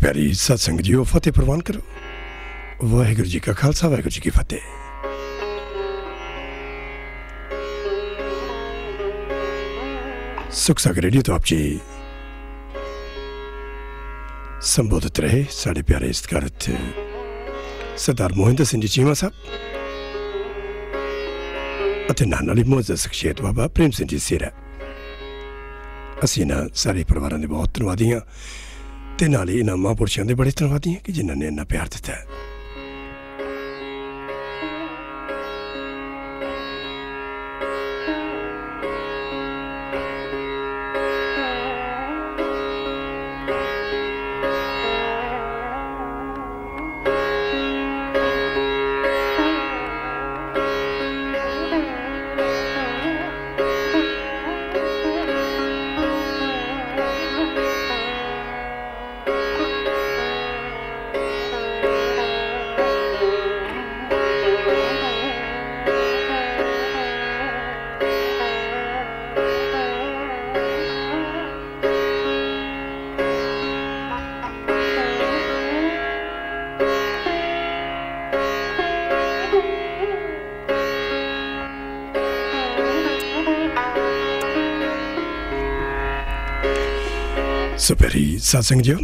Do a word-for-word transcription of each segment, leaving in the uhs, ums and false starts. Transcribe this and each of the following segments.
प्यारी सत्संग जीओ फतेह प्रवान करो। वाहिगुरु जी का खालसा वाहिगुरु जी की फतेह। सुख सागर रेडियो तो आप जी संबोधित रहे साढ़े प्यारे सत्कारत सरदार मोहिंदर सिंह जी चीमा साहब ਅਤੇ ਨਾਲ ਨਾਲ ਹੀ ਮੁਅੱਜ਼ਜ਼ ਸ਼ਖਸੀਅਤ ਬਾਬਾ ਪ੍ਰੇਮ ਸਿੰਘ ਜੀ ਸਿਰਾ। ਅਸੀਂ ਇਹਨਾਂ ਸਾਰੇ ਪਰਿਵਾਰਾਂ ਦੇ ਬਹੁਤ ਧੰਨਵਾਦੀ ਹਾਂ ਤੇ ਨਾਲ ਹੀ ਇਹਨਾਂ ਮਹਾਂਪੁਰਸ਼ਾਂ ਦੇ ਬੜੇ ਧੰਨਵਾਦੀ ਹਾਂ ਕਿ ਜਿਨ੍ਹਾਂ ਨੇ ਇੰਨਾ ਪਿਆਰ ਦਿੱਤਾ ਹੈ। सो प्यारी सत्संग जी,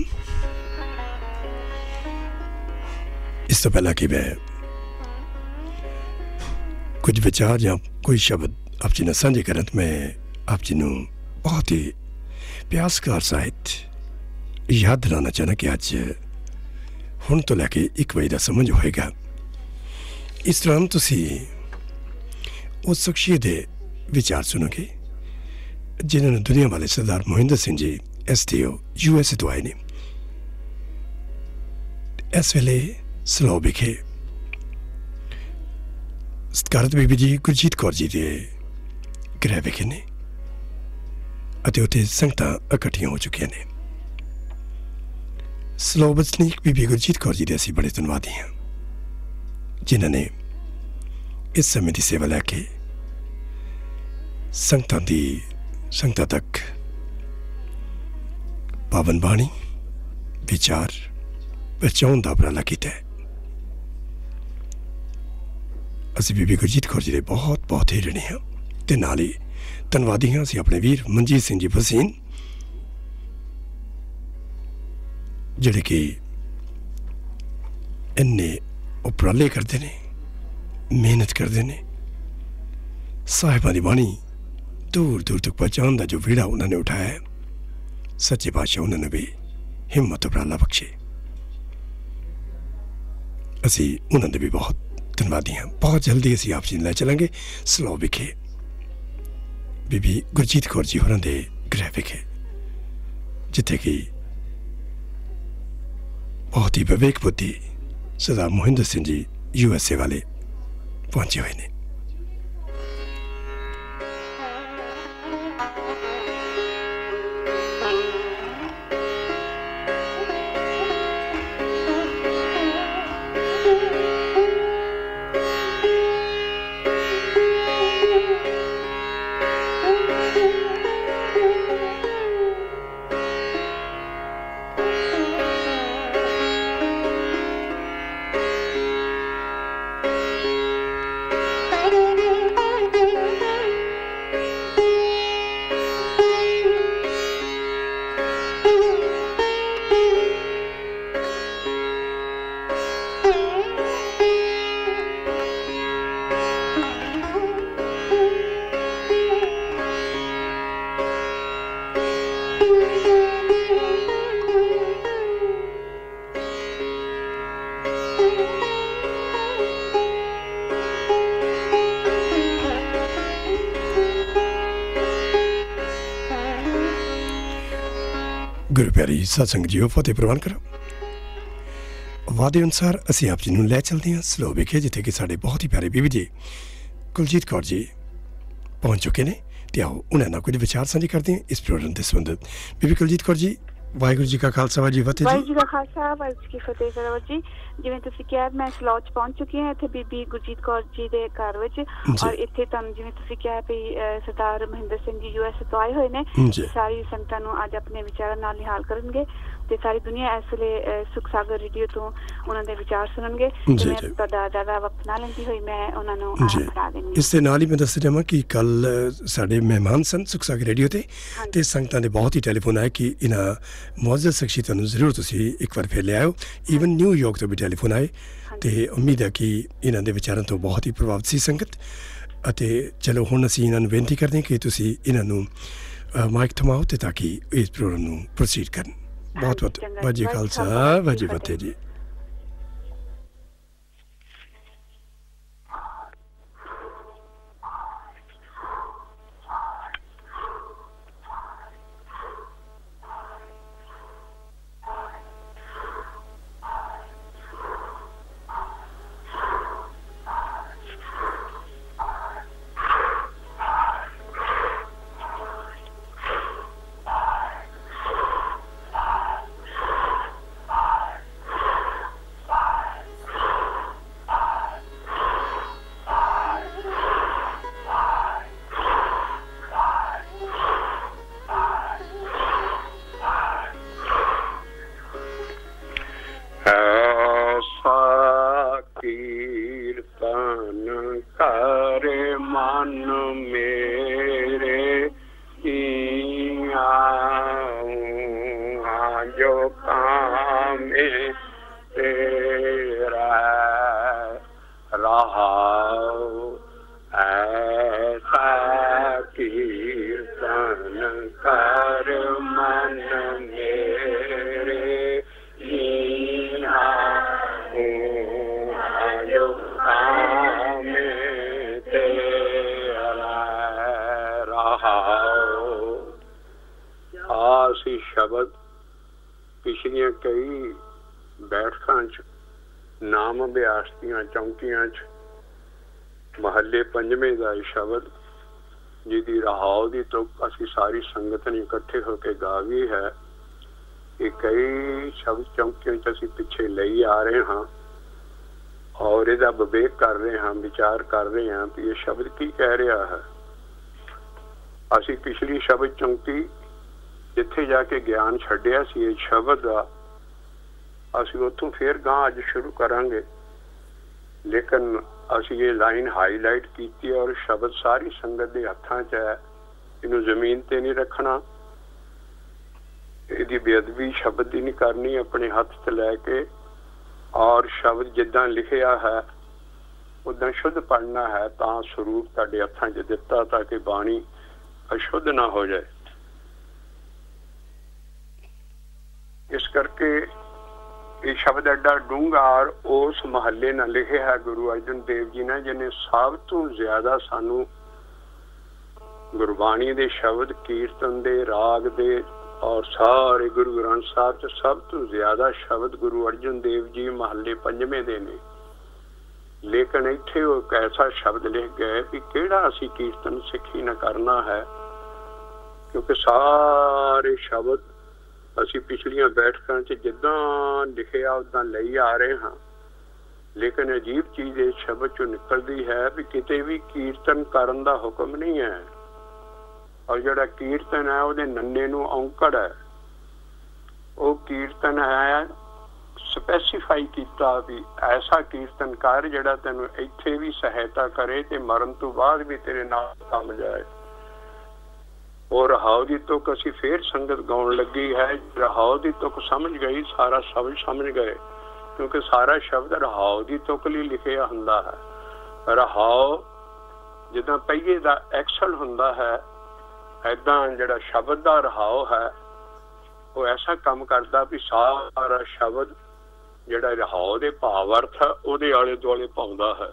इस तो पहला कि मैं कुछ विचार या कोई शब्द आप जी ने साझे करन मैं आप जी ਨੂੰ बहुत ही प्यासकार ਸਾਹਿਤ याद दिलाना चाहना कि ਅੱਜ ਹੁਣ ਤੋਂ ਲੈ ਕੇ ਇੱਕ ਵਜੇ ਦਾ ਸਮਝ ਹੋਏਗਾ। ਇਸ ਤਰ੍ਹਾਂ ਤੁਸੀਂ ਉਸ ਸ਼ਖਸੀਅਤ ਦੇ ਵਿਚਾਰ ਸੁਣੋਗੇ ਜਿਨ੍ਹਾਂ ਨੇ ਦੁਨੀਆ ਵਾਲੇ ਸਰਦਾਰ Mohinder Singh ji S T O U S A तो आए ने। इस वेले सलाह विखे सत्कारत बीबी जी गुरजीत कौर जी के गृह विखे ने ਅਤੇ ਉੱਥੇ ਸੰਗਤਾਂ ਇਕੱਠੀਆਂ ਹੋ ਚੁੱਕੀਆਂ ਨੇ। ਸਲਾਹ ਵਸਨੀਕ ਬੀਬੀ ਗੁਰਜੀਤ ਕੌਰ ਜੀ ਦੇ ਅਸੀਂ ਬੜੇ ਧੰਨਵਾਦੀ ਹਾਂ ਜਿਨ੍ਹਾਂ ਨੇ ਇਸ ਸਮੇਂ ਦੀ ਸੇਵਾ ਲੈ ਕੇ ਸੰਗਤਾਂ ਦੀ ਸੰਗਤਾਂ ਤੱਕ पावन बाणी विचार पहुँचाने का उपराला किया है। असी बीबी गुरजीत कौर जी के बहुत बहुत ही ऋणी हाँ ते नाल ही धन्नवादी हाँ। असी अपने वीर मनजीत सिंह जी भसीन जिहड़े कि इन्ने उपराले करते हैं, मेहनत करते हैं, साहिबां दी बाणी दूर दूर तक पहुँचाने का जो वीड़ा उन्होंने उठाया है, सच्चे पातशाह उन्होंने भी हिम्मत उपराला बख्शे। असी उन्होंने भी बहुत धन्यवादी हाँ। बहुत जल्दी असी आप जी ले चलेंगे सलाह विखे बीबी गुरजीत कौर जी होरां दे गृह विखे जिथे कि बहुत ही विवेक बुद्धि Sardar Mohinder Singh ji U S A वाले पहुंचे हुए हैं। गुरु प्यारी सत्संग जीओ फतेह प्रवान करो। वादे अनुसार असी आप जी लै चलते हैं सलो विखे जिथे कि साढ़े बहुत ही प्यारे बीबी जी कुलजीत कौर जी पहुँच चुके हैं। तो आओ उन्होंने कुछ विचार साझे करते हैं इस प्रोग्राम के संबंधित। बीबी कुलजीत कौर जी वाहिगुरु जी का खालसा वाहिगुरू जी फतेह। वाहिगुरू जी का खालसा वाहिगुरू जी की फतेह। सरवर जी जिवें तुसीं कहा मैं सलौच पहुंच चुकी हां इत्थे बीबी गुरजीत कौर जी दे घर विच और इत्थे तुहानूं जिवें तुसीं कहा भी सरदार महेंद्र सिंह जी यूएस तो आए हुए ने सारी संगतां नूं अज अपने विचारां नाल निहाल करनगे। ਤੇ ਸਾਰੀ ਦੁਨੀਆ ਇਸ ਵੇਲੇ ਸੁਖ ਸਾਗਰ ਰੇਡੀਓ ਤੋਂ ਉਹਨਾਂ ਦੇ ਵਿਚਾਰ ਸੁਣਨਗੇ ਤੇ ਮੈਂ ਤੁਹਾਡਾ ਜ਼ਿਆਦਾ ਵਕਤ ਨਾ ਲੈਂਦੀ ਹੋਈ ਮੈਂ ਉਹਨਾਂ ਨੂੰ ਫੜਾ ਦਿੰਦੀ। ਇਸ ਦੇ ਨਾਲ ਹੀ ਮੈਂ ਦੱਸ ਜਾਵਾਂ ਕਿ ਕੱਲ ਸਾਡੇ ਮਹਿਮਾਨ ਸਨ ਸੁਖ ਸਾਗਰ ਰੇਡੀਓ ਤੇ ਤੇ ਸੰਗਤਾਂ ਦੇ ਬਹੁਤ ਹੀ ਟੈਲੀਫੋਨ ਆਏ ਕਿ ਇਹਨਾਂ ਮੁਅੱਜ਼ਜ਼ ਸ਼ਖਸੀਅਤਾਂ ਨੂੰ ਜ਼ਰੂਰ ਤੁਸੀਂ ਇੱਕ ਵਾਰ ਫਿਰ ਲਿਆਓ। ਈਵਨ ਨਿਊਯਾਰਕ ਤੋਂ ਵੀ ਟੈਲੀਫੋਨ ਆਏ ਤੇ ਉਮੀਦ ਹੈ ਕਿ ਇਹਨਾਂ ਦੇ ਵਿਚਾਰਾਂ ਤੋਂ ਬਹੁਤ ਹੀ ਪ੍ਰਭਾਵਿਤ ਸੀ ਸੰਗਤ। ਅਤੇ ਚਲੋ ਹੁਣ ਅਸੀਂ ਇਹਨਾਂ ਨੂੰ ਬੇਨਤੀ ਕਰਦੇ ਹਾਂ ਕਿ ਤੁਸੀਂ ਇਹਨਾਂ ਨੂੰ ਮਾਈਕ ਥਮਾਓ ਤੇ ਤਾਂ ਕਿ ਇਸ ਪ੍ਰੋਗਰਾਮ ਨੂੰ ਪ੍ਰੋਸੀਡ ਕਰਨ। ਬਹੁਤ ਬਹੁਤ ਵਾਹਿਗੁਰੂ ਜੀ ਖਾਲਸਾ ਵਾਹਿਗੁਰੂ ਜੀ ਫਤਿਹ ਜੀ। ਸ਼ਬਦ ਪਿਛਲੀਆਂ ਕਈ ਬੈਠਕਾਂ 'ਚ ਨਾਮ ਅਭਿਆਸ ਦੀਆਂ ਚੌਂਕੀਆਂ 'ਚ ਮਹੱਲੇ ਪੰਜਵੇਂ ਦਾ ਇਹ ਸ਼ਬਦ ਜਿਹਦੀ ਰਹਾਉ ਦੀ ਤੁਕ ਅਸੀਂ ਸਾਰੀ ਸੰਗਤ ਨੇ ਇਕੱਠੇ ਹੋ ਕੇ ਗਾ ਵੀ ਹੈ। ਇਹ ਕਈ ਸ਼ਬਦ ਚੌਂਕੀਆਂ 'ਚ ਅਸੀਂ ਪਿੱਛੇ ਲਈ ਆ ਰਹੇ ਹਾਂ ਔਰ ਇਹਦਾ ਵਿਵੇਕ ਕਰ ਰਹੇ ਹਾਂ, ਵਿਚਾਰ ਕਰ ਰਹੇ ਹਾਂ ਕਿ ਇਹ ਸ਼ਬਦ ਕੀ ਕਹਿ ਰਿਹਾ ਹੈ। ਅਸੀਂ ਪਿਛਲੀ ਸ਼ਬਦ ਚੌਂਕੀ ਜਿੱਥੇ ਜਾ ਕੇ ਗਿਆਨ ਛੱਡਿਆ ਸੀ ਇਹ ਸ਼ਬਦ ਦਾ, ਅਸੀਂ ਉੱਥੋਂ ਫੇਰ ਗਾਂ ਅੱਜ ਸ਼ੁਰੂ ਕਰਾਂਗੇ। ਲੇਕਿਨ ਅਸੀਂ ਇਹ ਲਾਈਨ ਹਾਈਲਾਈਟ ਕੀਤੀ ਔਰ ਸ਼ਬਦ ਸਾਰੀ ਸੰਗਤ ਦੇ ਹੱਥਾਂ 'ਚ ਹੈ। ਇਹਨੂੰ ਜ਼ਮੀਨ ਤੇ ਨਹੀਂ ਰੱਖਣਾ, ਇਹਦੀ ਬੇਅਦਬੀ ਸ਼ਬਦ ਦੀ ਨਹੀਂ ਕਰਨੀ, ਆਪਣੇ ਹੱਥ 'ਚ ਲੈ ਕੇ ਔਰ ਸ਼ਬਦ ਜਿੱਦਾਂ ਲਿਖਿਆ ਹੈ ਉੱਦਾਂ ਸ਼ੁੱਧ ਪੜ੍ਹਨਾ ਹੈ। ਤਾਂ ਸਰੂਪ ਤੁਹਾਡੇ ਹੱਥਾਂ 'ਚ ਦਿੱਤਾ ਤਾਂ ਕਿ ਬਾਣੀ ਅਸ਼ੁੱਧ ਨਾ ਹੋ ਜਾਏ। ਇਸ ਕਰਕੇ ਇਹ ਸ਼ਬਦ ਐਡਾ ਡੂੰਘਾ ਔਰ ਉਸ ਮਹੱਲੇ ਨਾਲ ਲਿਖਿਆ ਹੈ ਗੁਰੂ ਅਰਜਨ ਦੇਵ ਜੀ ਨੇ, ਜਿਹਨੇ ਸਭ ਤੋਂ ਜ਼ਿਆਦਾ ਸਾਨੂੰ ਗੁਰਬਾਣੀ ਦੇ ਸ਼ਬਦ, ਕੀਰਤਨ ਦੇ, ਰਾਗ ਦੇ ਔਰ ਸਾਰੇ ਗੁਰੂ ਗ੍ਰੰਥ ਸਾਹਿਬ 'ਚ ਸਭ ਤੋਂ ਜ਼ਿਆਦਾ ਸ਼ਬਦ ਗੁਰੂ ਅਰਜਨ ਦੇਵ ਜੀ ਮਹੱਲੇ ਪੰਜਵੇਂ ਦੇ ਨੇ। ਲੇਕਿਨ ਇੱਥੇ ਉਹ ਇੱਕ ਐਸਾ ਸ਼ਬਦ ਲਿਖ ਗਏ ਕਿ ਕਿਹੜਾ ਅਸੀਂ ਕੀਰਤਨ ਸਿੱਖੀ ਨਾ ਕਰਨਾ ਹੈ, ਕਿਉਂਕਿ ਸਾਰੇ ਸ਼ਬਦ ਅਸੀਂ ਪਿਛਲੀਆਂ ਬੈਠਕਾਂ 'ਚ ਜਿੱਦਾਂ ਲਿਖਿਆ ਉੱਦਾਂ ਲਈ ਆ ਰਹੇ ਹਾਂ। ਲੇਕਿਨ ਅਜੀਬ ਚੀਜ਼ ਇਸ ਸ਼ਬਦ 'ਚੋਂ ਨਿਕਲਦੀ ਹੈ ਵੀ ਕਿਤੇ ਵੀ ਕੀਰਤਨ ਕਰਨ ਦਾ ਹੁਕਮ ਨਹੀਂ ਹੈ ਔਰ ਜਿਹੜਾ ਕੀਰਤਨ ਹੈ ਉਹਦੇ ਨੰਨੇ ਨੂੰ ਔਂਕੜ ਹੈ। ਉਹ ਕੀਰਤਨ ਹੈ ਸਪੈਸੀਫਾਈ ਕੀਤਾ ਵੀ ਐਸਾ ਕੀਰਤਨ ਕਰ ਜਿਹੜਾ ਤੈਨੂੰ ਇੱਥੇ ਵੀ ਸਹਾਇਤਾ ਕਰੇ ਤੇ ਮਰਨ ਤੋਂ ਬਾਅਦ ਵੀ ਤੇਰੇ ਨਾਲ ਕੰਮ ਜਾਏ। ਉਹ ਰਹਾਉ ਦੀ ਤੁਕ ਅਸੀਂ ਫੇਰ ਸੰਗਤ ਗਾਉਣ ਲੱਗੀ ਹੈ। ਰਹਾਉ ਦੀ ਤੁਕ ਸਮਝ ਗਈ, ਸਾਰਾ ਸ਼ਬਦ ਸਮਝ ਗਏ, ਕਿਉਂਕਿ ਸਾਰਾ ਸ਼ਬਦ ਰਹਾਉ ਦੀ ਤੁਕ ਲਈ ਲਿਖਿਆ ਹੁੰਦਾ ਹੈ। ਰਹਾਉ ਜਿੱਦਾਂ ਪਹੀਏ ਦਾ ਐਕਸਲ ਹੁੰਦਾ ਹੈ, ਏਦਾਂ ਜਿਹੜਾ ਸ਼ਬਦ ਦਾ ਰਹਾਉ ਹੈ ਉਹ ਐਸਾ ਕੰਮ ਕਰਦਾ ਵੀ ਸਾਰਾ ਸ਼ਬਦ ਜਿਹੜਾ ਰਹਾਉ ਦੇ ਭਾਵ ਅਰਥ ਹੈ ਉਹਦੇ ਆਲੇ ਦੁਆਲੇ ਪਾਉਂਦਾ ਹੈ।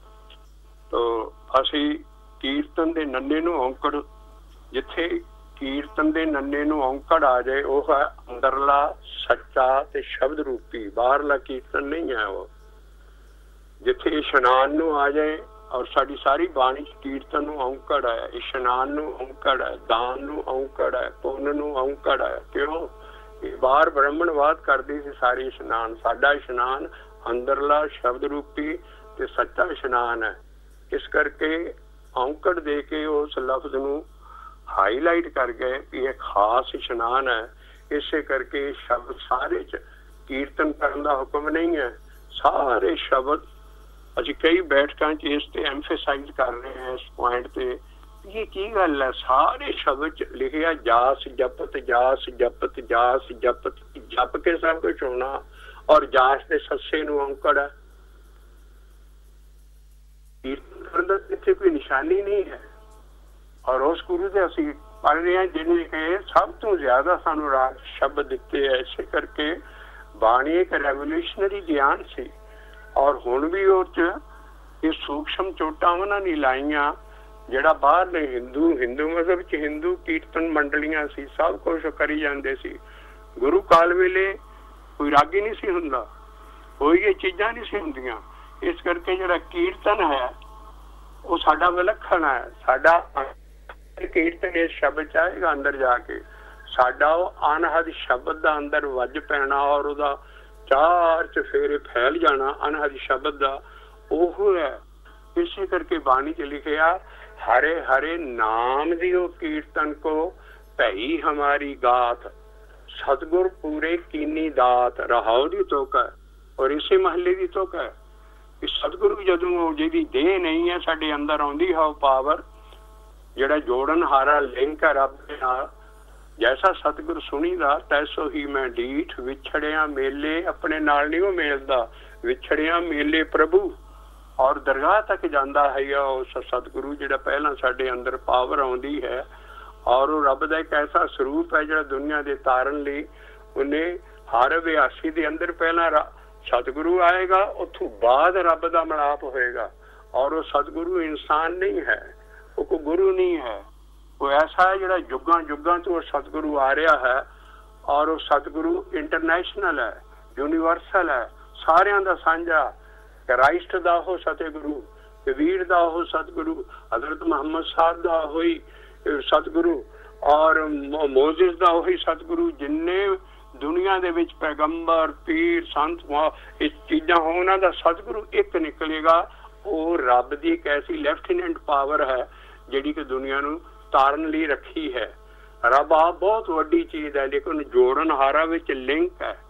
ਤੋ ਅਸੀਂ ਕੀਰਤਨ ਦੇ ਨੰਨੇ ਨੂੰ ਔਂਕੜ, ਜਿੱਥੇ ਕੀਰਤਨ ਦੇ ਨੰਨੇ ਨੂੰ ਔਂਕੜ ਆ ਜਾਏ ਉਹ ਹੈ ਅੰਦਰਲਾ ਸੱਚਾ ਤੇ ਸ਼ਬਦ ਰੂਪੀ, ਬਾਹਰਲਾ ਕੀਰਤਨ ਨਹੀਂ ਹੈ ਉਹ। ਜਿੱਥੇ ਇਸ਼ਨਾਨ ਨੂੰ ਆ ਜਾਏ ਔਰ ਸਾਡੀ ਸਾਰੀ ਬਾਣੀ ਕੀਰਤਨ ਨੂੰ ਔਂਕੜ ਹੈ, ਇਸ਼ਨਾਨ ਨੂੰ ਔਂਕੜ ਹੈ, ਦਾਨ ਨੂੰ ਔਂਕੜ ਹੈ, ਪੁੰਨ ਨੂੰ ਔਂਕੜ ਹੈ। ਕਿਉਂ? ਇਹ ਬਾਹਰ ਬ੍ਰਹਮਣਵਾਦ ਕਰਦੀ ਸੀ ਸਾਰੀ ਇਸ਼ਨਾਨ, ਸਾਡਾ ਇਸ਼ਨਾਨ ਅੰਦਰਲਾ ਸ਼ਬਦ ਰੂਪੀ ਤੇ ਸੱਚਾ ਇਸ਼ਨਾਨ ਹੈ। ਇਸ ਕਰਕੇ ਔਂਕੜ ਦੇ ਕੇ ਉਸ ਲਫ਼ਜ਼ ਨੂੰ ਹਾਈਲਾਈਟ ਕਰ ਗਏ ਕਿ ਇਹ ਖਾਸ ਇਸ਼ਨਾਨ ਹੈ। ਇਸੇ ਕਰਕੇ ਸ਼ਬਦ ਸਾਰੇ ਚ ਕੀਰਤਨ ਕਰਨ ਦਾ ਹੁਕਮ ਨਹੀਂ ਹੈ। ਸਾਰੇ ਸ਼ਬਦ ਅਸੀਂ ਕਈ ਬੈਠਕਾਂ ਚ ਇਸ ਤੇ ਐਮਫੇਸਾਈਜ਼ ਕਰ ਰਹੇ ਹਾਂ, ਇਸ ਪੁਆਇੰਟ ਤੇ। ਇਹ ਕੀ ਗੱਲ ਹੈ? ਸਾਰੇ ਸ਼ਬਦ ਚ ਲਿਖਿਆ ਜਾਸ ਜਪਤ ਜਾਸ ਜਪਤ ਜਾਸ ਜਪਤ, ਜਪ ਕੇ ਸਭ ਕੁਛ ਹੋਣਾ। ਔਰ ਜਾਸ ਦੇ ਸੱਸੇ ਨੂੰ ਔਂਕੜ ਹੈ। ਕੀਰਤਨ ਕਰਨ ਦਾ ਇੱਥੇ ਕੋਈ ਨਿਸ਼ਾਨੀ ਨਹੀਂ ਹੈ। ਔਰ ਉਸ ਗੁਰੂ ਦੇ ਅਸੀਂ ਪੜ੍ਹ ਰਹੇ ਹਾਂ ਜਿਹਨੇ ਕਿ ਸਭ ਤੋਂ ਜ਼ਿਆਦਾ ਸਾਨੂੰ ਰਾਗ ਸ਼ਬਦ ਦਿੱਤੇ ਹੈ। ਇਸੇ ਕਰਕੇ ਬਾਣੀ ਇੱਕ ਰੈਵੋਲੂਸ਼ਨਰੀ ਗਿਆਨ ਸੀ। ਔਰ ਹੁਣ ਵੀ ਉਹ ਚ ਇਹ ਸੂਖਸ਼ਮ ਚੋਟਾਂ ਉਹਨਾਂ ਨੇ ਲਾਈਆਂ ਜਿਹੜਾ ਬਾਹਰਲੇ ਹਿੰਦੂ ਹਿੰਦੂ ਮਜ਼ਹਬ ਚ ਹਿੰਦੂ ਕੀਰਤਨ ਮੰਡਲੀਆਂ ਸੀ, ਸਭ ਕੁਛ ਕਰੀ ਜਾਂਦੇ ਸੀ। ਗੁਰੂ ਕਾਲ ਵੇਲੇ ਕੋਈ ਰਾਗੀ ਨਹੀਂ ਸੀ ਹੁੰਦਾ, ਕੋਈ ਇਹ ਚੀਜ਼ਾਂ ਨਹੀਂ ਸੀ ਹੁੰਦੀਆਂ। ਇਸ ਕਰਕੇ ਜਿਹੜਾ ਕੀਰਤਨ ਹੈ ਉਹ ਸਾਡਾ ਵਿਲੱਖਣ ਹੈ। ਸਾਡਾ ਕੀਰਤਨ ਇਸ ਸ਼ਬਦ ਚ ਆਏਗਾ ਅੰਦਰ ਜਾ ਕੇ, ਸਾਡਾ ਉਹ ਅਨਹਦ ਸ਼ਬਦ ਦਾ ਅੰਦਰ ਵੱਜ ਪੈਣਾ ਔਰ ਉਹਦਾ ਚਾਰ ਚਫੇਰੇ ਫੈਲ ਜਾਣਾ ਅਨਹਦ ਸ਼ਬਦ ਦਾ, ਉਹ ਹੈ। ਇਸੇ ਕਰਕੇ ਬਾਣੀ ਚ ਲਿਖਿਆ हरे हरे नाम दियो कीर्तन को भई हमारी गाथ, सतगुर पूरे कीनी दात। रहाओ दी तुक है और इसे महले की तुक है कि सतगुरु जदों जिहदी देह नहीं है साडे अंदर आउंदी है पावर जिहड़ा जोड़न हारा लिंक है रब दे नाल। जैसा सतगुर सुनीदा तैसो ही मैं डीठ, विछड़िया मेले अपने नाल नहीं वो मेलदा, विछड़िया मेले प्रभु। और दरगाह तक जाता है उस सतगुरु जिहड़ा पहला साडे अंदर पावर आउंदी है। और वो रब दा एक ऐसा स्वरूप है जिहड़ा दुनिया दे तारन लई उन्हें हर अभ्यासी दे अंदर पहला सतगुरु आएगा, उथों बाद रब दा मिलाप होएगा। और वो सतगुरु इंसान नहीं है, वो कोई गुरु नहीं है, वो ऐसा है जिहड़ा जुगां जुगां तो सतगुरु आ रहा है। और वो सतगुरु इंटरनेशनल है, यूनीवर्सल है, सारियां दा सांझा। क्राइस्ट दा हो सतगुरु, कबीर दा हो सतगुरु, हजरत मुहम्मद साहब दा होई सतगुरु, और मोजिस दा होई सतगुरु। जिन्ने दुनिया दे विच पैगंबर पीर संत इस चीज़ां हो उन्हां दा सतगुरु एक निकलेगा। वो रब दी एक ऐसी लेफ्टिनेंट पावर है जिहड़ी कि दुनिया नूं तारन लई रखी है। रब आप बहुत वड्डी चीज़ है, लेकिन जोड़न हारा विच लिंक है।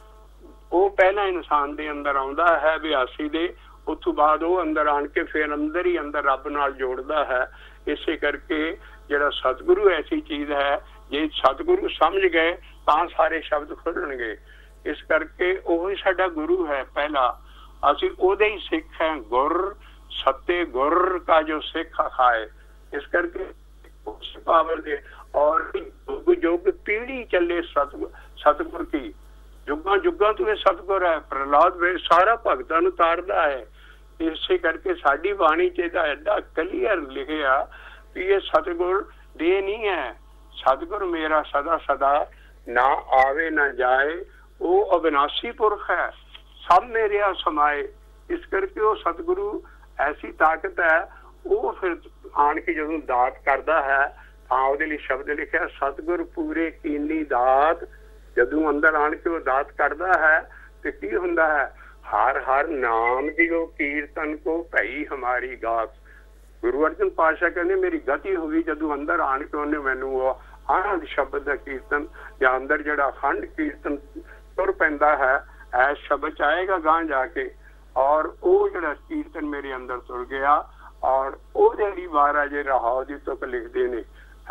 वो पहला इंसान दे अंदर आउंदा है अभ्यासी दे, उस बाद वो अंदर आन के फिर अंदर ही अंदर रब नाल जोड़दा है। इसे करके जिहड़ा सतगुरु ऐसी चीज़ है, जे सतगुरु समझ गए तां सारे शब्द खुलणगे। इस करके वही साडा गुरु है पहला, असीं ओदे ही सिख हैं। गुर सत्ते गुर का जो सिख खाए। इस करके उस पावर दे और जुग जुग पीढ़ी चले सतगुर सतगुर की, जुगां जुगां तो ये सतगुर है। प्रहलाद वे सारा भगतां नूं तारदा है। इसे करके साडी बाणी च इहदा एडा क्लीयर लिखिया कि ये सतगुर दे नहीं है। सतगुर मेरा सदा सदा ना आवे ना जाए, वो अविनाशी पुरख है, सब मेरे आ समाए। इस करके वो सतगुरु ऐसी ताकत है, वो फिर आन के जदों दात करदा है तां उहदे लई शब्द लिखिया सतगुर पूरे कीनी दात। जदों अंदर आन के वो दात करदा है तो की हुंदा है, हर हर नाम दियो कीर्तन को भई हमारी गात। गुरु अर्जन पातशाह कहने मेरी गति हुई जदों अंदर आन के उन्हें मैनू वो आनंद शब्द का कीर्तन या अंदर जड़ा अखंड कीर्तन तुर पैंदा है, ऐस शब्द आएगा गां जाके। और वो जड़ा कीर्तन मेरे अंदर तुर गया। और वो जड़ी महाराज रहाओ दी तुक लिखते ने,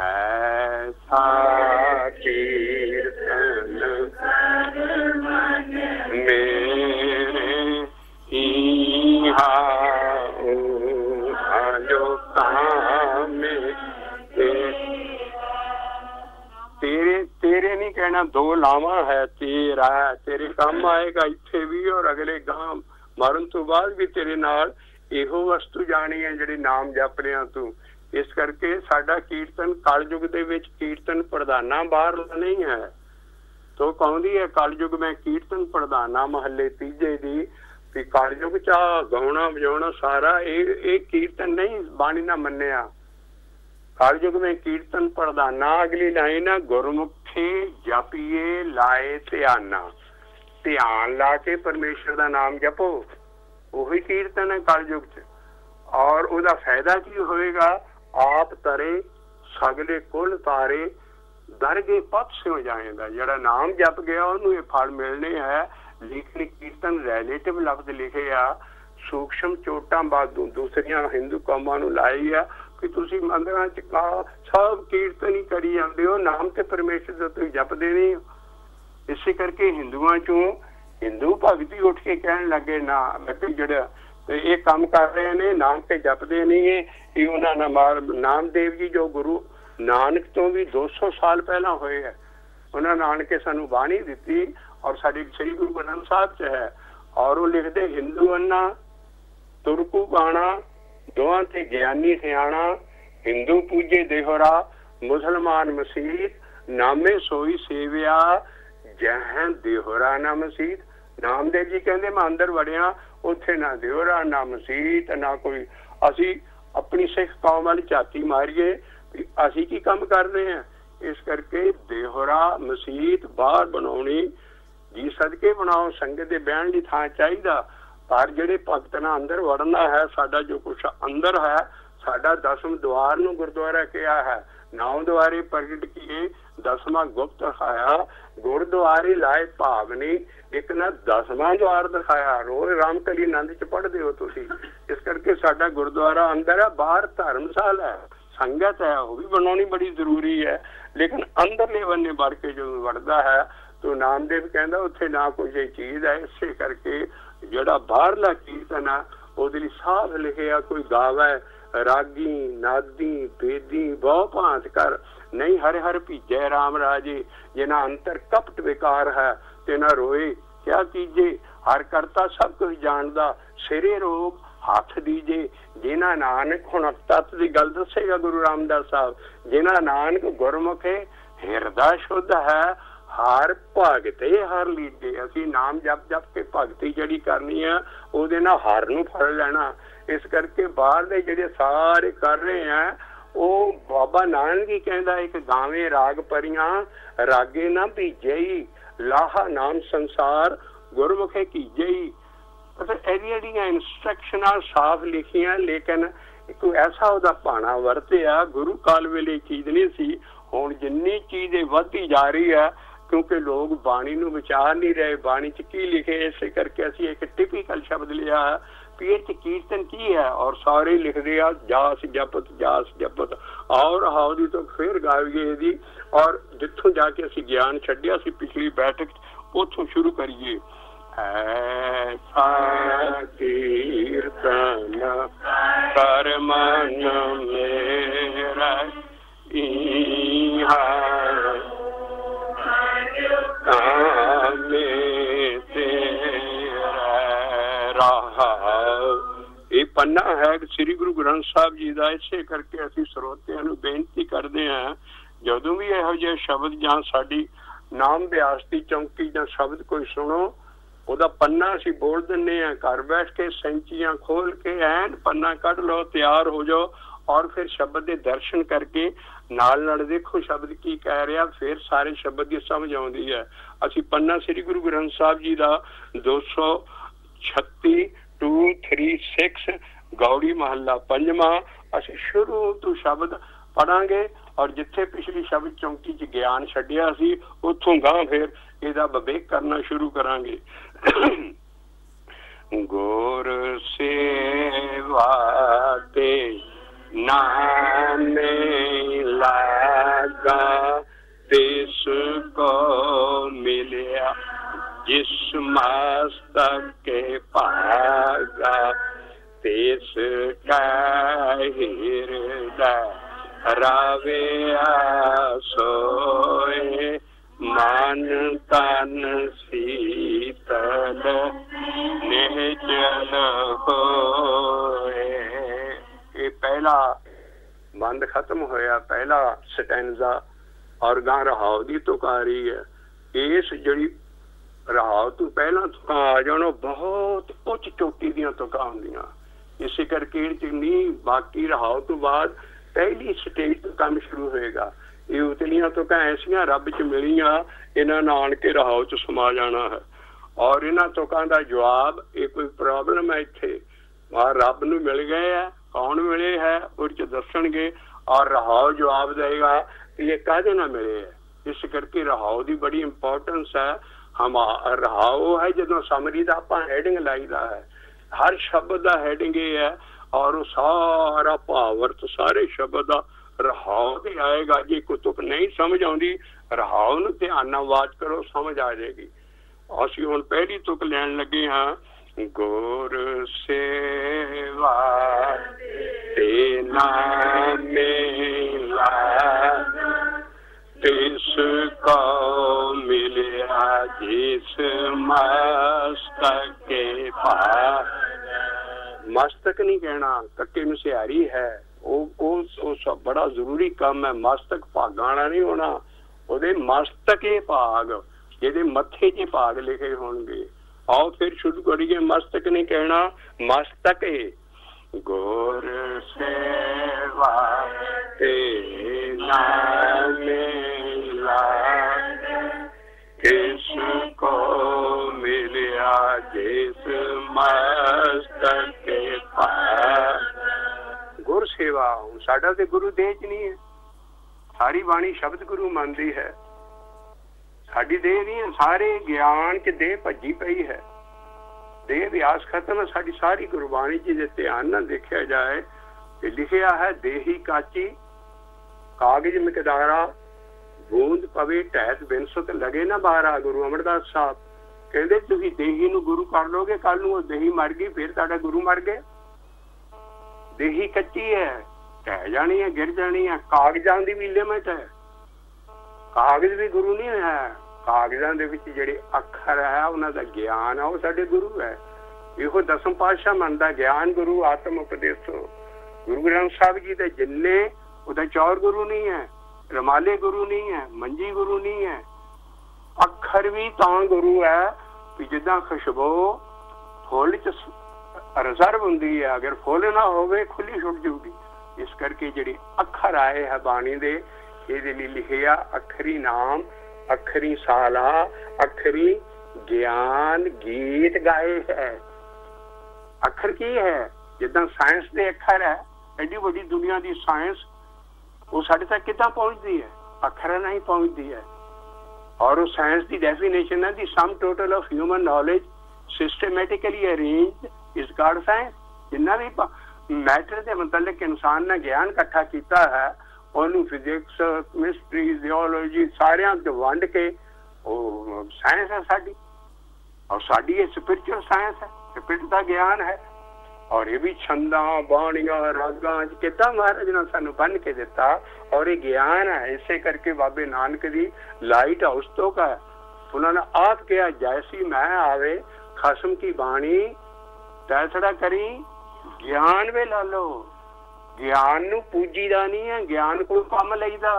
ऐसा कीर्तन मेरे जो काम तेरे तेरे नहीं कहना, दो लावा है तेरा, तेरे काम आएगा इत्थे भी और अगले गांव मरन तो बाद भी तेरे नाल ਇਹੋ ਵਸਤੂ ਜਾਣੀ ਹੈ ਜਿਹੜੀ ਨਾਮ ਜਪ ਰਿਹਾ ਤੂੰ। ਇਸ ਕਰਕੇ ਸਾਡਾ ਕੀਰਤਨ ਕਲਯੁਗ ਦੇ ਵਿੱਚ ਕੀਰਤਨ ਪ੍ਰਧਾਨਾ ਬਾਹਰ ਨਹੀਂ ਹੈ। ਤੋ ਕਹਿੰਦੀ ਹੈ ਕਲਯੁਗ ਮੈਂ ਕੀਰਤਨ ਪ੍ਰਧਾਨਾ ਮਹੱਲੇ ਤੀਜੇ ਦੀ ਵੀ ਕਲਯੁਗ ਚ ਗਾਉਣਾ ਵਜਾਉਣਾ ਸਾਰਾ ਇਹ ਇਹ ਕੀਰਤਨ ਨਹੀਂ ਬਾਣੀ ਨਾ ਮੰਨਿਆ। ਕਲਯੁਗ ਮੈਂ ਕੀਰਤਨ ਪ੍ਰਧਾਨਾ। ਅਗਲੀ ਲਾਈਨ ਹੈ ਗੁਰਮੁਖੀ ਜਪੀਏ ਲਾਏ ਧਿਆਨਾ। ਧਿਆਨ ਲਾ ਕੇ ਪਰਮੇਸ਼ਰ ਦਾ ਨਾਮ ਜਪੋ, ਉਹੀ ਕੀਰਤਨ ਹੈ ਕਲਯੁਗ ਚ। ਔਰ ਉਹਦਾ ਫਾਇਦਾ ਕੀ ਹੋਏਗਾ, ਆਪ ਤਰੇ ਸਗਲੇ ਕੁਲ ਤਾਰੇ ਦਰ ਗਏ ਪਤ ਸਿਉ ਜਾਏਗਾ। ਜਿਹੜਾ ਨਾਮ ਜਪ ਗਿਆ ਉਹਨੂੰ ਇਹ ਫਲ ਮਿਲਣੇ ਹੈ। ਲਿਖਣੀ ਕੀਰਤਨ ਰਿਲੇਟਿਵ ਲਫ਼ਜ਼ ਲਿਖੇ ਆ, ਸੂਖਸ਼ਮ ਚੋਟਾਂ ਬਾਦੂ ਦੂਸਰੀਆਂ ਹਿੰਦੂ ਕੌਮਾਂ ਨੂੰ ਲਾਈ ਆ ਕਿ ਤੁਸੀਂ ਮੰਦਰਾਂ ਚ ਸਭ ਕੀਰਤਨ ਹੀ ਕਰੀ ਜਾਂਦੇ ਹੋ, ਨਾਮ ਤੇ ਪਰਮੇਸ਼ਰ ਦਾ ਤੁਸੀਂ ਜਪਦੇ ਨਹੀਂ ਹੋ। ਇਸੇ ਕਰਕੇ ਹਿੰਦੂਆਂ ਚੋਂ ਹਿੰਦੂ ਭਗਤੀ ਉੱਠ ਕੇ ਕਹਿਣ ਲੱਗੇ ਨਾ ਜਿਹੜਾ ਤੇ ਇਹ ਕੰਮ ਕਰ ਰਹੇ ਨੇ ਨਾਮ ਤੇ ਜਪਦੇ ਨਹੀਂ ਹੈ ਕਿ ਉਹਨਾਂ ਨਾਲ ਮਾਰ। ਨਾਮਦੇਵ ਜੀ ਜੋ ਗੁਰੂ ਨਾਨਕ ਤੋਂ ਵੀ ਦੋ ਸੌ ਸਾਲ ਪਹਿਲਾਂ ਹੋਏ ਹੈ, ਉਹਨਾਂ ਨਾਨਕੇ ਸਾਨੂੰ ਬਾਣੀ ਦਿੱਤੀ ਔਰ ਸਾਡੇ ਸ੍ਰੀ ਗੁਰੂ ਗ੍ਰੰਥ ਸਾਹਿਬ ਚ ਹੈ। ਔਰ ਉਹ ਲਿਖਦੇ ਹਿੰਦੂ ਅੰਨਾ ਤੁਰਕੂ ਬਾਣਾ ਦੋਹਾਂ ਤੇ ਗਿਆਨੀ ਸਿਆਣਾ, ਹਿੰਦੂ ਪੂਜੇ ਦੇਹਰਾ ਮੁਸਲਮਾਨ ਮਸੀਤ ਨਾਮੇ ਸੋਈ ਸੇਵਿਆ ਜਹਾਂ ਦੇਹਰਾ ਨਾ ਮਸੀਤ। ਨਾਮਦੇਵ ਜੀ ਕਹਿੰਦੇ ਮੈਂ ਅੰਦਰ ਵੜਿਆ ਉੱਥੇ ਨਾ ਦੇਹਰਾ ਨਾ ਮਸੀਤ ਨਾ ਕੋਈ। ਅਸੀਂ ਆਪਣੀ ਸਿੱਖ ਕੌਮ ਵਾਲੀ ਝਾਤੀ ਮਾਰੀਏ ਅਸੀਂ ਕੀ ਕੰਮ ਕਰ ਰਹੇ ਹਾਂ। ਇਸ ਕਰਕੇ ਦੇਹਰਾ ਮਸੀਤ ਬਾਹਰ ਬਣਾਉਣੀ ਜੀ ਸਦਕੇ ਬਣਾਓ, ਸੰਗਤ ਦੇ ਬਹਿਣ ਦੀ ਥਾਂ ਚਾਹੀਦਾ। ਪਰ ਜਿਹੜੇ ਭਗਤ ਨਾਲ ਅੰਦਰ ਵੜਨਾ ਹੈ, ਸਾਡਾ ਜੋ ਕੁਛ ਅੰਦਰ ਹੈ, ਸਾਡਾ ਦਸਮ ਦੁਆਰ ਨੂੰ ਗੁਰਦੁਆਰਾ ਕਿਹਾ ਹੈ। ਨੌ ਦੁਆਰੇ ਪ੍ਰਗਟ ਕੀਏ ਦਸਵਾਂ ਗੁਪਤ ਦਿਖਾਇਆ, ਗੁਰਦੁਆਰੇ ਲਾਏ ਭਾਵਨੀ ਇੱਕ ਨਾ ਦਸਵਾਂ ਦੁਆਰ ਦਿਖਾਇਆ। ਰੋਜ਼ ਰਾਮਕਲੀ ਆਨੰਦ ਚ ਪੜ੍ਹਦੇ ਹੋ ਤੁਸੀਂ। ਇਸ ਕਰਕੇ ਸਾਡਾ ਗੁਰਦੁਆਰਾ ਅੰਦਰ ਹੈ, ਬਾਹਰ ਧਰਮਸ਼ਾਲਾ ਹੈ, ਸੰਗਤ ਹੈ, ਉਹ ਵੀ ਬਣਾਉਣੀ ਬੜੀ ਜ਼ਰੂਰੀ ਹੈ। ਲੇਕਿਨ ਅੰਦਰਲੇ ਬੰਨੇ ਵੜ ਕੇ ਜਦੋਂ ਵੜਦਾ ਹੈ ਤਾਂ ਨਾਮਦੇਵ ਕਹਿੰਦਾ ਉੱਥੇ ਨਾ ਕੋਈ ਚੀਜ਼ ਹੈ। ਇਸੇ ਕਰਕੇ ਜਿਹੜਾ ਬਾਹਰਲਾ ਕੀਰਤਨ ਆ ਉਹਦੇ ਲਈ ਸਾਫ਼ ਲਿਖਿਆ ਕੋਈ ਗਾਵੇ ਰਾਗੀ ਨਾਦੀ ਬੇਦੀ ਬਹੁ ਭਾਂਤ ਕਰ ਨਹੀਂ ਹਰ ਹਰ ਭੀਜੈ ਰਾਮ ਰਾਜੇ। ਜਿਨਾ ਅੰਤਰ ਕਪਟ ਵਿਕਾਰ ਹੈ ਤੇ ਨਾ ਰੋਏ ਕਿਆ ਕੀਜੇ। ਹਰ ਕਰਤਾ ਸਭ ਕੁਝ ਜਾਣਦਾ ਸਿਰੇ ਰੋਗ ਹੱਥ ਦੀਜੇ। ਜਿਨਾ ਨਾਨਕ ਹੁਣ ਤੱਤ ਦੀ ਗੱਲ ਦੱਸੇਗਾ ਗੁਰੂ ਰਾਮਦਾਸ ਸਾਹਿਬ। ਜਿਨਾ ਨਾਨਕ ਗੁਰਮੁਖੇ ਹਿਰਦਾ ਸ਼ੁੱਧ ਹੈ ਹਰ ਭਗਤੇ ਹਰ ਲੀਜੇ। ਅਸੀਂ ਨਾਮ ਜਪ ਜਪ ਕੇ ਭਗਤੀ ਜਿਹੜੀ ਕਰਨੀ ਆ ਉਹਦੇ ਨਾਲ ਹਰ ਨੂੰ ਫੜ ਲੈਣਾ। ਇਸ ਕਰਕੇ ਬਾਹਰ ਦੇ ਜਿਹੜੇ ਸਾਰੇ ਕਰ ਰਹੇ ਆ ਉਹ ਬਾਬਾ ਨਾਨਕ ਹੀ ਕਹਿੰਦਾ ਇੱਕ ਗਾਵੇਂ ਰਾਗ ਪਰੀਆਂ ਰਾਗੇ ਨਾ ਭੀਜੇ ਹੀ ਲਾਹਾ ਨਾਮ ਸੰਸਾਰ ਗੁਰਮੁਖੇ ਕੀਜੇ ਹੀ। ਮਤਲਬ ਇਹਦੀਆਂ ਜਿਹੜੀਆਂ ਇੰਸਟਰਕਸ਼ਨਾਂ ਸਾਫ਼ ਲਿਖੀਆਂ ਲੇਕਿਨ ਇੱਕ ਐਸਾ ਉਹਦਾ ਭਾਣਾ ਵਰਤਿਆ। ਗੁਰੂ ਕਾਲ ਵੇਲੇ ਚੀਜ਼ ਨਹੀਂ ਸੀ, ਹੁਣ ਜਿੰਨੀ ਚੀਜ਼ ਇਹ ਵੱਧਦੀ ਜਾ ਰਹੀ ਹੈ ਕਿਉਂਕਿ ਲੋਕ ਬਾਣੀ ਨੂੰ ਵਿਚਾਰ ਨਹੀਂ ਰਹੇ। ਬਾਣੀ ਚ ਕੀ ਲਿਖੇ ਇਸੇ ਕਰਕੇ ਅਸੀਂ ਇੱਕ ਟਿਪੀਕਲ ਸ਼ਬਦ ਲਿਆ ਵੀ ਇਹ ਚ ਕੀਰਤਨ ਕੀ ਹੈ ਔਰ ਸਾਰੇ ਲਿਖਦੇ ਆ ਜਾਸ ਜਪਤ ਜਾਸ ਜਪਤ ਔਰ ਹਾਉਦੀ ਤੋਂ ਫਿਰ ਗਾਈਏ ਇਹਦੀ। ਔਰ ਜਿੱਥੋਂ ਜਾ ਕੇ ਅਸੀਂ ਗਿਆਨ ਛੱਡਿਆ ਸੀ ਪਿਛਲੀ ਬੈਠਕ ਉੱਥੋਂ ਸ਼ੁਰੂ ਕਰੀਏ। ਐਸਾ ਕੀਰਤਨ ਕਰ ਮਨ ਮੇਰਾ ਇਹਾਂ ਕਾਮੇ ਤੇਰਾ ਰਾਹ। ਇਹ ਪੰਨਾ ਹੈ ਸ੍ਰੀ ਗੁਰੂ ਗ੍ਰੰਥ ਸਾਹਿਬ ਜੀ ਦਾ। ਇਸੇ ਕਰਕੇ ਅਸੀਂ ਸਰੋਤਿਆਂ ਨੂੰ ਬੇਨਤੀ ਕਰਦੇ ਹਾਂ ਜਦੋਂ ਵੀ ਇਹੋ ਜਿਹੇ ਸ਼ਬਦ ਜਾਂ ਸਾਡੀ ਨਾਮ ਬਿਆਸ ਦੀ ਚੌਂਕੀ ਜਾਂ ਸ਼ਬਦ ਕੋਈ ਸੁਣੋ ਉਹਦਾ ਪੰਨਾ ਅਸੀਂ ਬੋਲ ਦਿੰਦੇ ਹਾਂ। ਘਰ ਬੈਠ ਕੇ ਸੈਂਚੀਆਂ ਖੋਲ ਕੇ ਐਨ ਪੰਨਾ ਕੱਢ ਲਓ, ਤਿਆਰ ਹੋ ਜਾਓ ਔਰ ਫਿਰ ਸ਼ਬਦ ਦੇ ਦਰਸ਼ਨ ਕਰਕੇ ਨਾਲ ਨਾਲ ਦੇਖੋ ਸ਼ਬਦ ਕੀ ਕਹਿ ਰਿਹਾ, ਫਿਰ ਸਾਰੇ ਸ਼ਬਦ ਦੀ ਸਮਝ ਆਉਂਦੀ ਹੈ। ਅਸੀਂ ਪੰਨਾ ਸ੍ਰੀ ਗੁਰੂ ਗ੍ਰੰਥ ਸਾਹਿਬ ਜੀ ਦਾ ਦੋ ਸੌ ਛੱਤੀ ਟੂ ਥ੍ਰੀ ਸਿਕਸ ਗੌੜੀ ਮਹੱਲਾ ਪੰਜਵਾਂ ਅਸੀਂ ਸ਼ੁਰੂ ਤੋਂ ਸ਼ਬਦ ਪੜਾਂਗੇ ਔਰ ਜਿੱਥੇ ਪਿਛਲੀ ਸ਼ਬਦ ਚੌਂਕੀ ਚ ਗਿਆਨ ਛੱਡਿਆ ਸੀ ਉੱਥੋਂ ਗਾਂ ਫਿਰ ਇਹਦਾ ਵਿਵੇਕ ਕਰਨਾ ਸ਼ੁਰੂ ਕਰਾਂਗੇ। ਗੁਰ ਸੇਵਾ ਤੇ ਨਾਮੇ ਲਾਗਾ ਤਿਸ ਕੋ ਮਿਲਿਆ ਜਿਸ ਮਸਤਕ ਕੇ ਭਾਗਾ ਤਿਸ ਕਾ ਹਿਰਦਾ ਰਾਵਿਆ ਸੋਏ ਮਨ ਤਨ ਸੀਤਲ ਨਿਹਚਲ ਹੋਏ। ਇਹ ਪਹਿਲਾ ਬੰਦ ਖਤਮ ਹੋਇਆ, ਪਹਿਲਾ ਸਟੈਂਜ਼ਾ ਔਰ ਗਾਂ ਰਹਾਉ ਦੀ ਤੁਕਾਰੀ ਹੈ। ਇਸ ਜਿਹੜੀ ਰਹਾਉ ਤੋਂ ਪਹਿਲਾਂ ਤੁਕਾਂ ਆ ਜਾਣ ਬਹੁਤ ਉੱਚ ਚੋਟੀ ਦੀਆਂ ਤੁਕਾਂ ਹੁੰਦੀਆਂ। ਇਸੇ ਕਰਕੇ ਇਹ ਨਹੀਂ ਬਾਕੀ ਰਹਾਉ ਤੋਂ ਬਾਅਦ ਪਹਿਲੀ ਸਟੇਜ ਤੋਂ ਕੰਮ ਸ਼ੁਰੂ ਹੋਏਗਾ। ਇਹ ਉਤਲੀਆਂ ਤੁਕਾਂ ਐਸੀਆਂ ਰੱਬ ਚ ਮਿਲੀਆਂ ਇਹਨਾਂ ਨਾਲ ਆਣ ਕੇ ਰਹਾਉ ਚ ਸਮਾ ਜਾਣਾ ਹੈ। ਔਰ ਇਹਨਾਂ ਤੁਕਾਂ ਦਾ ਜਵਾਬ ਇਹ ਕੋਈ ਪ੍ਰੋਬਲਮ ਹੈ ਇੱਥੇ ਰੱਬ ਨੂੰ ਮਿਲ ਗਏ ਹੈ, ਕੌਣ ਮਿਲੇ ਹੈ ਉਹ ਚ ਦੱਸਣਗੇ ਔਰ ਰਹਾਉ ਜਵਾਬ ਦੇਗਾ ਕਿ ਇਹ ਕਾਹਦੇ ਨਾਲ ਮਿਲੇ ਹੈ। इस करके रहाओ की बड़ी इंपॉर्टेंस है। हम रहाओ है जो समरी का आप हैडिंग लाईदा है, हर शब्द का हैडिंग ये है और सारा भावर्थ सारे शब्द का रहाओ ते आएगा। जे कोई तुक नहीं समझ आती रहाओ नूं ध्यान नाल वाच करो, समझ आ जाएगी। असीं हुण पहली तुक लैण लगे हाँ, गुर सेवा ते नामे तिसको मिलिया जिस मस्तक के पास। मस्तक नहीं कहना, कट्टे नूं सिहारी है, वो वो सब बड़ा जरूरी काम है। मस्तक भागाना नहीं होना, ओदे मस्तके भाग जिहदे मत्थे च भाग लिखे होणगे। आओ फिर शुरू करिए। मस्तक नहीं कहना, मस्तक गुर सेवा ते नामे किसको मिलिया जिस मस्तक के पास। गुर सेवा साडा ते गुरु देह च नहीं है, सारी बाणी शब्द गुरु मनदी है, साडी देह नहीं है। सारे ज्ञान च देह भजी पई है, देह व्यास खत्म है। साडी सारी गुरबाणी च ध्यान ना देखा जाए कि लिखिया है देही काची कागज मिकदारा बूंद पवे टहत बिनसुत लगे ना बारा। गुरु अमरदास साहब कहते तुसीं देही नूं गुरु कर लोगे, कल नूं देही मर गई फिर तुहाडा गुरु मर गया। देही कच्ची है, ढह जानी है, गिर जानी है। कागजां दी भी लिमिट है, कागज भी गुरु नहीं है। कागजां दे विच जिहड़े अखर है उन्हां दा ज्ञान है, वो साडे गुरु है। इहो दसम पातशाह मनदा ज्ञान गुरु आत्म उपदेशो। गुरु ग्रंथ साहिब जी दे जिन्ने उहदा चौर गुरु नहीं है, रमाले गुरु नहीं है, मंजी गुरु नहीं है। अखर भी तां गुरु है कि जिद्दां खुशबू फुल च रिजर्व हुंदी है, अगर फुल ना होवे खुली छुट जूगी। इस करके जिहड़े अखर आए है बाणी दे, इहदे लई लिखिया अखरी नाम, अखरी साला, अखरी ज्ञान गीत गाए है। अखर की है? जिद्दां साइंस दे अखर है, एडी वड्डी दुनिया दी साइंस वो साढ़े तक कितना पहुंचती है, अखर नहीं पहुंचती है। और वो साइंस की डेफिनेशन है the sum total of human knowledge systematically arranged is called science. जिन्ना भी मैटर के मतलब इंसान ने ज्ञान इकट्ठा किया है, उन्होंने फिजिक्स केमिस्ट्री जियोलॉजी सारिया वंड के साइंस है साड़ी। और साड़ी ये स्पिरिचुअल साइंस है, स्पिरिट का ज्ञान है। और ये भी छंदा बाणिया रागा कितना महाराज ने सानू बन के दिता, और ये ज्ञान है। इसे करके बाबे नानक दी लाइट हाउस तो का उन्होंने आप किया जैसी मैं आवे खसम की बाणी तैसड़ा करी ज्ञान वे ला लो। ज्ञान नू पूजी दा नहीं है, ज्ञान को कम लईदा।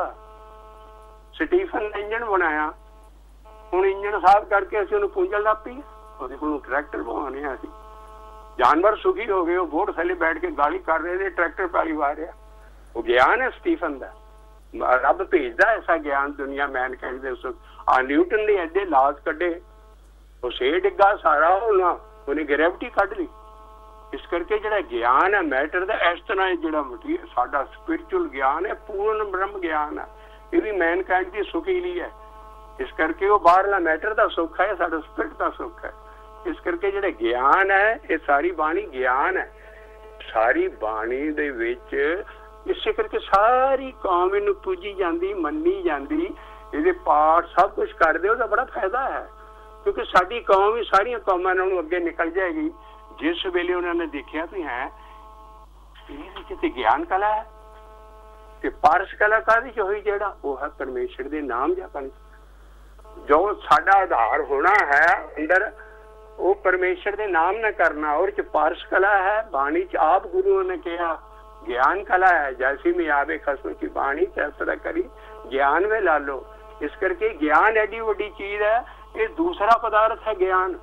स्टीफन ने इंजन बनाया, हुण इंजन साफ करके असीं उहनूं पूंजण लग पई, ਉਹਦੇ ਕੋਲੋਂ ट्रैक्टर ਬਣਾਉਣੇ ਆ ਅਸੀਂ। जानवर सुखी हो गए, वो बोट थले बैठ के गाली कर रहे थे, ट्रैक्टर पैली वाह रहा। वो ज्ञान है स्टीफन का, रब भेजदा ऐसा ज्ञान दुनिया मैन कहते। आ न्यूटन ने एडे लाज कड्डे, वो से डिग्गा सारा उन्हें ग्रेविटी कढ ली। इस करके जिहड़ा ज्ञान है मैटर का, इस तरह जिहड़ा मटीरियल साडा स्पिरिचुअल ज्ञान है, पूर्ण ब्रह्म ज्ञान है, ये भी मैन कैंड की सुखी ली है। इस करके वो बाहरला मैटर का सुख है, साडा स्पिरिट का सुख है। इस करके जिहड़ा ज्ञान है, ये सारी बाणी ज्ञान है। सारी बाणी दे विच इसे करके सारी कौम इनू पूजी जाती, मन्नी जाती, ये पाठ सब कुछ कर दे, उसका बड़ा फायदा है। क्योंकि साडी कौम ही सारिया कौमां नालों अगे निकल जाएगी जिस वेले उन्होंने देखा भी है ये ज्ञान कला है। ते पारस कला काहदे च होई, जिहड़ा वो है परमेश्वर दे नाम जपण। जो साडा आधार होना है अंदर, वो परमेश्वर दे नाम न करना। और च पारस कला है, बाणी च आप गुरुओं ने कहा ज्ञान कला है। जैसी में आवे खसम की बाणी तैसरा करी ज्ञान वे ला लो। इस करके ज्ञान एडी वड्डी चीज है, ये दूसरा पदार्थ है ज्ञान।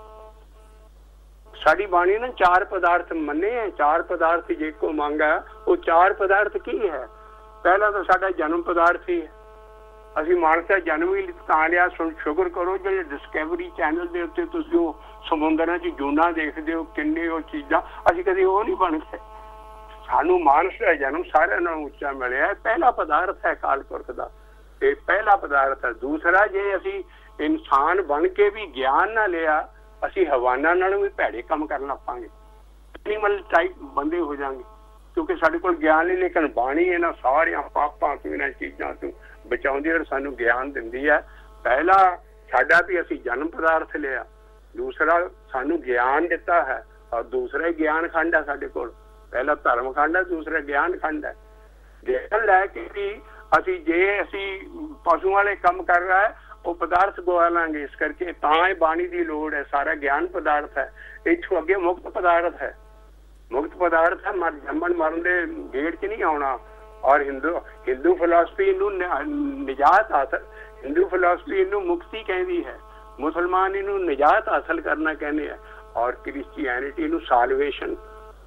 साड़ी बाणी ने चार पदार्थ मन्ने हैं, चार पदार्थ जेको मांगा, वो चार पदार्थ की है। पहला तो साडा जन्म पदार्थ ही है। असी मानसा जन्म ही तां लिया, सुन शुगर करो जो डिस्कवरी चैनल के उत्ते तुसीं वो समुद्रां च जूना देखदे हो, किन्ने वो चीज़ां असी कदे वो नहीं बन सके। सानू मानस का जन्म सारिਆਂ नालों उच्चा मिलिया, पहला पदार्थ है अकाल पुरख दा। ये पहला पदार्थ है। दूसरा, जे असी इंसान बन के भी ज्ञान ना लिया, असी हवाना नालों भी भैड़े काम करन लग पांगे, एनिमल टाइप बंदे हो जाएंगे, क्योंकि साडे कोल ज्ञान नहीं। लेकिन बाणी इन्हां सारियां पापां तो इन्हां चीज़ां तो बचाउंदी और सानू ज्ञान दिंदी है। पहला साडा भी असी जन्म पदार्थ लिया, दूसरा सानू ज्ञान दिता है, और दूसरा ज्ञान खंड है साडे कोल। पहला धर्म खंड है, दूसरा ज्ञान खंड है। ज्ञान लैके भी असी जे असी पशु वाले काम कर रहा है वो पदार्थ गवा लांगे। इस करके तां बाणी की लोड़ है। सारा ज्ञान पदार्थ है, इत्थों अगे मुक्त पदार्थ है। मुक्त पदार्थ है, मर जम्मन मरन दे गेड़ च नहीं आना। और हिंदू हिंदू फिलासफी इनू निजात हासिल, हिंदू फिलासफी इनू मुक्ति कहती है, मुसलमान इनू निजात हासिल करना कहने हैं, और क्रिश्चियनिटी इनू साल्वेशन।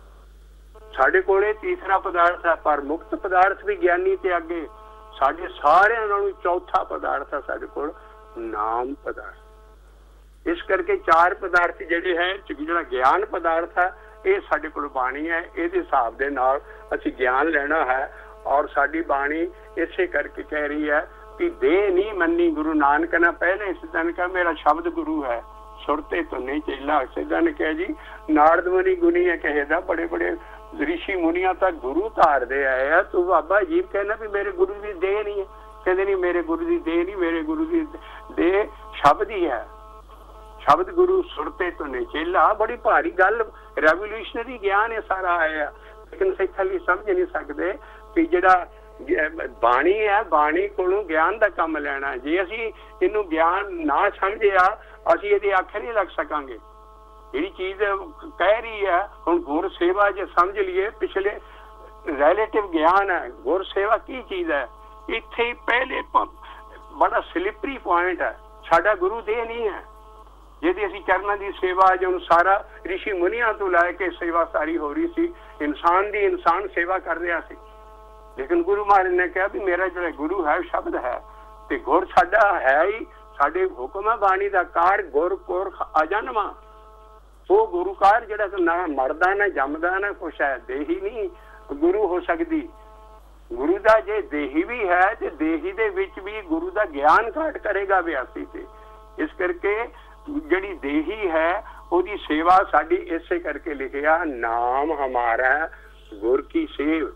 साडे कोले तीसरा पदार्थ है, पर मुक्त पदार्थ भी ज्ञानी ते अगे साडे सारिਆਂ नालों चौथा पदार्थ है साडे कोल नाम पदार्थ। इस करके चार पदार्थ जिहड़े है, जिहड़ा ज्ञान पदार्थ है ये साडे कोल बाणी है। इहदे हिसाब दे नाल असीं ज्ञान लेना है। और साडी बाणी इसे करके कह रही है कि देह नहीं मन्नी गुरु नानक ने पहले सिद्धां ने कहा मेरा शब्द गुरु है, सुरते तो नहीं चेला। सिद्धां ने कहा जी नारद मुनि गुनी है कहेदा, बड़े बड़े ऋषि मुनिया तक गुरु धारदे आए है, तू बाबा अजीब कहना भी मेरे गुरु की देह नहीं है। कहते नहीं मेरे गुरु की देह नहीं, मेरे गुरु की देह शब्द ही है। शब्द गुरु सुरते तो नहीं चेला। बड़ी भारी गल, रेवोल्यूशनरी ज्ञान है सारा आया, लेकिन सिख हाली समझ नहीं सकते कि जिहड़ा बाणी है, बाणी कोलों ज्ञान का काम लेना। जे असी इनू ज्ञान ना समझिया असी इहदे आखे नहीं लग सकांगे। ਜਿਹੜੀ चीज कह रही है हुण गुर सेवा जे समझ लिए, पिछले रिलेटिव ज्ञान है। गुर सेवा की चीज है, इत्थे ही पहले बड़ा स्लिपरी पॉइंट है। साडा गुरु देह नहीं है। जिहदी असीं चरनां दी सेवा जो सारा ऋषि मुनियां तो लैके सेवा सारी हो रही सी, इंसान दी इंसान सेवा कर रहा सी। लेकिन गुरु महाराज ने कहा भी मेरा जो गुरु है शब्द है, ते गुर साडा है ही। साडे हुक्म है बाणी दा कार गुर पुरख अजन्मा। वो गुरुकार जिहड़ा ना मरदा ना जमदा ना कुछ है, देही नहीं गुरु हो सकती। गुरु दा जे देही भी है ते देही दे विच भी गुरु दा ज्ञान घाट करेगा व्यासी से। इस करके जिहड़ी देही है ओदी सेवा साडी इसे करके लिखिया नाम हमारा गुर की सेव।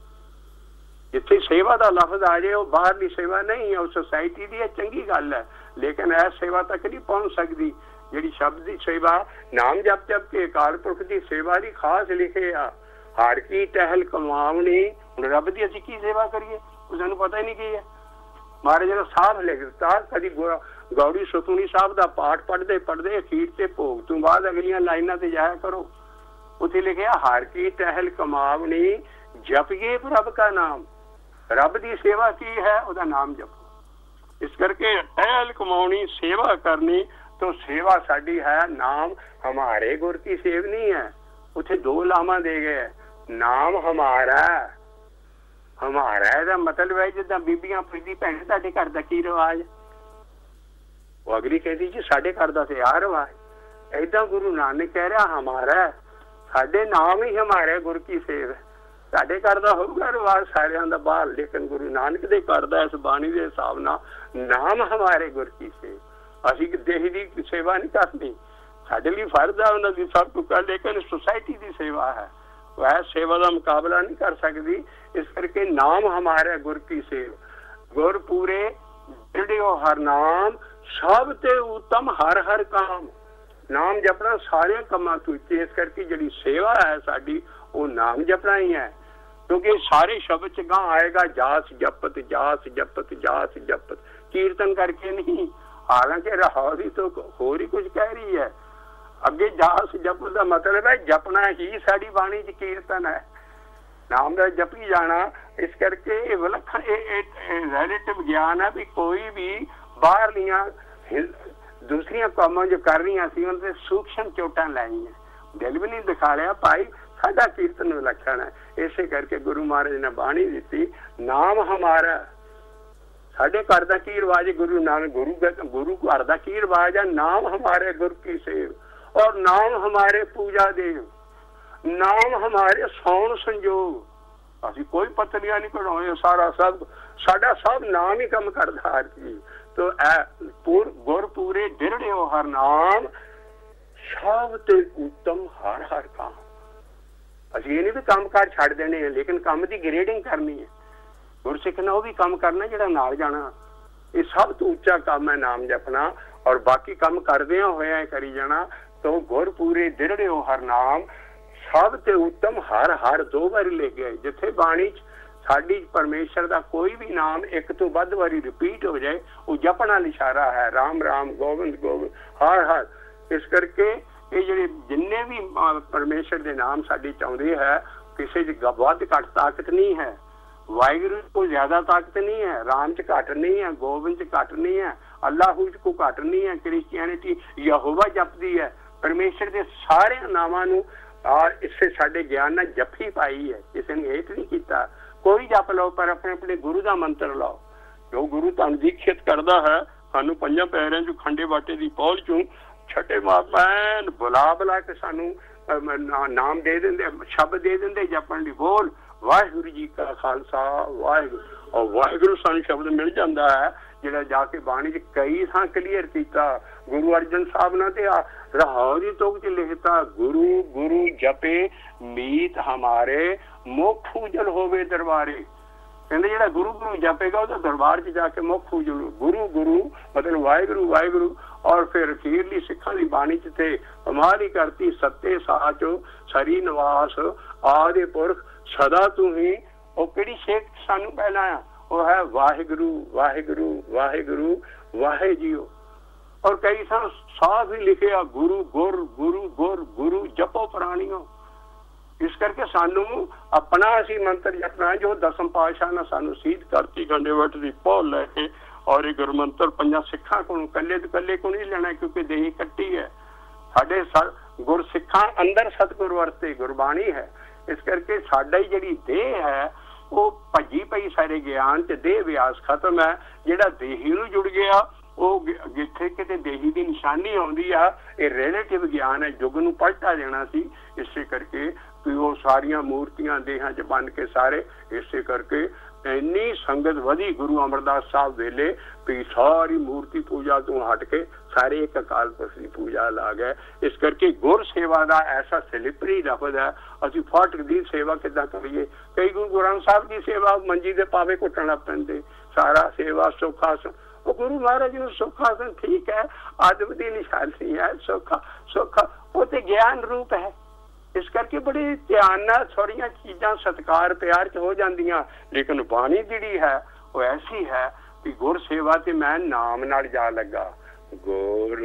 जिथे सेवा का लफ्ज आ जाए वो बाहरली सेवा नहीं है, उस सोसाइटी की चंगी गल है, लेकिन ऐ सेवा तक नहीं पहुंच सकती। जिहड़ी शब्द की सेवा नाम जप जप के अकाल पुरख की सेवा की खास लिखे आ, हार की टहल कमावनी। हुण रब की असीं की सेवा करिए, सानूं पता ही नहीं की है। महाराज ने साफ लिख दिता, कदी गौड़ी सुतुनी साहब का पाठ पढ़ते पढ़ते अखीर से भोग तो बाद अगलियां लाइनां ते जाया करो, उत्थे लिखिया हार की टहल कमावनी जपिए रब का नाम। रब की सेवा की है, उसका नाम जपो। इस करके टहल कमाउनी सेवा करनी, तो सेवा साडी है नाम हमारे गुर की सेव नहीं है। उथे दो लामा दे गए, नाम हमारा हमारा दा मतलब है जिदा बीबियां पुछदी भैन तुहाडे घर दा की रिवाज, वो अगली कहती जी साडे घर दा ते आ रिवाज। ऐदा गुरु नानक कह रहा हमारा, साडे नाम ही हमारे गुर की सेव है। साडे घर दा होगा रिवाज सारियां दा बाहर, लेकिन गुरु नानक दे घर दा इस बाणी दे हिसाब नाल नाम हमारे गुर की सेव। असी देही की सेवा नहीं करनी, साडे लिए फर्ज है उन्हां दी सब कुछ कर, लेकिन सोसाइटी की सेवा है, वह सेवा का मुकाबला नहीं कर सकती। इस करके नाम हमारे गुर की सेव। गुर पूरे जिहड़े हर नाम सब ते उत्तम हर हर काम। नाम जपना सारे कामां तो उत्ते। इस करके जिहड़ी सेवा है साडी वो नाम जपना ही है, क्योंकि सारे शब्द च गां आएगा जास जपत जास जपत जास जपत, कीर्तन करके नहीं। हालांकि लाहौरी तो होर ही कुछ कह रही है। अगे जास जपत का मतलब है जपना ही साडी बाणी च कीर्तन है, नाम का जपी जाना। इस करके विलखण रिलेटिव ज्ञान है भी कोई भी बाहरलियां दूसरियां कामां जो कर रही सी उनसे सूक्ष्म चोटां लाइयां, दिल भी नहीं दिखा रहा भाई साडा कीर्तन विलक्षण है। इसे करके गुरु महाराज ने बाणी दी नाम हमारा। साडे घर दा की रिवाज, गुरु नानक गुरु गुरु घर दा की रिवाज है नाम हमारे गुर की सेव, और नाम हमारे पूजा देव, नाम हमारे सौन संजोग। ਅਸੀਂ ਕੋਈ ਪਤਲੀਆਂ ਨਹੀਂ ਕਢਾਉਣੇ, ਸਾਰਾ ਸਭ ਸਾਡਾ ਸਭ ਨਾਮ ਹੀ ਕੰਮ ਕਰਦਾ ਹਰ ਚੀਜ਼। ਤੋ ਇਹ ਪੁਰ ਗੁਰ ਪੂਰੇ ਦਿਰੜਿਓ ਹਰ ਨਾਮ, ਸਭ ਤੇ ਉੱਤਮ ਹਰ ਹਰ ਕੰਮ। ਅਸੀਂ ਇਹ ਨਹੀਂ ਵੀ ਕੰਮ ਕਾਰ ਛੱਡ ਦੇਣੇ, ਲੇਕਿਨ ਕੰਮ ਦੀ ਗ੍ਰੇਡਿੰਗ ਕਰਨੀ ਹੈ। ਗੁਰਸਿੱਖ ਨੇ ਉਹ ਵੀ ਕੰਮ ਕਰਨਾ ਜਿਹੜਾ ਨਾਲ ਜਾਣਾ। ਇਹ ਸਭ ਤੋਂ ਉੱਚਾ ਕੰਮ ਹੈ ਨਾਮ ਜਪਣਾ, ਔਰ ਬਾਕੀ ਕੰਮ ਕਰਦਿਆਂ ਹੋਇਆ ਕਰੀ ਜਾਣਾ। ਤੋ ਗੁਰ ਪੂਰੇ ਦਿਰੜਿਓ ਹਰ ਨਾਮ, ਸਭ ਤੇ ਉੱਤਮ ਹਰ ਹਰ ਦੋ ਵਾਰੀ ਲਿਖਿਆ। ਜਿੱਥੇ ਬਾਣੀ ਚ ਸਾਡੀ ਪਰਮੇਸ਼ਰ ਦਾ ਕੋਈ ਵੀ ਨਾਮ ਇੱਕ ਤੋਂ ਵੱਧ ਵਾਰੀ ਰਿਪੀਟ ਹੋ ਜਾਏ, ਉਹ ਜਪਣਾ ਇਸ਼ਾਰਾ ਹੈ, ਰਾਮ ਰਾਮ ਗੋਬਿੰਦ ਗੋਬਿੰਦ ਹਰ ਹਰ। ਇਸ ਕਰਕੇ ਇਹ ਜਿਹੜੇ ਜਿੰਨੇ ਵੀ ਪਰਮੇਸ਼ਰ ਦੇ ਨਾਮ ਸਾਡੇ ਚ ਆਉਂਦੇ ਹੈ, ਕਿਸੇ ਚ ਵੱਧ ਘੱਟ ਤਾਕਤ ਨਹੀਂ ਹੈ। ਵਾਹਿਗੁਰੂ ਕੋਲ ਜ਼ਿਆਦਾ ਤਾਕਤ ਨਹੀਂ ਹੈ, ਰਾਮ ਚ ਘੱਟ ਨਹੀਂ ਹੈ, ਗੋਬਿੰਦ ਚ ਘੱਟ ਨਹੀਂ ਹੈ, ਅੱਲਾਹੂ ਚ ਕੋ ਘੱਟ ਨਹੀਂ ਹੈ। ਕ੍ਰਿਸਚੀਅਨਿਟੀ ਯਹੋਵਾ ਜਪਦੀ ਹੈ। ਪਰਮੇਸ਼ਰ ਦੇ ਸਾਰੇ ਨਾਮਾਂ ਨੂੰ ਔਰ ਇਸੇ ਸਾਡੇ ਗਿਆਨ ਨਾਲ ਜੱਫੀ ਪਾਈ ਹੈ, ਕਿਸੇ ਨੇ ਹੇਠ ਨਹੀਂ ਕੀਤਾ। ਕੋਈ ਜਪ ਲਓ, ਪਰ ਆਪਣੇ ਆਪਣੇ ਗੁਰੂ ਦਾ ਮੰਤਰ ਲਾਓ। ਜੋ ਗੁਰੂ ਤੁਹਾਨੂੰ ਦੀਖਿਤ ਕਰਦਾ ਹੈ, ਸਾਨੂੰ ਪੰਜਾਂ ਪੈਰਿਆਂ ਚ ਖੰਡੇ ਬਾਟੇ ਦੀ ਪੌਲ ਚੋਂ ਛੱਟੇ ਮਾਪੈਨ ਬੁਲਾ ਬੁਲਾ ਕੇ ਸਾਨੂੰ ਨਾਮ ਦੇ ਦਿੰਦੇ, ਸ਼ਬਦ ਦੇ ਦਿੰਦੇ ਜਪਣ ਲਈ। ਬੋਲ ਵਾਹਿਗੁਰੂ ਜੀ ਕਾ ਖਾਲਸਾ ਵਾਹਿਗੁਰੂ, ਔਰ ਵਾਹਿਗੁਰੂ ਸਾਨੂੰ ਸ਼ਬਦ ਮਿਲ ਜਾਂਦਾ ਹੈ ਜਿਹੜਾ ਜਾ ਕੇ ਬਾਣੀ ਚ ਕਈ ਥਾਂ ਕਲੀਅਰ ਕੀਤਾ। ਗੁਰੂ ਅਰਜਨ ਸਾਹਿਬ ਨੇ ਤੇ ਲਾਹੌਰ ਦੀ ਤੁਕ ਚ ਲਿਖਤਾ, ਗੁਰੂ ਗੁਰੂ ਜਪੇ ਮੀਤ ਹਮਾਰੇ, ਮੁਖ ਉਜਲ ਹੋਵੇ ਦਰਬਾਰੇ। ਕਹਿੰਦੇ ਜਿਹੜਾ ਗੁਰੂ ਗੁਰੂ ਜਪੇਗਾ ਉਹਦਾ ਦਰਬਾਰ ਚ ਜਾ ਕੇ ਮੁਖ ਉਜਲ। ਗੁਰੂ ਗੁਰੂ ਮਤਲਬ ਵਾਹਿਗੁਰੂ ਵਾਹਿਗੁਰੂ। ਔਰ ਫਿਰ ਅਖੀਰਲੀ ਸਿੱਖਾਂ ਦੀ ਬਾਣੀ ਚ ਤੇ ਕਮਾਲ ਹੀ ਕਰਤੀ, ਸੱਤੇ ਸਾਚੋ ਸਰੀ ਨਿਵਾਸ ਆਦਿ ਪੁਰਖ ਸਦਾ ਤੂੰ ਹੀ। ਉਹ ਕਿਹੜੀ ਸ਼ੇਖ ਸਾਨੂੰ ਪਹਿਲਾਂ ਆ, ਉਹ ਹੈ ਵਾਹਿਗੁਰੂ ਵਾਹਿਗੁਰੂ ਵਾਹਿਗੁਰੂ ਵਾਹਿ ਜੀਓ। ਔਰ ਕਈ ਥਾਂ ਸਾਫ ਹੀ ਲਿਖਿਆ ਗੁਰੂ ਗੁਰ ਗੁਰੂ ਗੁਰ ਗੁਰੂ ਜਪੋ ਪ੍ਰਾਣੀਓ। ਇਸ ਕਰਕੇ ਸਾਨੂੰ ਆਪਣਾ ਅਸੀਂ ਮੰਤਰ ਜਪਣਾ ਜੋ ਦਸਮ ਪਾਤਸ਼ਾਹ ਨੇ ਸਾਨੂੰ ਸੀਧ ਕਰਤੀ, ਖੰਡੇ ਵਟ ਦੀ ਪੌਲ ਲੈ ਕੇ। ਔਰ ਇਹ ਗੁਰਮੰਤਰ ਪੰਜਾਂ ਸਿੱਖਾਂ ਕੋਲੋਂ ਇਕੱਲੇ ਤੋਂ ਇਕੱਲੇ ਕੋ ਨਹੀਂ ਲੈਣਾ, ਕਿਉਂਕਿ ਦੇਹੀ ਕੱਟੀ ਹੈ। ਸਾਡੇ ਗੁਰ ਸਿੱਖਾਂ ਅੰਦਰ ਸਤਿਗੁਰ ਵਰਤੇ ਗੁਰਬਾਣੀ ਹੈ। ਇਸ ਕਰਕੇ ਸਾਡਾ ਹੀ ਜਿਹੜੀ ਦੇਹ ਹੈ ਉਹ ਭੱਜੀ ਪਈ ਸਾਰੇ ਗਿਆਨ ਚ, ਦੇਹ ਵਿਆਸ ਖਤਮ ਹੈ। ਜਿਹੜਾ ਦੇਹੀ ਨੂੰ ਜੁੜ ਗਿਆ ਉਹ ਜਿੱਥੇ ਕਿਤੇ ਦੇਹੀ ਦੀ ਨਿਸ਼ਾਨੀ ਆਉਂਦੀ ਆ, ਇਹ ਰਿਲੇਟਿਵ ਗਿਆਨ ਹੈ, ਯੁੱਗ ਨੂੰ ਪਲਟਾ ਦੇਣਾ ਸੀ। ਇਸੇ ਕਰਕੇ ਵੀ ਉਹ ਸਾਰੀਆਂ ਮੂਰਤੀਆਂ ਦੇਹਾਂ ਚ ਬਣ ਕੇ ਸਾਰੇ, ਇਸੇ ਕਰਕੇ ਇੰਨੀ ਸੰਗਤ ਵਧੀ ਗੁਰੂ ਅਮਰਦਾਸ ਸਾਹਿਬ ਵੇਲੇ ਵੀ ਸਾਰੀ ਮੂਰਤੀ ਪੂਜਾ ਤੋਂ ਹਟ ਕੇ ਸਾਰੇ ਇੱਕ ਅਕਾਲ ਪੁਰਖ ਦੀ ਪੂਜਾ ਲਾ ਗਏ। ਇਸ ਕਰਕੇ ਗੁਰ ਸੇਵਾ ਦਾ ਐਸਾ ਸਲਿਪਰੀ ਲਫ਼ਜ਼ ਹੈ। ਅਸੀਂ ਫਾਟਕ ਦੀ ਸੇਵਾ ਕਿੱਦਾਂ ਕਰੀਏ? ਕਈ ਗੁਰੂ ਗ੍ਰੰਥ ਸਾਹਿਬ ਦੀ ਸੇਵਾ ਮੰਜੀ ਦੇ ਪਾਵੇ ਘੁੱਟਣ ਲੱਗ ਪੈਂਦੇ। ਸਾਰਾ ਸੇਵਾ ਸੁਖਾਸਨ, ਉਹ ਗੁਰੂ ਮਹਾਰਾਜ ਨੂੰ ਸੁਖਾਸਨ ਠੀਕ ਹੈ, ਆਦਮ ਦੀ ਨਿਸ਼ਾਨੀ ਹੈ। ਸੁਖਾ ਸੁਖਾ ਉਹ ਤੇ ਗਿਆਨ ਰੂਪ ਹੈ। ਇਸ ਕਰਕੇ ਬੜੇ ਧਿਆਨ ਨਾਲ ਸਾਰੀਆਂ ਚੀਜ਼ਾਂ ਸਤਿਕਾਰ ਪਿਆਰ ਚ ਹੋ ਜਾਂਦੀਆਂ। ਲੇਕਿਨ ਬਾਣੀ ਜਿਹੜੀ ਹੈ ਉਹ ਐਸੀ ਹੈ ਕਿ ਗੁਰ ਸੇਵਾ ਤੇ ਮੈਂ ਨਾਮ ਨਾਲ ਜਾ ਲੱਗਾ। ਗੁਰ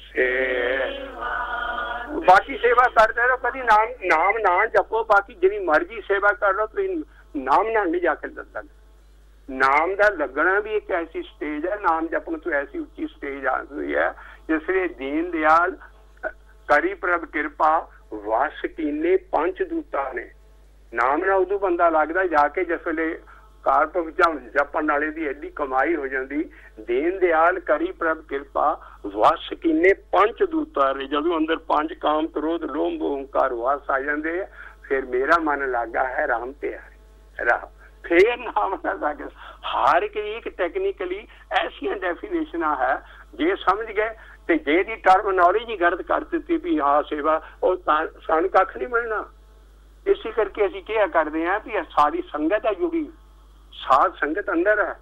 ਸੇਵਾ, ਬਾਕੀ ਸੇਵਾ ਕਰਦੇ ਰਹੋ, ਕਦੀ ਨਾਮ ਨਾਮ ਨਾ ਜਪੋ। ਬਾਕੀ ਜਿਹੜੀ ਮਰਜ਼ੀ ਸੇਵਾ ਕਰ ਲਓ, ਤੁਸੀਂ ਨਾਮ ਨਾਲ ਨਹੀਂ ਜਾ ਕੇ ਲੱਗਾ। ਨਾਮ ਦਾ ਲੱਗਣਾ ਵੀ ਇੱਕ ਐਸੀ ਸਟੇਜ ਹੈ, ਨਾਮ ਜਪਣ ਤੋਂ ਐਸੀ ਉੱਚੀ ਸਟੇਜ ਆ ਗਈ ਹੈ। ਜਿਸ ਲਈ ਦੀਨ ਦਿਆਲ ਕਰੀ ਪ੍ਰਭ ਕਿਰਪਾ ਵਸ ਕੀਨੇ ਪੰਜ ਦੂਤਾਂ ਨੇ। ਨਾਮ ਨਾਲ ਉਦੋਂ ਬੰਦਾ ਲੱਗਦਾ ਜਾ ਕੇ ਜਿਸ ਵੇਲੇ ਕਾਰਪੁਰਖ ਜਪਣ ਵਾਲੇ ਦੀ ਐਡੀ ਕਮਾਈ ਹੋ ਜਾਂਦੀ। ਦੀਨ ਦਿਆਲ ਕਰੀ ਪ੍ਰਭ ਕਿਰਪਾ ਵਸ ਕੀਨੇ ਪੰਜ ਦੂਤਾਂ ਨੇ। ਜਦੋਂ ਅੰਦਰ ਪੰਜ ਕਾਮ ਕ੍ਰੋਧ ਲੋਭ ਓਂਕਾਰ ਵਸ ਆ ਜਾਂਦੇ ਆ, ਫਿਰ ਮੇਰਾ ਮਨ ਲੱਗਾ ਹੈ ਰਾਮ ਤੇ ਰਾਮ, ਫੇਰ ਨਾਮ ਨਾਲ ਲੱਗ। ਹਰ ਇੱਕ ਇੱਕ ਟੈਕਨੀਕਲੀ ਐਸੀਆਂ ਡੈਫੀਨੇਸ਼ਨਾਂ ਹੈ, ਜੇ ਸਮਝ ਗਏ ਤੇ ਜੇ ਦੀ ਟਰਮਨੋਲੋਜੀ ਹੀ ਗਲਤ ਕਰ ਦਿੱਤੀ ਵੀ ਹਾਂ ਸੇਵਾ, ਉਹ ਸਾਨੂੰ ਕੱਖ ਨਹੀਂ ਮਿਲਣਾ। ਇਸੇ ਕਰਕੇ ਅਸੀਂ ਕਿਹਾ ਕਰਦੇ ਹਾਂ ਵੀ ਸਾਰੀ ਸੰਗਤ ਹੈ ਜੁੜੀ। ਸਾਧ ਸੰਗਤ ਅੰਦਰ ਹੈ,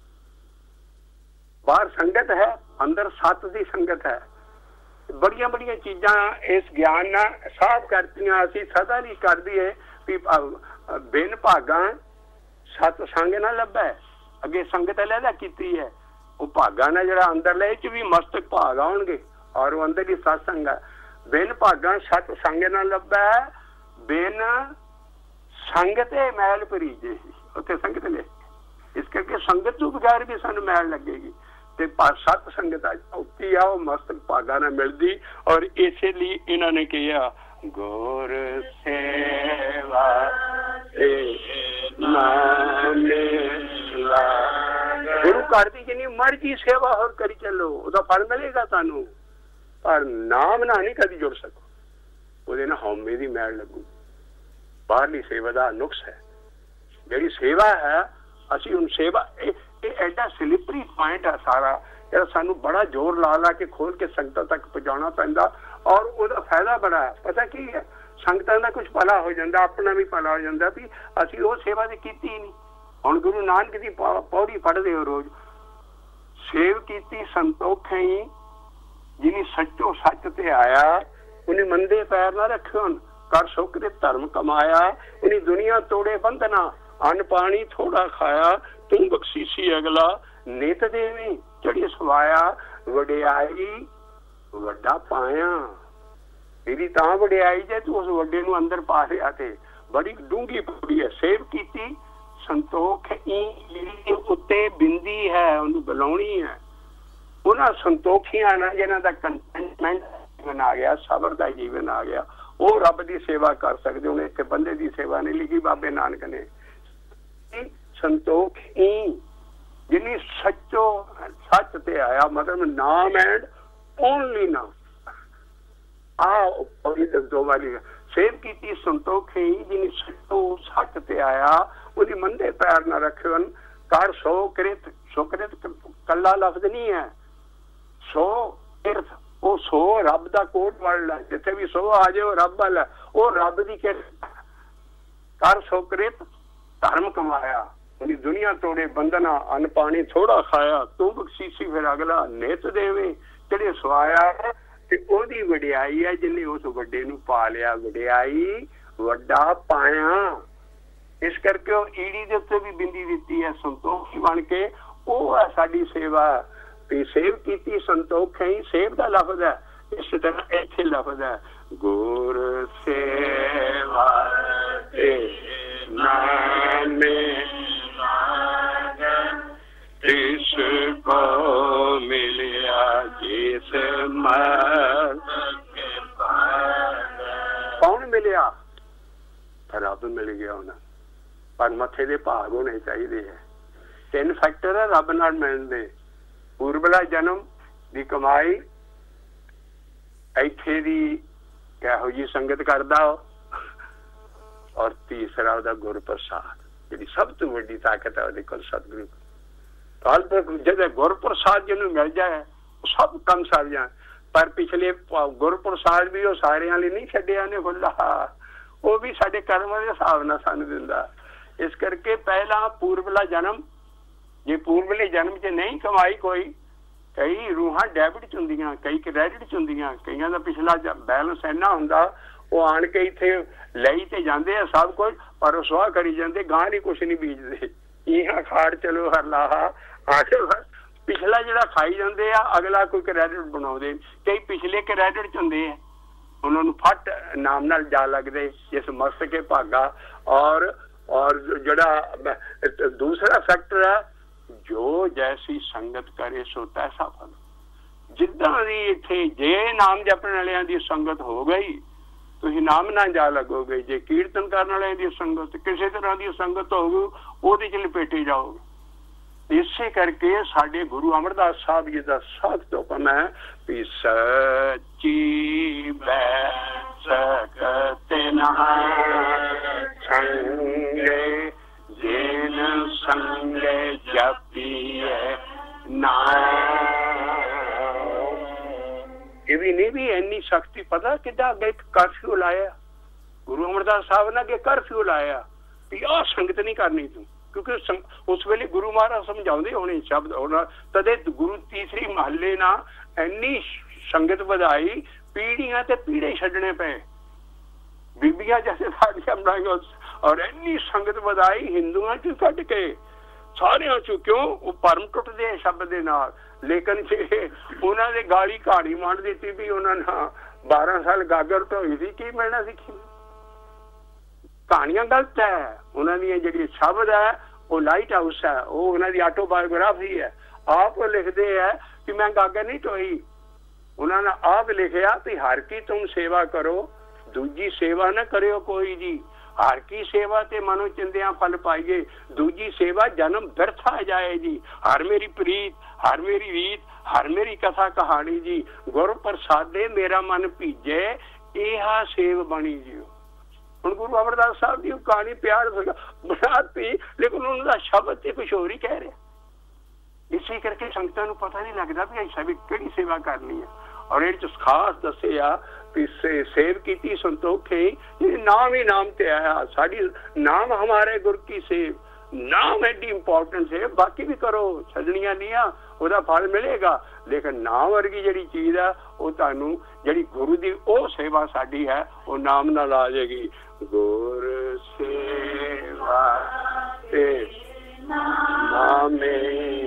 ਬਾਹਰ ਸੰਗਤ ਹੈ, ਅੰਦਰ ਸੱਤ ਦੀ ਸੰਗਤ ਹੈ। ਬੜੀਆਂ ਬੜੀਆਂ ਚੀਜ਼ਾਂ ਇਸ ਗਿਆਨ ਨਾਲ ਸਾਫ਼ ਕਰਤੀਆਂ। ਅਸੀਂ ਸਦਾ ਲਈ ਕਰਦੀ ਹੈ ਵੀ ਬਿਨ ਭਾਗਾਂ ਸਤ ਸੰਗ ਨਾ ਲੱਭੈ। ਅੱਗੇ ਸੰਗਤ ਲੈਦਾ ਕੀਤੀ ਹੈ, ਉਹ ਭਾਗਾਂ ਨਾਲ ਜਿਹੜਾ ਅੰਦਰ ਲੈ ਚ ਵੀ ਮਸਤਕ ਭਾਗ ਆਉਣਗੇ। ਔਰ ਉਹ ਅੰਦਰ ਦੀ ਸਤ ਸੰਗ ਹੈ। ਬਿਨ ਭਾਗਾਂ ਸਤ ਸੰਗ ਨਾ ਲੱਭੈ, ਬਿਨ ਸੰਗਤੇ ਮੈਲ ਭਰੀਜੇ। ਉੱਥੇ ਸੰਗਤ ਲੈ। ਇਸ ਕਰਕੇ ਸੰਗਤ ਤੋਂ ਬਗੈਰ ਵੀ ਸਾਨੂੰ ਮੈਲ ਲੱਗੇਗੀ। ਤੇ ਸਤ ਸੰਗਤ ਉੱਤੀ ਆ, ਉਹ ਮਸਤਕ ਭਾਗਾਂ ਨਾਲ ਮਿਲਦੀ। ਔਰ ਇਸੇ ਲਈ ਇਹਨਾਂ ਨੇ ਕਿਹਾ ਗੁਰ ਸੇਵਾ ਗੁਰੂ ਘਰ ਦੀ ਜਿੰਨੀ ਮਰਜ਼ੀ ਸੇਵਾ ਹੋਰ ਕਰੀ ਚੱਲੋ, ਉਹਦਾ ਫਲ ਮਿਲੇਗਾ ਤੁਹਾਨੂੰ। ਪਰ ਨਾਮ ਨਾਲ ਨਹੀਂ ਕਦੀ ਜੁੜ ਸਕੋ, ਉਹਦੇ ਨਾਲ ਹਉਮੈ ਦੀ ਮੈਲ ਲੱਗੂ। ਬਾਹਰਲੀ ਸੇਵਾ ਦਾ ਨੁਕਸ ਹੈ। ਜਿਹੜੀ ਸੇਵਾ ਹੈ ਅਸੀਂ ਹੁਣ ਸੇਵਾ ਇਹ ਐਡਾ ਸਲਿਪਰੀ ਪੁਆਇੰਟ ਹੈ ਸਾਰਾ, ਜਿਹੜਾ ਸਾਨੂੰ ਬੜਾ ਜ਼ੋਰ ਲਾ ਲਾ ਕੇ ਖੋਲ ਕੇ ਸੰਗਤਾਂ ਤੱਕ ਪਹੁੰਚਾਉਣਾ ਪੈਂਦਾ। ਔਰ ਉਹਦਾ ਫਾਇਦਾ ਬੜਾ ਹੈ। ਪਤਾ ਕੀ ਹੈ, ਸੰਗਤਾਂ ਦਾ ਕੁਛ ਭਲਾ ਹੋ ਜਾਂਦਾ, ਆਪਣਾ ਵੀ ਭਲਾ ਹੋ ਜਾਂਦਾ ਵੀ ਅਸੀਂ ਉਹ ਸੇਵਾ ਤੇ ਕੀਤੀ ਹੀ ਨਹੀਂ। ਹੁਣ ਗੁਰੂ ਨਾਨਕ ਦੀ ਪੌੜੀ ਪੜ੍ਹਦੇ ਹੋ ਰੋਜ਼, ਸੇਵ ਕੀਤੀ ਸੰਤੋਖੀ ਜਿਹਨੇ ਸੱਚੋ ਸੱਚ ਤੇ ਆਇਆ, ਉਹਨੇ ਮੰਦੇ ਪੈਰ ਨਾ ਰੱਖਿਓ, ਕਰ ਸੁਕਰਿਤ ਧਰਮ ਕਮਾਇਆ, ਉਹਨੇ ਦੁਨੀਆ ਤੋੜੇ ਬੰਧਨਾ, ਅੰਨ ਪਾਣੀ ਥੋੜਾ ਖਾਇਆ, ਤੂੰ ਬਖਸ਼ੀਸੀ ਅਗਲਾ ਨਿਤ ਦੇਵੀ ਚੜੀ ਸਵਾਇਆ, ਵਡਿਆਈ ਵੱਡਾ ਪਾਇਆ। ਇਹਦੀ ਤਾਂ ਵਡਿਆਈ ਜੇ ਤੂੰ ਉਸ ਵੱਡੇ ਨੂੰ ਅੰਦਰ ਪਾ ਲਿਆ। ਤੇ ਬੜੀ ਡੂੰਘੀ ਪੌੜੀ ਹੈ। ਸੇਵ ਕੀਤੀ ਸੰਤੋਖ ਜਿਹੜੀ ਉੱਤੇ ਬਿੰਦੀ ਹੈ, ਉਹਨੂੰ ਬੁਲਾਉਣੀ ਹੈ। ਉਹਨਾਂ ਸੰਤੋਖੀਆਂ ਨਾਲ ਜਿਹਨਾਂ ਦਾ ਕੰਟੈਂਟਮੈਂਟ ਜੀਵਨ ਆ ਗਿਆ, ਸਬਰ ਦਾ ਜੀਵਨ ਆ ਗਿਆ, ਉਹ ਰੱਬ ਦੀ ਸੇਵਾ ਕਰ ਸਕਦੇ। ਉਹਨੇ ਇੱਥੇ ਬੰਦੇ ਦੀ ਸੇਵਾ ਨਹੀਂ ਲਿਖੀ ਬਾਬੇ ਨਾਨਕ ਨੇ। ਸੰਤੋਖ ਜਿਹਨੀ ਸੱਚੋ ਸੱਚ ਤੇ ਆਇਆ, ਮਤਲਬ ਨਾਮ ਐਂਡ ਓਨਲੀ ਨਾਮ। ਆਹ ਦੋ ਵਾਰੀ ਸੇਵ ਕੀਤੀ ਸੰਤੋਖੀ ਜਿਹਨੀ ਸੱਚੋ ਸੱਚ ਤੇ ਆਇਆ, ਉਹਦੀ ਮੰਦੇ ਪੈਰ ਨਾ ਰੱਖਣ, ਕਰ ਸੋ ਕਿਰਤ। ਸੋ ਕਿਰਤ ਕੱਲਾ ਲਫ਼ਜ਼ ਨਹੀਂ ਹੈ, ਸੋ ਕਿਰਤ। ਉਹ ਸੋ ਰੱਬ ਦਾ ਕੋਟ ਵਰਡ ਹੈ, ਜਿੱਥੇ ਵੀ ਸੋ ਆ ਜਾਏ ਉਹ ਰੱਬ ਵਾਲਾ, ਉਹ ਰੱਬ ਦੀ ਕਿਰਤ। ਕਰ ਸੋ ਕਿਰਤ ਧਰਮ ਕਮਾਇਆ, ਉਹਦੀ ਦੁਨੀਆ ਤੋੜੇ ਬੰਧਨਾ, ਅੰਨ ਪਾਣੀ ਥੋੜਾ ਖਾਇਆ, ਤੂੰ ਬਖਸ਼ੀਸੀ ਫਿਰ ਅਗਲਾ ਨਿਤ ਦੇਵੇ ਜਿਹੜੇ ਸਵਾਇਆ। ਤੇ ਉਹਦੀ ਵਡਿਆਈ ਹੈ ਜਿਹਨੇ ਉਸ ਵੱਡੇ ਨੂੰ ਪਾ ਲਿਆ, ਵਡਿਆਈ ਵੱਡਾ ਪਾਇਆ। ਇਸ ਕਰਕੇ ਉਹ ਈੜੀ ਦੇ ਉੱਤੇ ਵੀ ਬਿੰਦੀ ਦਿੱਤੀ ਹੈ ਸੰਤੋਖੀ ਬਣ ਕੇ। ਉਹ ਹੈ ਸਾਡੀ ਸੇਵਾ ਵੀ ਸੇਵ ਕੀਤੀ ਸੰਤੋਖੀ। ਸੇਵ ਦਾ ਲਫ਼ਜ਼ ਹੈ, ਇਸ ਤਰ੍ਹਾਂ ਇੱਥੇ ਲਫ਼ਜ਼ ਹੈ ਗੁਰ ਸੇਵਾ ਤੇ ਨਾਮੇ ਇਸ ਕੋ ਮਿਲਿਆ ਜਿਸ ਮਨ ਕੌਣ ਮਿਲਿਆ? ਰੱਬ ਮਿਲ ਗਿਆ ਉਹਨਾਂ। ਪਰ ਮੱਥੇ ਦੇ ਭਾਗ ਹੋਣੇ ਚਾਹੀਦੇ ਹੈ। ਤਿੰਨ ਫੈਕਟਰ ਹੈ ਰੱਬ ਨਾਲ ਮਿਲਣ ਦੇ। ਪੂਰਬਲਾ ਜਨਮ ਦੀ ਕਮਾਈ, ਇੱਥੇ ਦੀ ਕਿਹੋ ਜਿਹੀ ਸੰਗਤ ਕਰਦਾ ਉਹ, ਔਰ ਤੀਸਰਾ ਉਹਦਾ ਗੁਰ ਪ੍ਰਸਾਦ, ਜਿਹੜੀ ਸਭ ਤੋਂ ਵੱਡੀ ਤਾਕਤ ਹੈ ਉਹਦੇ ਕੋਲ, ਸਤਿਗੁਰੂ ਕਾਲ ਪੁਰਖ। ਜਦੋਂ ਗੁਰ ਪ੍ਰਸਾਦ ਜਿਹਨੂੰ ਮਿਲ ਜਾਏ ਉਹ ਸਭ ਕੰਮ ਸਰ ਜਾਣ। ਪਰ ਪਿਛਲੇ ਗੁਰ ਪ੍ਰਸਾਦ ਵੀ ਉਹ ਸਾਰਿਆਂ ਲਈ ਨਹੀਂ ਛੱਡਿਆ ਨੇ ਖੁੱਲਾ, ਉਹ ਵੀ ਸਾਡੇ ਕਰਮਾਂ ਦੇ ਹਿਸਾਬ ਨਾਲ ਸਾਨੂੰ ਦਿੰਦਾ। ਇਸ ਕਰਕੇ ਪਹਿਲਾਂ ਪੂਰਬਲਾ ਜਨਮ, ਜੇ ਪੂਰਬਲੇ ਜਨਮ 'ਚ ਨਹੀਂ ਕਮਾਈ ਕੋਈ, ਕਈ ਰੂਹਾਂ ਡੈਬਿਟ 'ਚ ਹੁੰਦੀਆਂ, ਕਈ ਕ੍ਰੈਡਿਟ 'ਚ ਹੁੰਦੀਆਂ, ਕਈਆਂ ਦਾ ਪਿਛਲਾ ਬੈਲੈਂਸ ਇੰਨਾ ਹੁੰਦਾ ਉਹ ਆਣ ਕੇ ਇੱਥੇ ਲਈ ਤੇ ਜਾਂਦੇ ਆ ਸਭ ਕੁਝ, ਪਰ ਉਹ ਸੁਆਹ ਕਰੀ ਜਾਂਦੇ, ਗਾਂ ਨਹੀਂ ਕੁਛ ਨਹੀਂ ਬੀਜਦੇ। ਇਹ ਖਾੜ ਚਲੋ ਹਰ ਲਾਹਾ ਆ ਕੇ ਪਿਛਲਾ ਜਿਹੜਾ ਖਾਈ ਜਾਂਦੇ ਆ, ਅਗਲਾ ਕੋਈ ਕ੍ਰੈਡਿਟ ਬਣਾਉਂਦੇ। ਕਈ ਪਿਛਲੇ ਕ੍ਰੈਡਿਟ 'ਚ ਹੁੰਦੇ ਆ, ਉਹਨਾਂ ਨੂੰ ਫੱਟ ਨਾਮ ਨਾਲ ਜਾ ਲੱਗਦੇ ਜਿਸ ਮਸਤਕੇ ਭਾਗਾ। ਔਰ ਔਰ ਜਿਹੜਾ ਦੂਸਰਾ ਫੈਕਟਰ ਹੈ, ਜੋ ਜੈਸੀ ਸੰਗਤ ਕਰੇ ਸੋ ਤੈਸਾ ਫਲ। ਜਿੱਦਾਂ ਦੀ ਇੱਥੇ ਜੇ ਨਾਮ ਜਪਣ ਵਾਲਿਆਂ ਦੀ ਸੰਗਤ ਹੋ ਗਈ, ਤੁਸੀਂ ਨਾਮ ਨਾਲ ਜਾ ਲੱਗੋਗੇ। ਜੇ ਕੀਰਤਨ ਕਰਨ ਵਾਲਿਆਂ ਦੀ ਸੰਗਤ, ਕਿਸੇ ਤਰ੍ਹਾਂ ਦੀ ਸੰਗਤ ਹੋਊਗੀ, ਉਹਦੇ 'ਚ ਲਪੇਟੇ ਜਾਓਗੇ। ਇਸੇ ਕਰਕੇ ਸਾਡੇ ਗੁਰੂ ਅਮਰਦਾਸ ਸਾਹਿਬ ਜੀ ਦਾ ਸਖਤ ਹੁਕਮ ਹੈ ਵੀ ਸੱਚੀ ਬੈ ਸਕਤੇ ਨਾ ਸੰਗੇ ਜਿਨ ਸੰਗੇ ਜਪੀਏ ਨਾਮ। ਇਹ ਵੀ ਨਹੀਂ ਵੀ ਇੰਨੀ ਸ਼ਕਤੀ, ਪਤਾ ਕਿੱਦਾਂ ਅੱਗੇ ਕਰਫਿਊ ਲਾਇਆ ਗੁਰੂ ਅਮਰਦਾਸ ਸਾਹਿਬ ਨੇ, ਅੱਗੇ ਕਰਫਿਊ ਲਾਇਆ ਵੀ ਆਹ ਸੰਗਤ ਨਹੀਂ ਕਰਨੀ ਤੂੰ। ਕਿਉਂਕਿ ਉਸ ਵੇਲੇ ਗੁਰੂ ਮਹਾਰਾਜ ਸਮਝਾਉਂਦੇ ਹੋਣੇ ਸ਼ਬਦ ਉਹਨਾਂ, ਤਦੇ ਗੁਰੂ ਤੀਸਰੀ ਮਹੱਲੇ ਨਾਲ ਇੰਨੀ ਸੰਗਤ ਵਧਾਈ, ਪੀੜੀਆਂ ਤੇ ਪੀੜੇ ਛੱਡਣੇ ਪਏ। ਬੀਬੀਆਂ ਜੈਸੇ ਸਾਡੀਆਂ ਬਣਾਈਆਂ, ਔਰ ਇੰਨੀ ਸੰਗਤ ਵਧਾਈ ਹਿੰਦੂਆਂ ਚ ਕੱਢ ਕੇ ਸਾਰਿਆਂ ਚ। ਕਿਉਂ? ਉਹ ਭਰਮ ਟੁੱਟਦੇ ਆ ਸ਼ਬਦ ਦੇ ਨਾਲ। ਲੇਕਿਨ ਜੇ ਉਹਨਾਂ ਦੇ ਗਾਲੀ ਕਹਾਣੀ ਮੰਡ ਦਿੱਤੀ ਵੀ ਉਹਨਾਂ ਨਾਲ ਬਾਰਾਂ ਸਾਲ ਗਾਗਰ ਢੋਈ ਸੀ, ਕੀ ਮਿਲਣਾ ਸਿੱਖੀ? ਕਹਾਣੀਆਂ ਗਲਤ ਹੈ। ਉਹਨਾਂ ਦੀਆਂ ਜਿਹੜੀ ਸ਼ਬਦ ਹੈ ਉਹ ਲਾਈਟ ਹਾਊਸ ਹੈ, ਉਹ ਉਹਨਾਂ ਦੀ ਆਟੋਬਾਇਓਗ੍ਰਾਫੀ ਹੈ। ਆਪ ਉਹ ਲਿਖਦੇ ਹੈ ਕਿ ਮੈਂ ਗਾਗਰ ਨਹੀਂ ਢੋਈ। ਉਹਨਾਂ ਨੇ ਆਪ ਲਿਖਿਆ ਵੀ ਹਰ ਕੀ ਤੁਮ ਸੇਵਾ ਕਰੋ, ਦੂਜੀ ਸੇਵਾ ਨਾ ਕਰਿਓ ਕੋਈ ਜੀ। ਹਰ ਕੀ ਸੇਵਾ ਤੇ ਮਨੋ ਚਿੰਦਿਆਂ ਫਲ ਪਾਈਏ, ਦੂਜੀ ਸੇਵਾ ਜਨਮ ਬਿਰਥਾ ਜਾਏ ਜੀ। ਹਰ ਮੇਰੀ ਪ੍ਰੀਤ, ਹਰ ਮੇਰੀ ਰੀਤ, ਹਰ ਮੇਰੀ ਕਥਾ ਕਹਾਣੀ ਜੀ। ਗੁਰ ਪ੍ਰਸਾਦੇ ਮੇਰਾ ਮਨ ਭੀਜੇ, ਇਹਾ ਸੇਵ ਬਣੀ ਜੀ। ਹੁਣ ਗੁਰੂ ਅਮਰਦਾਸ ਸਾਹਿਬ ਦੀ ਕਹਾਣੀ ਪਿਆਰ ਬਣਾਤੀ, ਲੇਕਿਨ ਉਹਨਾਂ ਦਾ ਸ਼ਬਦ ਤੇ ਕੁਛ ਹੋਰ ਹੀ ਕਹਿ ਰਿਹਾ। ਇਸੇ ਕਰਕੇ ਸੰਗਤਾਂ ਨੂੰ ਪਤਾ ਨਹੀਂ ਲੱਗਦਾ ਵੀ ਅਸੀਂ ਕਿਹੜੀ ਸੇਵਾ ਕਰਨੀ ਹੈ। ਔਰ ਇਹ ਚ ਖਾਸ ਦੱਸਿਆ ਵੀ ਸੇਵ ਕੀਤੀ ਸੰਤੋਖੇ, ਨਾਮ ਹੀ ਨਾਮ ਤੇ ਆਇਆ। ਸਾਡੀ ਨਾਮ ਹਮਾਰੇ ਗੁਰ ਕੀ ਸੇਵ, ਨਾਮ ਐਡੀ ਇੰਪੋਰਟੈਂਸ ਹੈ। ਬਾਕੀ ਵੀ ਕਰੋ, ਛੱਡਣੀਆਂ ਨਹੀਂ ਆ, ਉਹਦਾ ਫਲ ਮਿਲੇਗਾ। ਲੇਕਿਨ ਨਾਮ ਵਰਗੀ ਜਿਹੜੀ ਚੀਜ਼ ਆ ਉਹ ਤੁਹਾਨੂੰ ਜਿਹੜੀ ਗੁਰੂ ਦੀ ਉਹ ਸੇਵਾ ਸਾਡੀ ਹੈ ਉਹ ਨਾਮ ਨਾਲ ਆ ਜਾਏਗੀ। ਗੁਰ ਸੇਵਾ ਤੇ ਨਾਮੇ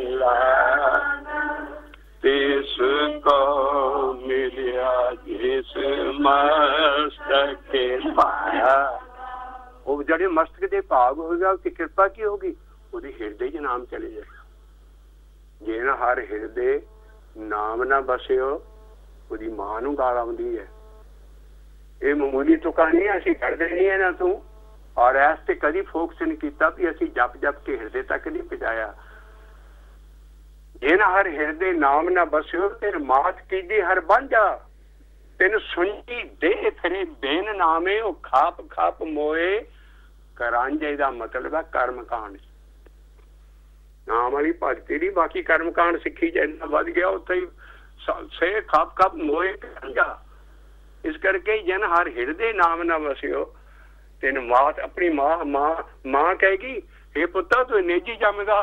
ਤਿਸ ਕੋ ਮਿਲਿਆ ਜਿਸ ਮਸਤਕ ਪਾਇਆ। ਉਹ ਜਿਹੜੇ ਮਸਤਕ ਦੇ ਭਾਗ ਹੋਏਗਾ ਕਿ ਕਿਰਪਾ ਕੀ ਹੋਗੀ, ਉਹਦੇ ਹਿਰਦੇ ਚ ਨਾਮ ਚਲੇ ਜਾਏਗਾ। ਜੇ ਨਾ ਹਰ ਹਿਰਦੇ ਨਾਮ ਨਾ ਬਸਿਓ, ਉਹਦੀ ਮਾਂ ਨੂੰ ਗਾਲ ਆਉਂਦੀ ਹੈ। ਇਹ ਮਾਮੂਲੀ ਤੁਕਾਂ ਨਹੀਂ, ਅਸੀਂ ਕਰਦੇ ਨਹੀਂ ਇਹਨਾਂ ਤੋਂ। ਔਰ ਐਸ ਤੇ ਕਦੀ ਫੋਕਸ ਨਹੀਂ ਕੀਤਾ ਵੀ ਅਸੀਂ ਜਪ ਜਪ ਕੇ ਹਿਰਦੇ ਤੱਕ ਨਹੀਂ ਪਹੁੰਚਾਇਆ। ਜੇ ਨਾ ਹਰ ਹਿਰਦੇ ਨਾਮ ਨਾ ਬਸਿਓ, ਤੇਰ ਮਾਤ ਕੀਦੀ ਹਰ ਬਾਂਝਾ, ਤੈਨੂੰ ਸੁਣੀ ਦੇ ਫਿਰੇ ਬੇਨ ਨਾਮੇ, ਉਹ ਖਾਪ ਖਾਪ ਮੋਏ। ਕਰਾਂਝੇ ਦਾ ਮਤਲਬ ਹੈ ਕਰਮ ਕਾਂਡ। ਨਾਮ ਵਾਲੀ ਭਗਤੀ ਦੀ, ਬਾਕੀ ਕਰਮ ਕਾਂਡ ਸਿੱਖੀ ਜਾਂਦਾ ਵੱਧ ਗਿਆ ਉੱਥੇ ਹੀ ਸੇ ਖਾਪ ਖਾਪ ਮੋਏ ਕਰਾਂਝਾ। ਇਸ ਕਰਕੇ ਜਨ ਹਰ ਹਿਰਦੇ ਨਾਮ ਨਾ ਵਸਿਓ, ਤੈਨੂੰ ਮਾਤ ਆਪਣੀ ਮਾਂ ਮਾਂ ਮਾਂ ਕਹੇਗੀ, ਇਹ ਪੁੱਤਾ ਤੂੰ ਨੇਜੀ ਜੰਮਦਾ,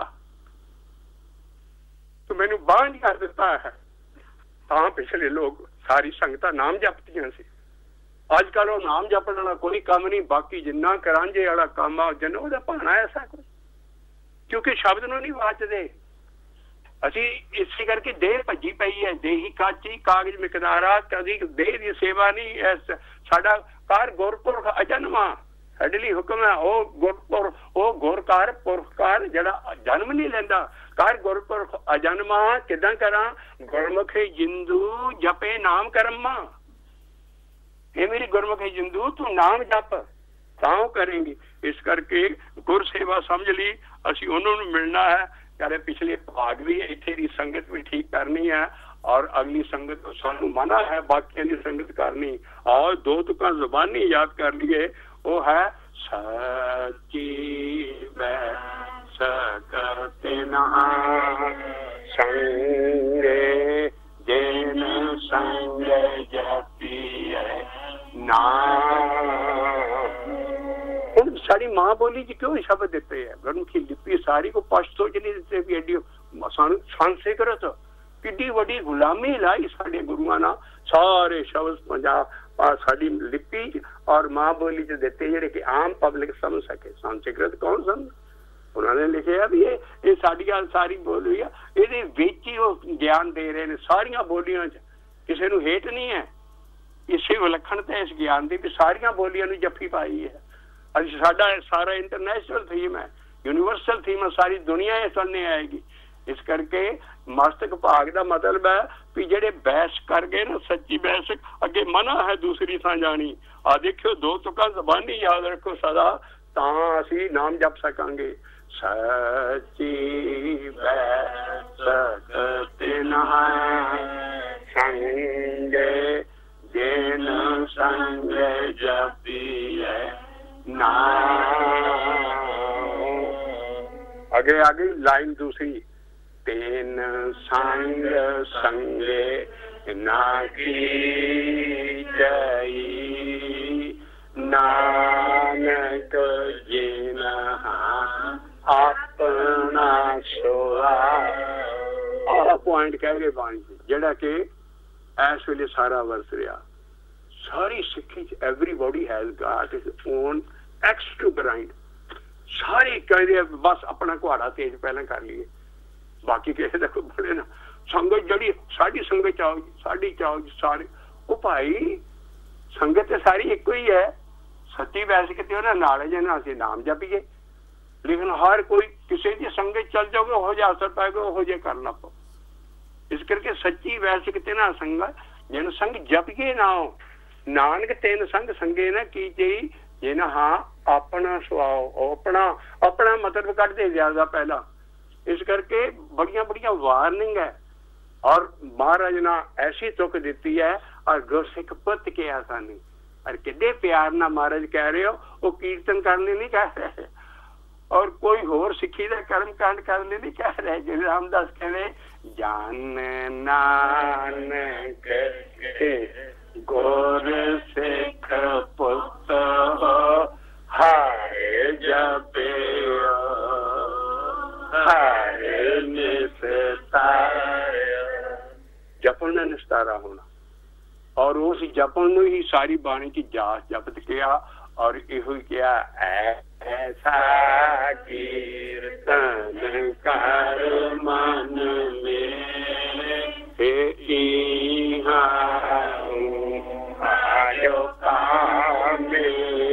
ਤੂੰ ਮੈਨੂੰ ਬਾਂਝ ਕਰ ਦਿੱਤਾ ਹੈ। ਤਾਂ ਪਿਛਲੇ ਲੋਕ ਸਾਰੀ ਸੰਗਤਾਂ ਨਾਮ ਜਪਦੀਆਂ ਸੀ। ਅੱਜ ਕੱਲ ਉਹ ਨਾਮ ਜਪਣ ਵਾਲਾ ਕੋਈ ਕੰਮ ਨਹੀਂ, ਬਾਕੀ ਜਿੰਨਾ ਕਰਾਂਝੇ ਵਾਲਾ ਕੰਮ ਆ ਜਨ ਉਹਦਾ ਭਾਣਾ ਐਸਾ ਕੋਈ, ਕਿਉਂਕਿ ਸ਼ਬਦ ਨੂੰ ਨਹੀਂ ਵਾਚਦੇ ਅਸੀਂ। ਇਸੇ ਕਰਕੇ ਦੇਹ ਭੱਜੀ ਪਈ ਹੈ, ਦੇਹੀ ਕਾਚੀ ਕਾਗਜ਼ ਮਿਕਦਾਰਾ, ਕਦੀ ਦੇਹ ਦੀ ਸੇਵਾ ਨਹੀਂ। ਸਾਡਾ ਕਾਰ ਗੁਰਪੁਰਖ ਅਜਨਮਾ, ਸਾਡੇ ਲਈ ਹੁਕਮ ਹੈ ਉਹ ਗੁਰਪੁਰ ਉਹ ਗੁਰਕਾਰ ਪੁਰਖਕਾਰ ਜਿਹੜਾ ਜਨਮ ਨਹੀਂ ਲੈਂਦਾ। ਕਾਰ ਗੁਰਪੁਰਖ ਅਜਨਮਾ, ਕਿੱਦਾਂ ਕਰਾਂ? ਗੁਰਮੁਖੀ ਜਿੰਦੂ ਜਪੇ ਨਾਮ ਕਰਮਾ। ਇਹ ਮੇਰੀ ਗੁਰਮੁਖੀ ਜਿੰਦੂ, ਤੂੰ ਨਾਮ ਜਪ ਤਾਂ ਉਹ ਕਰੇਂਗੀ। ਇਸ ਕਰਕੇ ਗੁਰ ਸੇਵਾ ਸਮਝ ਲਈ, ਅਸੀਂ ਉਹਨਾਂ ਨੂੰ ਮਿਲਣਾ ਹੈ। ਚਾਹੇ ਪਿਛਲੇ ਭਾਗ ਵੀ ਇੱਥੇ ਦੀ ਸੰਗਤ ਵੀ ਠੀਕ ਕਰਨੀ ਹੈ, ਔਰ ਅਗਲੀ ਸੰਗਤ ਸਾਨੂੰ ਮਨਾ ਹੈ ਬਾਕੀਆਂ ਦੀ ਸੰਗਤ ਕਰਨੀ। ਔਰ ਦੋ ਤੁਕਾਂ ਜ਼ੁਬਾਨੀ ਯਾਦ ਕਰ ਲਈਏ, ਉਹ ਹੈ ਸੱਚੀ ਮੈਂ ਸਕਤ ਨਾ ਸੰਗੇ ਜਿਨ ਸੰਗ ਜਪੀਐ ਨਾਮ। ਹੁਣ ਸਾਡੀ ਮਾਂ ਬੋਲੀ ਚ ਕਿਉਂ ਸ਼ਬਦ ਦਿੱਤੇ ਹੈ? ਗੁਰਮੁਖੀ ਲਿਪੀ ਸਾਰੀ ਕੋ ਪਸ਼ਤੋ ਚ ਨਹੀਂ ਦਿੱਤੇ ਵੀ ਐਡੀ ਸਾਨੂੰ ਸੰਸਕ੍ਰਿਤ ਕਿੱਡੀ ਵੱਡੀ ਗੁਲਾਮੀ ਲਾਈ ਸਾਡੇ ਗੁਰੂਆਂ ਨਾਲ। ਸਾਰੇ ਸ਼ਬਦ ਪੰਜਾਬ ਸਾਡੀ ਲਿਪੀ ਔਰ ਮਾਂ ਬੋਲੀ ਚ ਦਿੱਤੇ ਜਿਹੜੇ ਕਿ ਆਮ ਪਬਲਿਕ ਸਮਝ ਸਕੇ। ਸੰਸਕ੍ਰਿਤ ਕੌਣ ਸਮਝ? ਉਹਨਾਂ ਨੇ ਲਿਖਿਆ ਵੀ ਇਹ ਇਹ ਸਾਡੀ ਸਾਰੀ ਬੋਲੀ ਆ, ਇਹਦੇ ਵਿੱਚ ਹੀ ਉਹ ਗਿਆਨ ਦੇ ਰਹੇ ਨੇ। ਸਾਰੀਆਂ ਬੋਲੀਆਂ ਚ ਕਿਸੇ ਨੂੰ ਹੇਠ ਨਹੀਂ ਹੈ। ਇਸੇ ਵਿਲੱਖਣਤਾ ਇਸ ਗਿਆਨ ਦੀ ਵੀ ਸਾਰੀਆਂ ਬੋਲੀਆਂ ਨੂੰ ਜੱਫੀ ਪਾਈ ਹੈ। ਅਸੀਂ ਸਾਡਾ ਸਾਰਾ ਇੰਟਰਨੈਸ਼ਨਲ ਥੀਮ ਹੈ, ਯੂਨੀਵਰਸਲ ਥੀਮ ਹੈ, ਸਾਰੀ ਦੁਨੀਆ ਇਸ ਸਾਹਮਣੇ ਆਏਗੀ। ਇਸ ਕਰਕੇ ਮਸਤਕ ਭਾਗ ਦਾ ਮਤਲਬ ਹੈ ਵੀ ਜਿਹੜੇ ਬਹਿਸ ਕਰ ਗਏ ਨਾ, ਸੱਚੀ ਬਹਿਸ ਅੱਗੇ ਮਨਾ ਹੈ ਦੂਸਰੀ ਥਾਂ ਜਾਣੀ। ਆ ਦੇਖਿਓ ਦੋ ਤੁਕਾਂ ਜ਼ਬਾਨੀ ਯਾਦ ਰੱਖੋ ਸਦਾ, ਤਾਂ ਅਸੀਂ ਨਾਮ ਜਪ ਸਕਾਂਗੇ। ਸੱਚੀ ਬਹਿਸ ਤਿਨ ਸੰਗੇ ਜਿਨ ਸੰਗ ਜਪੀਐ ਨਾਮ। ਅੱਗੇ ਆ ਗਈ ਲਾਈਨ ਦੂਸਰੀ, ਤੈਨ ਸੰਗ ਸੰਗੇ ਨਾ ਕੀ ਜਾਈ ਨਾਨਕ ਜਿਨ ਆਪਣਾ ਸੋਆ। ਆਹ ਪੁਆਇੰਟ ਕਹਿ ਗਏ ਬਾਣੀ ਜਿਹੜਾ ਕਿ ਇਸ ਵੇਲੇ ਸਾਰਾ ਵਰਤ ਰਿਹਾ। ਸਾਰੀ ਸਿੱਖੀ ਚ everybody has got his own axe to grind. ਸਾਰੇ ਕਹਿੰਦੇ ਬਸ ਆਪਣਾ ਕੁਹਾੜਾ ਤੇਜ਼ ਪਹਿਲਾਂ ਕਰ ਲਈਏ, ਬਾਕੀ ਕਿਸੇ ਦਾ ਕੋਈ ਬੋਲੇ ਨਾ। ਸੰਗਤ ਜਿਹੜੀ ਸਾਡੀ ਸੰਗਤ ਚਾਹੋ ਸਾਡੀ ਚਾਹੋ ਸਾਰੇ, ਉਹ ਭਾਈ ਸੰਗਤ ਤੇ ਸਾਰੀ ਇੱਕੋ ਹੀ ਹੈ। ਸੱਚੀ ਵੈਸੇ ਕਿਤੇ ਉਹਨਾਂ ਨਾਲ ਜੇ ਨਾ ਅਸੀਂ ਨਾਮ ਜਪੀਏ, ਲੇਕਿਨ ਹਰ ਕੋਈ ਕਿਸੇ ਦੀ ਸੰਗਤ ਚੱਲ ਜਾਓਗੇ ਉਹੋ ਜਿਹਾ ਅਸਰ ਪਾਏਗਾ, ਉਹੋ ਜਿਹਾ ਕਰਨਾ ਪਓ। ਇਸ ਕਰਕੇ ਸੱਚੀ ਵੈਸੇ ਕਿਤੇ ਨਾ ਸੰਗਤ ਜਿਹਨੂੰ ਸੰਗ ਜਪੀਏ ਨਾ ਹੋ। ਨਾਨਕ ਤਿੰਨ ਸੰਗ ਸੰਗੇ ਨਾ ਕੀ ਚੀ ਜੇ ਨਾ ਹਾਂ ਆਪਣਾ ਸੁਆਓ। ਆਪਣਾ ਆਪਣਾ ਮਤਲਬ ਕੱਢਦੇ ਜ਼ਿਆਦਾ ਪਹਿਲਾਂ। ਇਸ ਕਰਕੇ ਬੜੀਆਂ ਬੜੀਆਂ ਵਾਰਨਿੰਗ ਹੈ। ਔਰ ਮਹਾਰਾਜ ਨੇ ਐਸੀ ਤੁਕ ਦਿੱਤੀ ਹੈ, ਔਰ ਗੁਰਸਿੱਖ ਪੁੱਤ ਕਿਹਾ ਸਾਨੂੰ और किड्डे प्यार ना महाराज कह रहे हो, वो कीर्तन करने नहीं कह रहे और कोई होर सिक्खी का कर्म कांड करने नहीं कह रहे। जिस रामदास कहने जान नानक गोर सिख पुत हारे जपे हारे निस्तार। जपन ने निस्तारा होना और उस जपन ही सारी बाणी की जास जपत किया और इहो क्या ऐसा कीर्तन कर मन में आयो कामे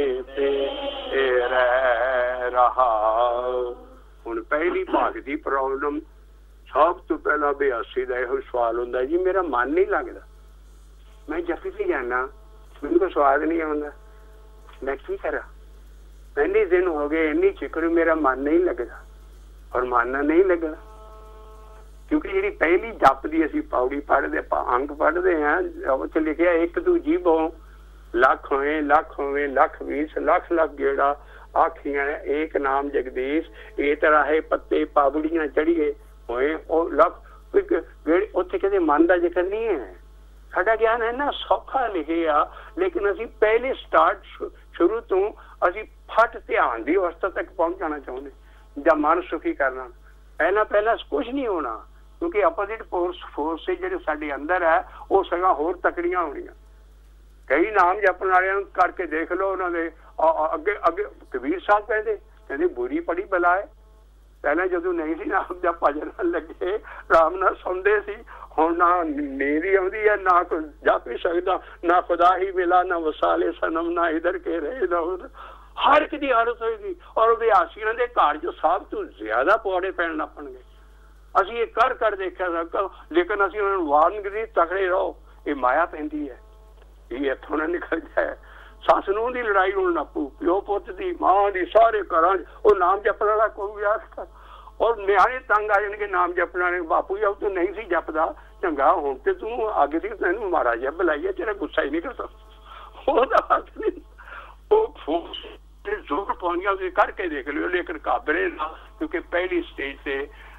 तेरे रहा। हुण पहली भाग दी प्रॉब्लम सब तो पहला बेअसी का यहो सवाल होंदा जी मेरा मन नहीं लगता, मैं जपी भी जाना मैंने कोई स्वाद नहीं आता, मैं की करा, पहले दिन हो गए इन्नी चिकड़ मेरा मन नहीं लगता और मानना नहीं लगता क्योंकि जी पहली जप की असी पौड़ी पढ़ते अंक पढ़ते हैं उस लिखा एक तू जीवो लख होए लख होए लख बीस लख लख गेड़ा आखियां एक नाम जगदीश ये तरह है पत्ते पाबड़ियां चढ़िए होए और लख उत्थे कहते मन का जिक्र नहीं है। साडा ज्ञान है ना सौखा लिखे आ लेकिन असी पहले स्टार्ट शुरू तो असी फट ध्यान की अवस्था तक पहुंचाना चाहते जब मन सुखी करना पहला पहला कुछ नहीं होना क्योंकि अपोजिट फोर्स फोर्स जो साडे अंदर है वो सगा होर तकड़ियां होनियां। कई नाम जपन वाले करके देख लो उन्होंने अगे अगे कबीर साहब कहते कहते बुरी पड़ी बला है पहले जो नहीं सी नाम जब भजन लगे राम नाल सौंदे सी हुण ना नींद आउंदी है ना कोई जप ही सकदा ना खुदा ही मिला ना वसाले सनम ना इधर के रहे ना उधर हर एक दी हालत होएगी और अभ्यासियों के घर जो सब तो ज्यादा पौड़े पैण लपणगे। असीं ये कर कर देखा लेकिन असीं उन्होंने वार्न दी तकड़े रहो ये माया पैंदी है ये इत्थों ना निकल जाए। सस नूं दी लड़ाई हुण नापू प्यो पुत दी मां दी सारे घरां वो नाम जपण वाला कोई आ और न्याणे तंग आ जाणगे नाम जपण वाले बापू जी तू नहीं सी जपदा चंगा हुण ते तू अग दी तैनूं मारा जिहा बुलाईए तेरा गुस्सा ही नहीं करता ओहदा हक नहीं वो जोर पाउणियां करके देख लियो लेकिन काबरे ना क्योंकि पहली स्टेज से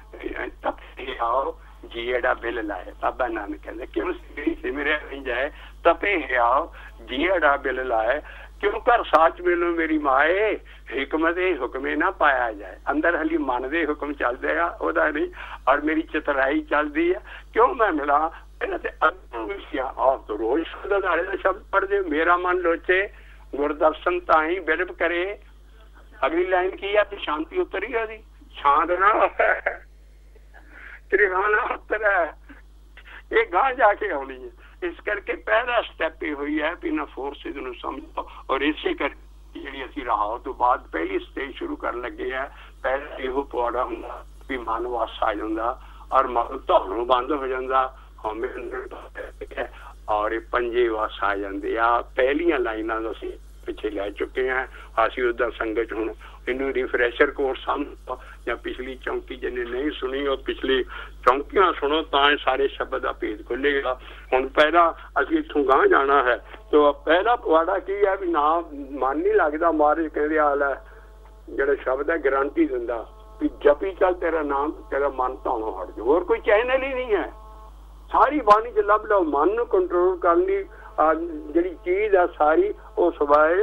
तपे आओ जीड़ा बिल लाए बाबा नानक कहते क्यों से मेरे नहीं जाए तपे आओ जीड़ा बिल लाए क्यों कर साच मिलो मेरी माए हिकमत हुक्मे ना पाया जाए अंदर हली मन दे हुक्म चलते हैं ओदा नहीं और मेरी चतुराई चलती है क्यों मैं मिला तो रोज शब्द पढ़ते मेरा मन लोचे गुरदर्शन ताई बिरब करे। अगली लाइन की है शांति उतरी है शांत ना त्रिखाना उतर है ये गां जाके आनी है। इस करके पहला स्टैप ये हुई है भी ना फोर्सिस नूं समझो और इसे करके जी असी राह तो बाद पहली स्टेज शुरू कर लगे है। पहला यो पौड़ा हुंदा भी मन वस आ जांदा और मन धौणों बंद हो जांदा हमें और ये पंजे वस आ जाते आ। पहलियां लाइनां असीं पिछे लै चुके हैं असीं उधर संगत हुण इनू रिफ्रैशर कोर्स समझो या पिछली चौंकी जिन्हें नहीं सुनी और पिछली चौंकियां सुनो तां सारे शब्द का भेद खुलेगा। हुण पहला असीं इत्थों गांह जाना है तो पहला पवाड़ा की है भी ना मन नहीं लगता महाराज कहते हाल है जिहड़ा शब्द है गारंटी दिंदा भी जपी चल तेरा नाम तेरा मन धौणों हट जाओ। होर कोई चैनल ही नहीं है सारी बाणी च लभ लो मन नूं कंट्रोल करनी जिहड़ी चीज है सारी वो सवाए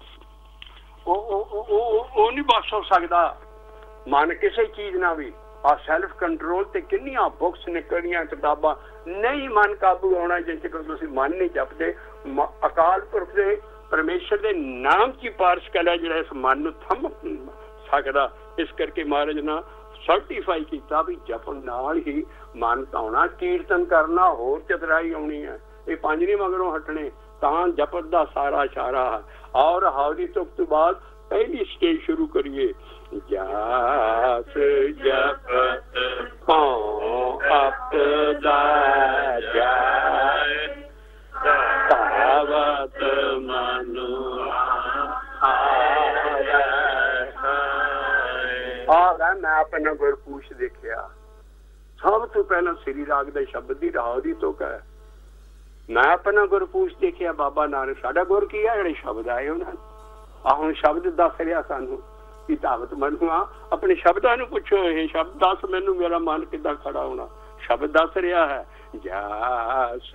वो नहीं बस हो सकता मन किसी चीज ना भी आ सैल्फ कंट्रोल ते किन्नियां बुक्स निकलियां किताबां नहीं मन काबू होना जिस तक तुसीं मन नहीं जपदे अकाल पुरख दे परमेश्वर दे नाम की पारस कला जिहड़ा इस मन नूं थम सकदा। इस करके महाराज ना सर्टिफाई किया भी जपन नाल ही मन धौना कीर्तन करना होर चतुराई आउणी है ये पंज नहीं मगरों हटने तां जपत दा सारा इशारा है। और हावरी तुक तो बाद पहली स्टेज शुरू करिए जाप जपत पाँव अपदा जाए तावत मनु आ मैं अपना गुरपूछ देखिया सब तो पहला श्री राग दे शब्द दी राह दी तो कह मैं अपना गुरपूछ देखिया बाबा नानक साडा गुर की है, जिहड़े शब्द आए उन्होंने आ हुण शब्द दस रहा सानू की ताकत मैनू आ अपने शब्दां नू पुछो, ये शब्द दस मैनू मेरा मन किदां खड़ा होना, शब्द दस रहा है जस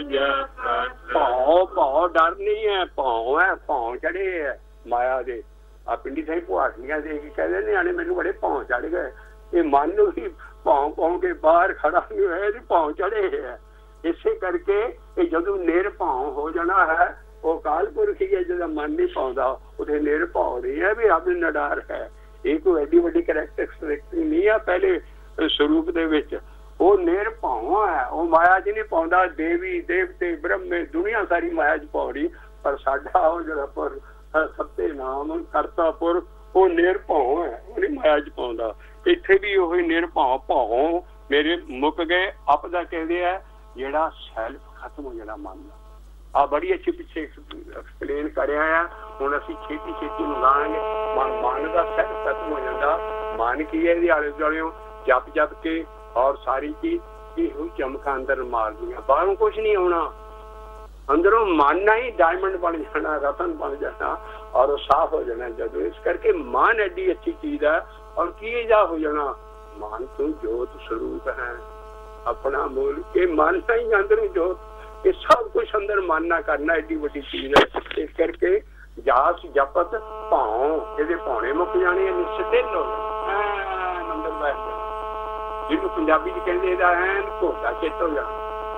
भौ भौ डर नहीं है, भौ है भौ चढ़े है माया दे। आ पिंडी साई पुआठियां दे के कहते न्याणे मैनू बड़े भौ चढ़ गए, ये मन नू ही भौ भौ के बाहर खड़ा नहीं होया, भौ चढ़े है। इसे करके ये जदों निरभौ हो जाना है वो काल पुरखी है, जो मन नहीं पाਉਂਦਾ उसे निरभौ नहीं है भी अब नडार है। ये कोई एडी वड्डी करैक्टरिस्टिक नहीं है पहले स्वरूप दे विच, वो निरभौ है, वो माया च नहीं पाਉਂਦਾ। देवी देवते ब्रह्मे दुनिया सारी माया च पाउंदी, पर साडा वो जिहड़ा पुर सत्ते नाम करता पुर वो निरभौ है, वो नहीं माया च पाਉਂਦਾ। इत्थे भी वही निरभौ भौ मेरे मुक गए अप दा कहदे आ जिहड़ा सैल्फ खत्म हो जाना मन दा। आ बड़ी अच्छी पिछे एक्सप्लेन करया है, हुण असीं छेती छेती नूं लांगे। मन मन दा सैल्फ खत्म हो जांदा। मन की है आले दुआले जप जप के और सारी चीज इहो चमका अंदर मार दियां, बाहरों कुछ नहीं आउणा, अंदरों मन ही डायमंड बन जाना, रतन बन जाना और साफ हो जाना जदों। इस करके मन एडी अच्छी चीज है और की जा हो जाना, मन तो जोत स्वरूप है अपना मूल के मन ही अंदर जोत, ये सब कुछ अंदर मानना करना एडी वड्डी चीज है। इस करके जास जपत भाव ये पौने मुक जाने निश्चित हो अंदर बैठ जाना, जिन्हों पंजाबी च कहते घोड़ा चित हो जाना।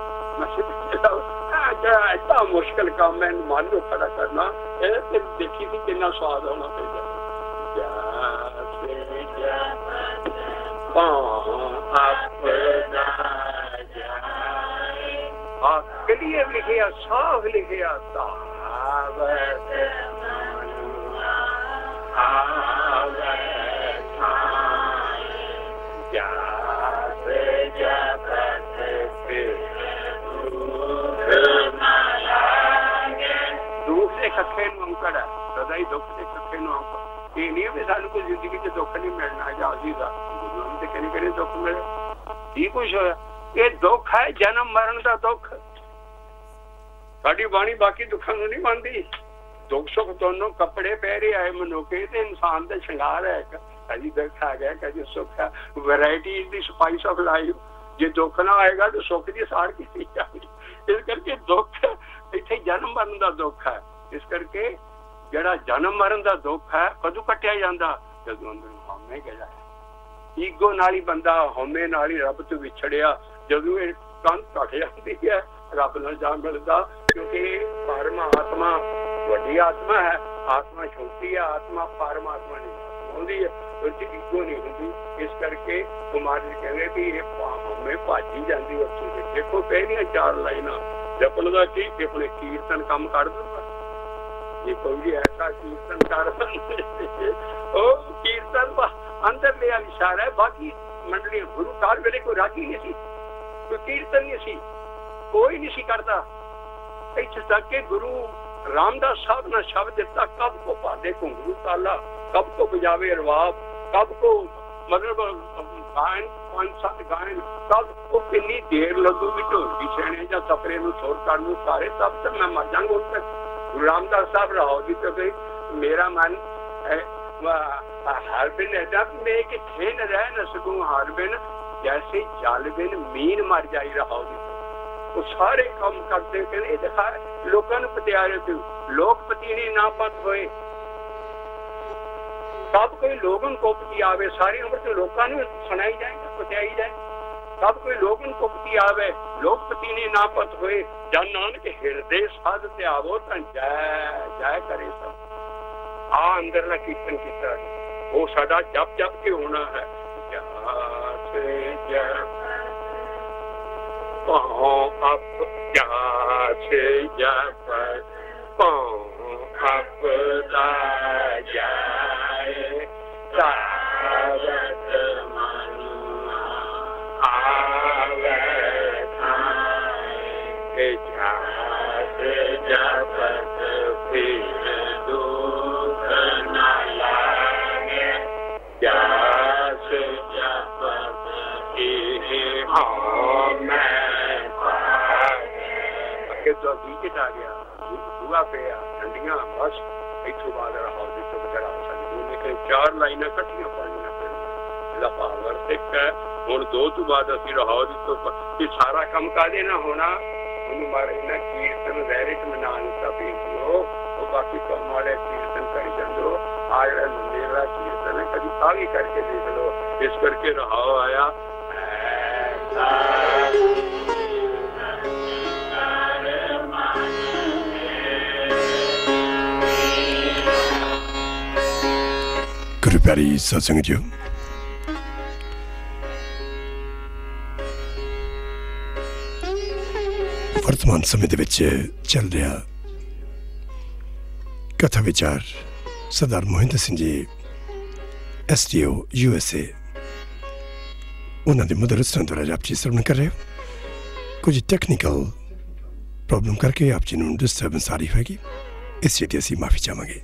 इतना मुश्किल काम है मन को खड़ा करना, देखी थी कितना स्वाद होना चाहिए। क्लियर लिखे साफ लिखे दूसरे कखे अंकड़ है सदा ही दुख के कखे अंक। ये नहीं भी सानू कोई जिंदगी च दुख नहीं मिलना या गुरु से कहने कहने दुख मिले की कुछ होया। ये दुख है जन्म मरण का दुख, साड़ी बाणी बाकी दुखों को नहीं मानती। दुख सुख दोनों कपड़े पहरे आए मनुके ते इंसान का श्रृंगार है, कभी दुख आ गया कभी सुख है, variety is the spice of life. जे दुख ना आएगा तो सुख की सार की जाएगी। इस करके दुख इत्थे जन्म मरण का दुख है। इस करके जिहड़ा जन्म मरण का दुख है कदों कटिया जाता जदों अंदर हौमे गया है। ईगो नाल ही बंदा हौमे नाल ही रब तो विछड़िया, जदों ये कंध घट जाती है रब नाल जा मिलता। क्योंकि परमात्मा वड्डी आत्मा है, आत्मा छोटी है, आत्मा परमात्मा नहीं होती है, उसकी ईगो नहीं होती। इस करके कुमार जी कहते कि ये हमें भाजी जाती उत्थों से। देखो पहलियां चार लाइना जपन का की अपने कीर्तन कम कर दूंगा, ये कोई ऐसा कीर्तन कर कीर्तन अंदर ले इशारा है। बाकी मंडली गुरु काल वेले कोई राजी नहीं सी, कोई कीर्तन नहीं सी, कोई नहीं सी करता। इत्थे तक के गुरु रामदास साहब ने शब्द दिता, कब को पादे घुंघरू ताला, कब को बजावे रवाब, कब को मतलब गायन पांच सत गायन, कब को कितनी देर लगूगी ढोलकी छेने या सफरे में छोड़ कर सारे तब तक मैं मर जाऊंगा। उस तक गुरु रामदास साहब रहोगी तो भाई मेरा मन हर बिन ऐसा मैं कि खेन रह न सकूं हर बिन, जैसे जल बिन मीन मर जाई रहोगी। वो सारे काम करते कहते देखा लोगों ने पतियारे थे, लोकपति ने ना पत होए, कब कोई लोगों को पति आवे, सारी उम्र तो लोगों ने सुनाई जाएगा पतियाई जाए। कब कोई लोगों को पति आवे, लोकपति ने ना पत होए, जन नानक हृदय साध ते आवो तन जय जय करे सब। आ अंदर ना कीर्तन किया वो साडा जप जप के होना है। अप जासे जप अप जाए सावत मनु आवे खाए जासे जपत फिर दुख न लागे, जासे जपत की हाँ मैं ਈਜਟ ਆ ਗਿਆ, ਦੂਆ ਪਿਆ, ਡੰਡੀਆਂ, ਬਸ ਇੱਥੋਂ ਬਾਅਦ ਰਾਹੌਲ ਦੇ ਤੋਂ ਬਚਾ ਸਕਦੇ ਲੇਕਿਨ ਚਾਰ ਲਾਈਨਾਂ ਇਕੱਠੀਆਂ ਪਾਣੀਆਂ ਪੈਂਦੀਆਂ। ਇਹਦਾ ਭਾਵ ਅਰਥ ਇੱਕ ਹੈ ਹੁਣ ਦੋ ਤੋਂ ਬਾਅਦ ਅਸੀਂ ਰਾਹੌਲ ਤੋਂ ਇਹ ਸਾਰਾ ਕੰਮ ਕਾਹਦੇ ਨਾਲ ਹੋਣਾ, ਉਹਨੂੰ ਮਾਰੇ ਨਾ ਕੀਰਤਨ ਵੈਰਿਟ ਮਨਾ ਦਿੱਤਾ ਪੀਓ, ਉਹ ਬਾਕੀ ਕੰਮ ਵਾਲੇ ਕੀਰਤਨ ਕਰੀ ਜਾਂਦੋ। ਆ ਜਿਹੜਾ ਨੰਦੇ ਵਾਲਾ ਕੀਰਤਨ ਹੈ ਕਦੀ ਆ ਵੀ ਕਰਕੇ ਦੇਖ ਲਓ। ਇਸ ਕਰਕੇ ਰਾਹੌਲ ਆਇਆ ਗੁਰੂ ਪਿਆਰੀ ਸਾਧ ਸੰਗਤ ਜੀ, ਵਰਤਮਾਨ ਸਮੇਂ ਦੇ ਵਿੱਚ ਚੱਲ ਰਿਹਾ ਕਥਾ ਵਿਚਾਰ ਸਰਦਾਰ Mohinder Singh ji S T O U S A, ਉਹਨਾਂ ਦੇ ਮਦਰ ਸਨ ਦੁਆਰਾ ਆਪ ਜੀ ਸਰਵਣ ਕਰ ਰਹੇ ਹੋ। ਕੁਝ ਟੈਕਨੀਕਲ ਪ੍ਰੋਬਲਮ ਕਰਕੇ ਆਪ ਜੀ ਨੂੰ ਡਿਸਟਰਬੈਂਸ ਆ ਰਹੀ ਹੋਏਗੀ, ਇਸ ਲਈ ਅਸੀਂ ਮਾਫੀ ਚਾਹਾਂਗੇ।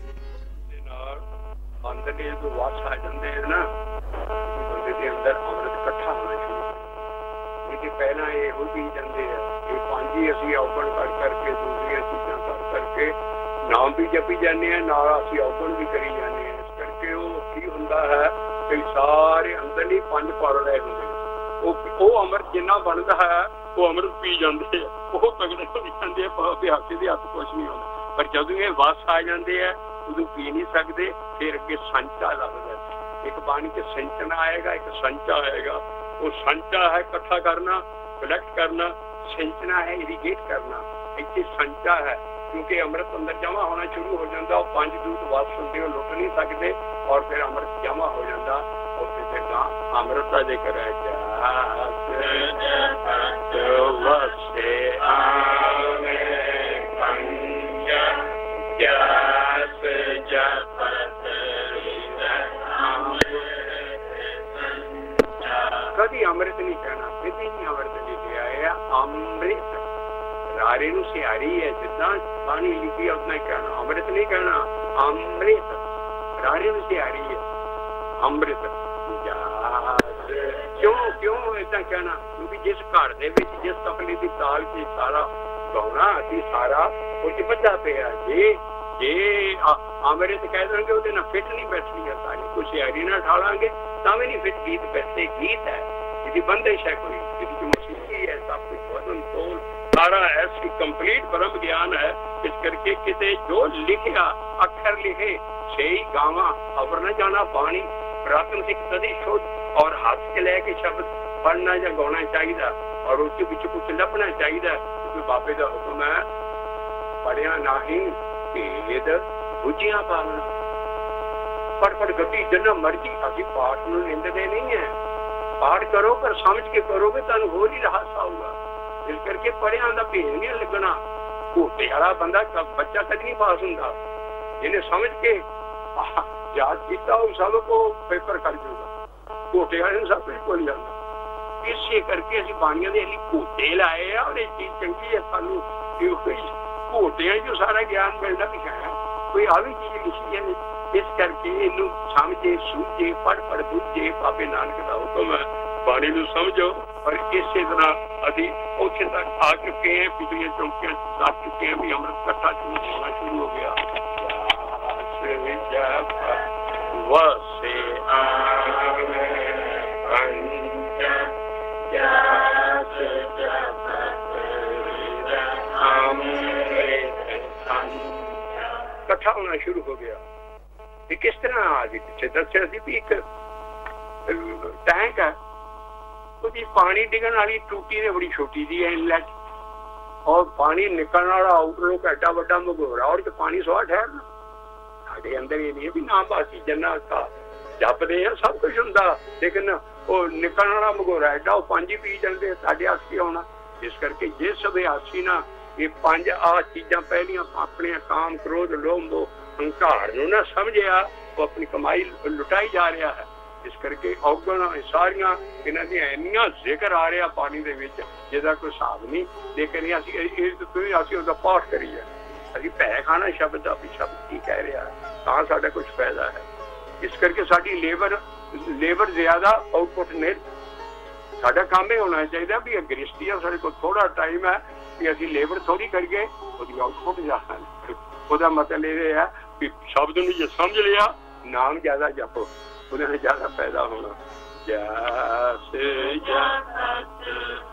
ਅੰਦਰ ਦੇ ਜੋ ਵਾਸ ਆ ਜਾਂਦੇ ਹਨ ਨਾ, ਬੰਦੇ ਦੇ ਅੰਦਰ ਅੰਮ੍ਰਿਤ ਇਕੱਠਾ ਹੋਣਾ ਚਾਹੀਦਾ। ਇਹ ਪਹਿਲਾਂ ਇਹ ਹੋ ਵੀ ਜਾਂਦੇ ਆ, ਇਹ ਪੰਜ ਹੀ ਅਸੀਂ ਔਗਣ ਕਰ ਕਰਕੇ ਦੂਸਰੀਆਂ ਚੀਜ਼ਾਂ ਕਰ ਕਰਕੇ ਨਾਮ ਵੀ ਜਪੀ ਜਾਂਦੇ ਆ, ਨਾਲ ਅਸੀਂ ਔਗਣ ਵੀ ਕਰੀ ਜਾਂਦੇ ਆ। ਇਸ ਕਰਕੇ ਉਹ ਕੀ ਹੁੰਦਾ ਹੈ ਕਿ ਸਾਰੇ ਅੰਦਰ ਹੀ ਪੰਜ ਪੜ ਰਹੇ ਹੁੰਦੇ, ਉਹ ਉਹ ਅੰਮ੍ਰਿਤ ਜਿੰਨਾ ਬਣਦਾ ਹੈ ਉਹ ਅੰਮ੍ਰਿਤ ਪੀ ਜਾਂਦੇ ਆ, ਉਹ ਤਗੜੇ ਹੋ ਜਾਂਦੇ ਆ, ਅਭਿਆਸੀ ਦੇ ਹੱਥ ਕੁਛ ਨਹੀਂ ਹੁੰਦਾ। ਪਰ ਜਦੋਂ ਇਹ ਵਸ ਆ ਜਾਂਦੇ ਆ ਉਦੋਂ ਪੀ ਨਹੀਂ ਸਕਦੇ, ਫਿਰ ਅੱਗੇ ਸੰਚਾ ਲੱਗਦਾ। ਇੱਕ ਬਾਣੀ ਚ ਸਿੰਚਨਾ ਆਏਗਾ, ਇੱਕ ਸੰਚਾ ਆਏਗਾ। ਉਹ ਸੰਚਾ ਹੈ ਇਕੱਠਾ ਕਰਨਾ, ਕਲੈਕਟ ਕਰਨਾ, ਸਿੰਚਨਾ ਹੈ ਇਰੀਗੇਟ ਕਰਨਾ। ਇੱਥੇ ਸੰਚਾ ਹੈ ਕਿਉਂਕਿ ਅੰਮ੍ਰਿਤ ਅੰਦਰ ਜਮਾ ਹੋਣਾ ਸ਼ੁਰੂ ਹੋ ਜਾਂਦਾ। ਉਹ ਪੰਜ ਦੂਤ ਵਾਪਸ ਹੁੰਦੇ, ਉਹ ਲੁੱਟ ਨਹੀਂ ਸਕਦੇ ਔਰ ਫਿਰ ਅੰਮ੍ਰਿਤ ਜਮਾ ਹੋ ਜਾਂਦਾ। ਉੱਥੇ ਫਿਰ ਤਾਂ ਅੰਮ੍ਰਿਤ ਦਾ ਜ਼ਿਕਰ ਹੈ ਕਦੀ ਅੰਮ੍ਰਿਤ ਨਹੀਂ ਕਹਿਣਾ, ਕਦੀ ਨਹੀਂ ਅੰਮ੍ਰਿਤ ਲਿਖਿਆ ਹੈ। ਅੰਮ੍ਰਿਤ ਰਾਰੇ ਨੂੰ ਸਿਆਰੀ ਹੈ, ਜਿੱਦਾਂ ਬਾਣੀ ਲਿਖੀ ਹੈ ਉਤਨਾ ਹੀ ਕਹਿਣਾ, ਅੰਮ੍ਰਿਤ ਨਹੀਂ ਕਹਿਣਾ। ਅੰਮ੍ਰਿਤ ਰਾਰੇ ਨੂੰ ਸਿਆਰੀ ਹੈ, ਅੰਮ੍ਰਿਤ ਕਿਉਂ ਕਿਉਂ ਏਦਾਂ ਕਹਿਣਾ? ਕਿਉਂਕਿ ਜਿਸ ਘਰ ਦੇ ਵਿੱਚ ਜਿਸ ਤਬਲੇ ਦੀ ਤਾਲ ਚ ਸਾਰਾ ਗਾਉਣਾ ਅਸੀਂ ਸਾਰਾ ਉਹ ਚ ਬੱਝਾ ਪਿਆ, ਜੇ ਜੇ ਅੰਮ੍ਰਿਤ ਕਹਿ ਦੇਣਗੇ ਉਹਦੇ ਨਾਲ ਫਿੱਟ ਨਹੀਂ ਬੈਠਣੀ ਹੈ ਸਾਰੀ। ਕੋਈ ਸਿਆਰੀ ਨਾਲ ਠਾਲਾਂਗੇ ਤਾਂ ਵੀ ਨਹੀਂ ਫਿੱਟ ਗੀਤ ਬੈਠੇ। ਗੀਤ ਹੈ ਇਹਦੀ ਬੰਦਿਸ਼ ਹੈ, ਕੋਈ ਇਹਦੀ ਚ ਮੌਸੀਕੀ ਹੈ, ਸਭ ਕੁਛ ਵਜ਼ਨ ਤੋਲ ਸਾਰਾ ਐਸੀ ਕੰਪਲੀਟ ਬ੍ਰਹਮ ਗਿਆਨ ਹੈ। ਇਸ ਕਰਕੇ ਕਿਤੇ ਜੋ ਲਿਖਿਆ ਅੱਖਰ ਲਿਖੇ ਸਹੀ ਗਾਵਾਂ ਅਵਰ ਨਾ ਜਾਣਾ ਬਾਣੀ ਪ੍ਰਾਤਨ ਸਿੱਖ ਸਦੀ ਸ਼ੁੱਧ ਔਰ ਹੱਥ ਚ ਲੈ ਕੇ ਸ਼ਬਦ ਪੜ੍ਹਨਾ ਜਾਂ ਗਾਉਣਾ ਚਾਹੀਦਾ ਔਰ ਉਸ ਵਿੱਚ ਕੁਛ ਲੱਭਣਾ ਚਾਹੀਦਾ। ਕਿਉਂਕਿ ਬਾਬੇ ਦਾ ਹੁਕਮ ਹੈ ਪੜਿਆ ਨਹੀਂ ਭੇਦ ਬੁੱਝਿਆ ਪਾਲਣਾ। ਪੜ ਪੜ ਗੱਡੀ ਜਿੰਨਾ ਮਰਜੀ, ਅਸੀਂ ਪਾਠ ਨੂੰ ਨਿੰਦਦੇ ਨਹੀਂ ਹੈ, ਪਾਠ ਕਰੋ ਪਰ ਸਮਝ ਕੇ ਕਰੋਗੇ ਤੁਹਾਨੂੰ ਹੋਰ ਹੀ ਰਹੱਸ ਆਊਗਾ। ਇਸ ਕਰਕੇ ਪੜਿਆਂ ਦਾ ਭੇਦ ਨਹੀਂ ਲੱਗਣਾ। ਘੋਟੇ ਵਾਲਾ ਬੰਦਾ ਬੱਚਾ ਕਦੀ ਨਹੀਂ ਪਾਸ ਹੁੰਦਾ, ਜਿਹਨੇ ਸਮਝ ਕੇ ਯਾਦ ਕੀਤਾ ਉਹ ਸਭ ਕੋ ਪੇਪਰ ਕਰ ਜੂਗਾ। ਘੋਟੇ ਵਾਲੇ ਨੂੰ ਸਭ ਕੁਝ ਭੁੱਲ ਜਾਂਦਾ। ਇਸੇ ਕਰਕੇ ਅਸੀਂ ਬਾਣੀਆਂ ਦੇ ਲਈ ਘੋਟੇ ਲਾਏ ਆ ਔਰ ਇਹ ਚੀਜ਼ ਚੰਗੀ ਹੈ ਸਾਨੂੰ। ਘੋਟਿਆਂ ਚੋਂ ਸਾਰਾ ਗਿਆਨ ਮਿਲਦਾ ਵੀ ਹੈ, ਕੋਈ ਆ ਵੀ ਚੀਜ਼ ਲਿਖੀ ਹੈ। ਇਸ ਕਰਕੇ ਇਹਨੂੰ ਸਮਝੇ ਸੂਝੇ ਪੜ ਪੜ ਬੁੱਝੇ। ਬਾਬੇ ਨਾਨਕ ਦਾ ਹੁਕਮ ਹੈ ਬਾਣੀ ਨੂੰ ਸਮਝੋ। ਔਰ ਇਸੇ ਤਰ੍ਹਾਂ ਅਸੀਂ ਉੱਥੇ ਤੱਕ ਆ ਚੁੱਕੇ ਹਾਂ, ਪਿਛਲੀਆਂ ਚੌਂਕੀਆਂ ਦੱਸ ਚੁੱਕੇ ਹਾਂ ਵੀ ਅੰਮ੍ਰਿਤ ਇਕੱਠਾ ਹੋਣਾ ਸ਼ੁਰੂ ਹੋ ਗਿਆ। ਵਸੇ ਇਕੱਠਾ ਹੋਣਾ ਸ਼ੁਰੂ ਹੋ ਗਿਆ। ਇਹ ਕਿਸ ਤਰ੍ਹਾਂ ਆ ਗਈ? ਪਿੱਛੇ ਦੱਸਿਆ ਸੀ ਵੀ ਇੱਕ ਟੈਂਕ ਹੈ, ਉਹਦੀ ਪਾਣੀ ਡਿੱਗਣ ਵਾਲੀ ਟੂਟੀ ਦੇ ਬੜੀ ਛੋਟੀ ਜਿਹੀ ਹੈ ਇਨਲੈਟ, ਔਰ ਪਾਣੀ ਨਿਕਲਣ ਵਾਲਾ ਆਊਟਲੁੱਕ ਐਡਾ ਵੱਡਾ ਮਗੋਰਾ, ਔਰ ਪਾਣੀ ਸਵਾ ਠਹਿਰਨਾ। ਸਾਡੇ ਅੰਦਰ ਇਹ ਨਹੀਂ ਵੀ ਨਾ ਬਾਸੀ ਜੰਨਾ ਕਾ ਜਪਦੇ ਆ, ਸਭ ਕੁਛ ਹੁੰਦਾ, ਲੇਕਿਨ ਉਹ ਨਿਕਲਣ ਵਾਲਾ ਮਗੋਰਾ ਐਡਾ, ਉਹ ਪੰਜ ਹੀ ਪੀ ਜਾਂਦੇ, ਸਾਡੇ ਹੱਥ ਕੀ ਆਉਣਾ। ਇਸ ਕਰਕੇ ਜਿਸ ਅਭਿਆਸੀ ਨਾ ਇਹ ਪੰਜ ਆਹ ਚੀਜ਼ਾਂ ਪਹਿਲੀਆਂ ਆਪਣੇ ਕਾਮ ਕ੍ਰੋਧ ਲੋਭ ਮੋਹ ਹੰਕਾਰ ਨੂੰ ਨਾ ਸਮਝਿਆ, ਉਹ ਆਪਣੀ ਕਮਾਈ ਲੁਟਾਈ ਜਾ ਰਿਹਾ ਹੈ। ਇਸ ਕਰਕੇ ਔਗਣ ਸਾਰੀਆਂ ਇਹਨਾਂ ਦੀਆਂ ਇੰਨੀਆਂ ਜ਼ਿਕਰ ਆ ਰਿਹਾ ਪਾਣੀ ਦੇ ਵਿੱਚ ਜਿਹਦਾ ਕੋਈ ਹਿਸਾਬ ਨਹੀਂ। ਲੇਕਿਨ ਅਸੀਂ ਅਸੀਂ ਉਹਦਾ ਪਾਠ ਕਰੀਏ, ਅਸੀਂ ਭੈ ਖਾਣਾ ਸ਼ਬਦ ਦਾ ਵੀ ਸ਼ਬਦ ਕੀ ਕਹਿ ਰਿਹਾ ਤਾਂ ਸਾਡਾ ਕੁਛ ਫਾਇਦਾ ਹੈ। ਇਸ ਕਰਕੇ ਸਾਡੀ ਲੇਬਰ ਲੇਬਰ ਜ਼ਿਆਦਾ ਆਊਟਪੁੱਟ ਨਹੀਂ। ਸਾਡਾ ਕੰਮ ਇਹ ਹੋਣਾ ਚਾਹੀਦਾ ਵੀ ਗ੍ਰਸਤੀ ਆ, ਸਾਡੇ ਕੋਲ ਥੋੜਾ ਟਾਈਮ ਹੈ, ਵੀ ਅਸੀਂ ਲੇਬਰ ਥੋੜੀ ਕਰੀਏ, ਉਹਦੀ ਆਊਟਪੁੱਟ ਜ਼ਿਆਦਾ। ਉਹਦਾ ਮਤਲਬ ਇਹ ਹੈ ਵੀ ਸ਼ਬਦ ਨੂੰ ਜੇ ਸਮਝ ਲਿਆ, ਨਾਮ ਜ਼ਿਆਦਾ ਜਪੋ, ਉਹਦੇ ਨਾਲ ਜ਼ਿਆਦਾ ਪੈਦਾ ਹੋਣਾ। ਜਸ ਜਪਤ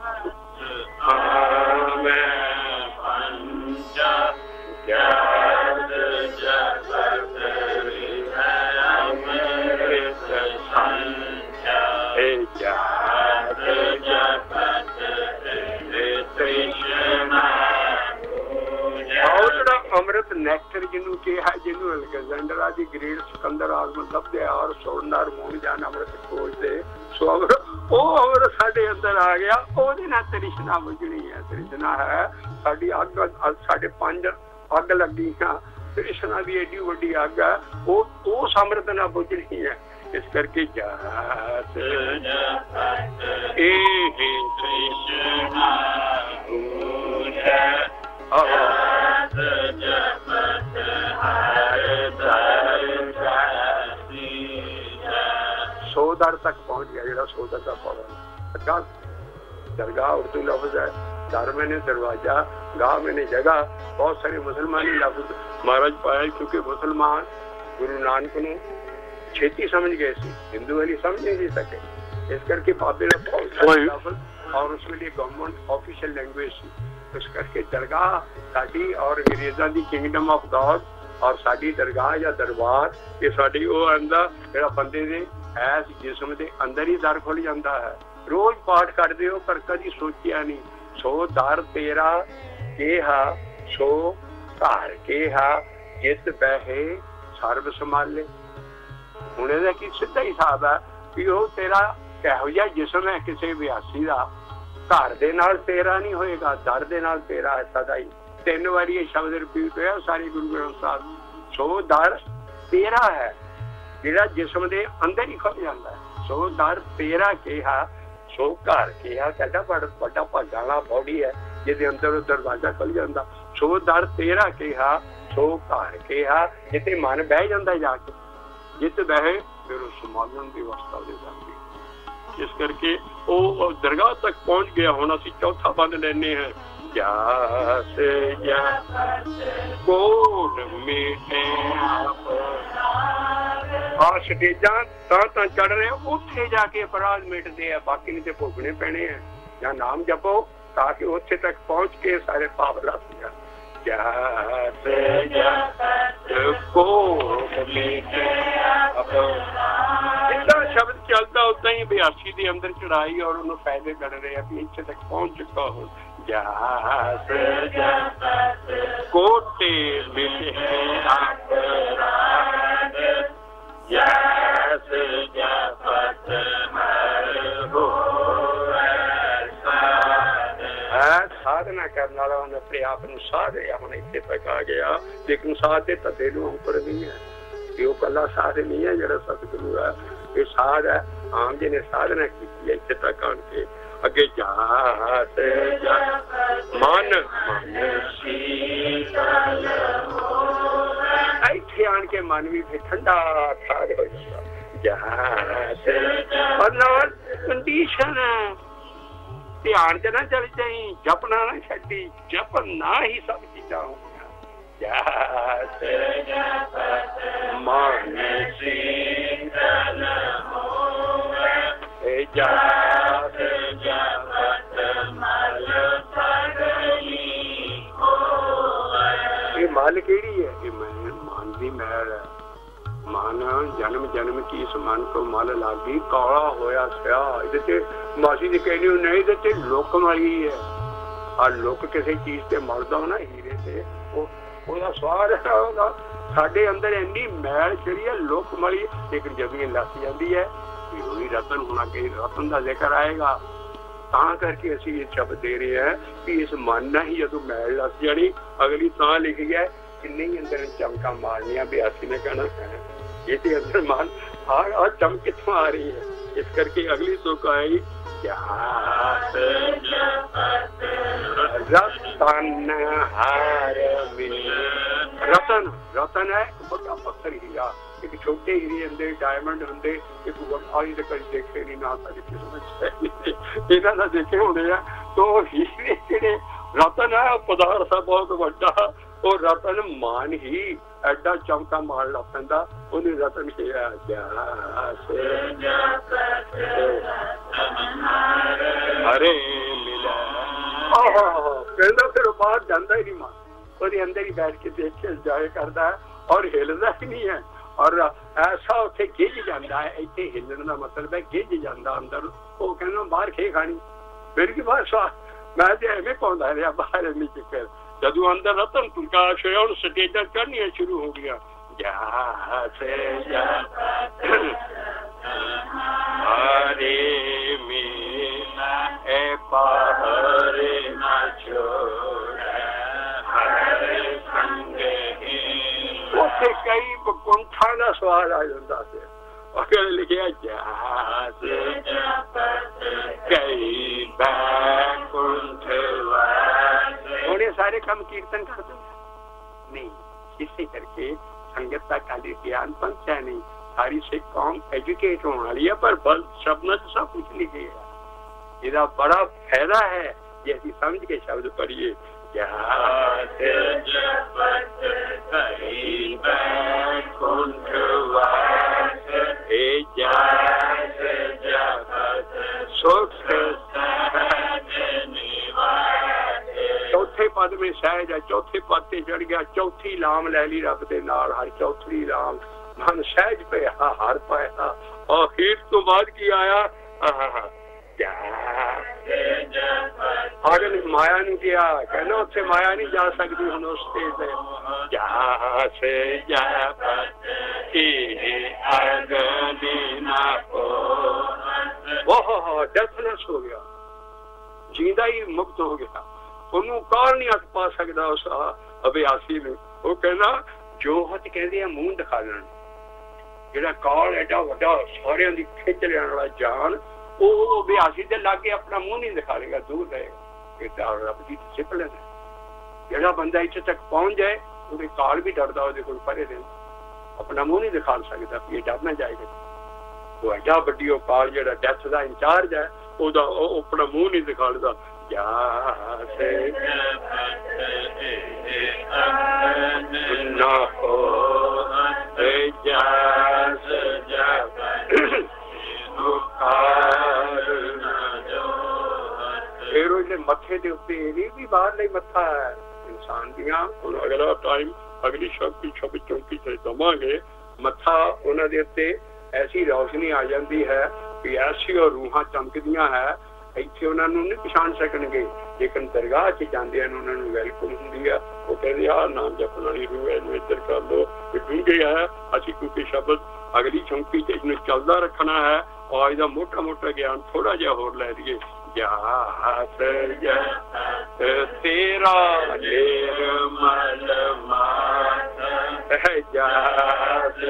ਆਮੈ ਪੰਚਾ ਜਸ ਜਪਤ ਅੰਮ੍ਰਿਤ ਸੰਚਾ ਏ ਜਸ ਜਪਤ ਤ੍ਰਿਸ਼ਨਾ। ਉਹ ਜਿਹੜਾ ਅੰਮ੍ਰਿਤ ਨੈਕਟਰ ਜਿਹਨੂੰ ਕਿਹਾ, ਜਿਹਨੂੰ ਅਲੈਗਜ਼ੈਂਡਰ ਆਦਿ ਗ੍ਰੇਟ ਸਿਕੰਦਰ ਆਜ਼ਮ ਲੱਭਦੇ ਔਰ ਸੋਨਾਰ ਮੂਲ ਜਾਨ ਅੰਮ੍ਰਿਤ ਖੋਜਦੇ, ਸੋ ਅੰਮ੍ਰਿਤ ਉਹ ਅੰਮ੍ਰਿਤ ਸਾਡੇ ਅੰਦਰ ਆ ਗਿਆ। ਉਹਦੇ ਨਾਲ ਤ੍ਰਿਸ਼ਨਾ ਬੁਝਣੀ ਹੈ। ਤ੍ਰਿਸ਼ਨਾ ਹੈ ਸਾਡੀ ਅੱਗ, ਸਾਡੇ ਪੰਜ ਅੱਗ ਲੱਗੀ ਆ, ਤ੍ਰਿਸ਼ਨਾ ਦੀ ਏਡੀ ਵੱਡੀ ਅੱਗ ਹੈ, ਉਹ ਉਸ ਅੰਮ੍ਰਿਤ ਨਾਲ ਬੁਝਣੀ ਹੈ। ਇਸ ਕਰਕੇ ਜਸ ਜਪਤ ਇਹ ਤ੍ਰਿਸ਼ਨਾ ਬੁਝੈ ਜਸ ਜਪਤ ਹਰਿ ਦਰ ਸੋ ਦਰ ਤੱਕ ਪਹੁੰਚ ਗਿਆ। ਜਿਹੜਾ ਸੋ ਦਰ ਦਾ ਪੌੜਾ दरगाह उर्दू लफ्ज है, दर मैंने दरवाजा, गाह मैंने जगह। बहुत सारे मुसलमानी लफ्ज महाराज पाया क्योंकि मुसलमान गुरु नानक ने छेती समझ गए थे, हिंदू वाली समझ नहीं सके। इस करके बाबे ने लफ्ज और उसके लिए गवर्नमेंट ऑफिशियल लैंग्वेज थी। इस करके दरगाह साड़ी और अंग्रेज़ों की किंगडम ऑफ गॉड और साड़ी दरगाह या दरबार ये साड़ी वो आंदा जेड़ा बंदे दे ऐस जिस्म दे अंदर ही दर खुल जाता है। रोज पाठ करते हो पर कभी सोचिया नहीं। सो दर तेरा केहा सो घर केहा जित बहे सर्व संभाले। हुण इहदा की सीधा ही हिसाब है कि वो तेरा किहो जिहा जिस्म है किसी वियासी का, घर दे नाल तेरा नहीं होएगा, दर दे नाल तेरा है सदा ही। तीन बारी ये शब्द रिपीट होया सारे गुरु ग्रंथ साहब। सो दर तेरा है जिहड़ा जिस्म दे अंदर ही खुल जाता है। सो दर तेरा केहा सो घर केहा कहता बड़ा बड़ा भागा वाला बॉडी है जिहदे अंदर दरवाजा खुल जाता। सो दर तेरा केहा सो घर केहा जिते मन बह जाता जाके, जित बहे फिर उस समागम की अवस्था दे जाती। इस करके वो दरगाह तक पहुंच गया। हुण असीं चौथा बंद लेने हैं। जस जपत कोट मिटे आ स्टेजा तां तां चढ़ रहे उत्थे जाके अपराध मिटते हैं, बाकी नहीं तो भोगने पैने हैं। या नाम जपो ताकि उत्थे तक पहुंच के सारे पाप लग जाए। जस जपत कोट मिटे इतना शब्द चलता उतना ही बयासी के अंदर चढ़ाई और उन्होंने फायदे कर रहे हैं भी इत्थे तक पहुंच चुका हो। जस जपत कोटे मिटे अपराध जस जपत हर होवे साध। साधना करने वाला उन्हें अपने आप को साध लिया, हम इतने तक आ गया। लेकिन साध धते नूं ऊपर नहीं है, ये कला साध नहीं है जो सतगुरु है। ये साध है आम जी ने साधना की इतने तक आन के अगे जात मन मन शीतल इत्थे आन के मन भी फिर ठंडा ठार हो जाता। मतलब कंडीशन ध्यान च ना चल जाई, जपना ना छड्डी, जपना ही सब चीज़ां होंदियां। मन शीतल होवे जात जपत मल पगली होवे। ये मल केड़ी है? ये मन मन दी मैल है। मन जन्म जन्म की इस मन को मल लागी काला होया सिया। इहदे ते मासी जी कहनी नहीं इहदे ते लुक वाली है। आ लुक किसी चीज ते मरदा ना हीरे ते ਉਹਦਾ ਸਵਾਦ ਉਹਦਾ ਸਾਡੇ ਅੰਦਰ ਇੰਨੀ ਮੈਲ ਜਿਹੜੀ ਹੈ ਲੁਕ ਮਲੀ ਲੇਕਿਨ ਜਮੀਨ ਲੱਸ ਜਾਂਦੀ ਹੈ। ਉਹੀ ਰਤਨ ਹੋਣਾ ਕਿ ਰਤਨ ਦਾ ਜ਼ਿਕਰ ਆਏਗਾ। ਤਾਂ ਕਰਕੇ ਅਸੀਂ ਇਹ ਸ਼ਬਦ ਦੇ ਰਹੇ ਹਾਂ ਕਿ ਇਸ ਮਨ ਨਾਲ ਹੀ ਜਦੋਂ ਮੈਲ ਲੱਸ ਜਾਣੀ ਅਗਲੀ ਤਾਂ ਲਿਖੀ ਹੈ ਕਿ ਨਹੀਂ ਅੰਦਰ ਚਮਕਾਂ ਮਾਰਨੀਆਂ ਬਿਆਸੀ ਨੇ ਕਹਿਣਾ ਹੈ ਇਹਦੇ ਅੰਦਰ ਮਨ ਆ ਚਮਕ ਕਿੱਥੋਂ ਆ ਰਹੀ ਹੈ। ਇਸ ਕਰਕੇ ਅਗਲੀ ਤੁਕ ਆਈ रतन हार रतन रतन है बड़ा पत्थर हीरा। एक छोटे हीरे होंगे डायमंड होंगे एक आई तो कभी देखे नहीं ना सारी किस्मत इन्हों का देखे होने हैं। तो हीरे जेडे रतन है पदार्थ है बहुत बड़ा, वो रतन मान ही एडा चमका मार ला पैंदा, उन्हें रतन किया अरे मिला कहना, फिर बाहर जाता ही नहीं मान, और अंदर ही बैठ के देख के इंजॉय करता है और हिलता ही नहीं है। और ऐसा उसे गिज जाता है, इतने हिलने का मतलब है गिज जाता अंदर, वो कहना बाहर खे खानी, फिर की बात स्वाद मैं तो एवं पाँदा रहा बाहर इन्नी चक्कर, जदू अंदर रतन प्रकाश होया और स्टेजा चढ़निया शुरू हो गया, जा से जा हरे मेरा ए बाहर ना छोड़ हरे संगे उसे कई कुंठा का सवाल आ जाता है, और लिखा जा से कई बैकुंठ थोड़े सारे कम कीर्तन करते नहीं, इसे करके संगत का खाली ज्ञान पहुंचा नहीं, सारी सिख कौम एजुकेट होने वाली है, पर बल शब्द सब कुछ लिखे है, इसका बड़ा फायदा है ये अभी समझ के शब्द पढ़िए। चौथे पद में सहज है, चौथे पद से चढ़ गया, चौथी लाम ले ली रब दे नाल, हर चौथी लाम मन सहज पे हर पाया, और फिर तो बाद की आया आगे माया नहीं किया, कहना उससे माया नहीं जा सकती हूँ उससे से वो डेथलेस हो गया, जींदा ही मुक्त हो गया, ਉਹਨੂੰ ਕਾਲ नहीं हथ पा सकता उस अभ्यासी में। वो कहना जो हथ कहते हैं मूंह दिखा देना, ਜਿਹੜਾ ਕਾਲ ਐਡਾ ਵੱਡਾ ਸਾਰਿਆਂ ਦੀ ਖਿੱਚ ਲੈਣ ਵਾਲਾ ਜਾਨ, ਉਹ ਅਭਿਆਸੀ ਦੇ ਲਾਗੇ ਆਪਣਾ ਮੂੰਹ ਨਹੀਂ ਦਿਖਾ ਲੇਗਾ, ਦੂਰ ਰਹੇਗਾ। ਇਹ ਤਾਂ ਰੱਬ ਦੀ ਡਿਸਪਲਿਨ ਹੈ, ਜਿਹੜਾ ਬੰਦਾ ਇੱਥੇ ਤੱਕ ਪਹੁੰਚ ਜਾਏ ਉਹਦੇ ਕਾਲ ਵੀ ਡਰਦਾ ਉਹਦੇ ਕੋਲ ਪਰੇ ਰਹਿੰਦਾ, ਆਪਣਾ ਮੂੰਹ ਨਹੀਂ ਦਿਖਾ ਸਕਦਾ ਵੀ ਇਹ ਡਰ ਨਾ ਜਾਏਗਾ। ਉਹ ਐਡਾ ਵੱਡੀ ਉਹ ਕਾਲ ਜਿਹੜਾ ਡੈਥ ਦਾ ਇੰਚਾਰਜ ਹੈ, ਉਹਦਾ ਉਹ ਆਪਣਾ ਮੂੰਹ ਨਹੀਂ ਦਿਖਾ ਲਦਾ। ਨਾ ਹੋ फिर उसने मथे के उत्ते भी बाहर नहीं मथा है इंसान दियां, अगला टाइम अगली शब्द शब्द चौकी से दवांगे, मथा उन्होंने उत्ते ऐसी रोशनी आ जाती है कि ऐसी और रूहां चमकदियां है, ਇੱਥੇ ਉਹਨਾਂ ਨੂੰ ਨਹੀਂ ਪਛਾਣ ਸਕਣਗੇ, ਲੇਕਿਨ ਦਰਗਾਹ 'ਚ ਜਾਂਦੇ ਹਨ ਉਹਨਾਂ ਨੂੰ ਵੈਲਕਮ ਹੁੰਦੀ ਆ। ਉਹ ਕਹਿੰਦੇ ਆ ਨਾਮ ਜਪਣ ਵਾਲੀ ਰੂਹ ਇਹਨੂੰ ਇੱਧਰ ਕਰ ਲਓ, ਇਹ ਡੂੰਘੇ ਹੈ, ਅਸੀਂ ਕਿਉਂਕਿ ਸ਼ਬਦ ਅਗਲੀ ਚੌਂਕੀ 'ਚ ਇਹਨੂੰ ਚੱਲਦਾ ਰੱਖਣਾ ਹੈ, ਔਰ ਇਹਦਾ ਮੋਟਾ ਮੋਟਾ ਗਿਆਨ ਥੋੜਾ ਜਿਹਾ ਹੋਰ ਲੈ ਲਈਏ। ਜਾਸ ਤੇਰਾ ਨਿਰਮਲ ਮਾਤ ਜਾਸ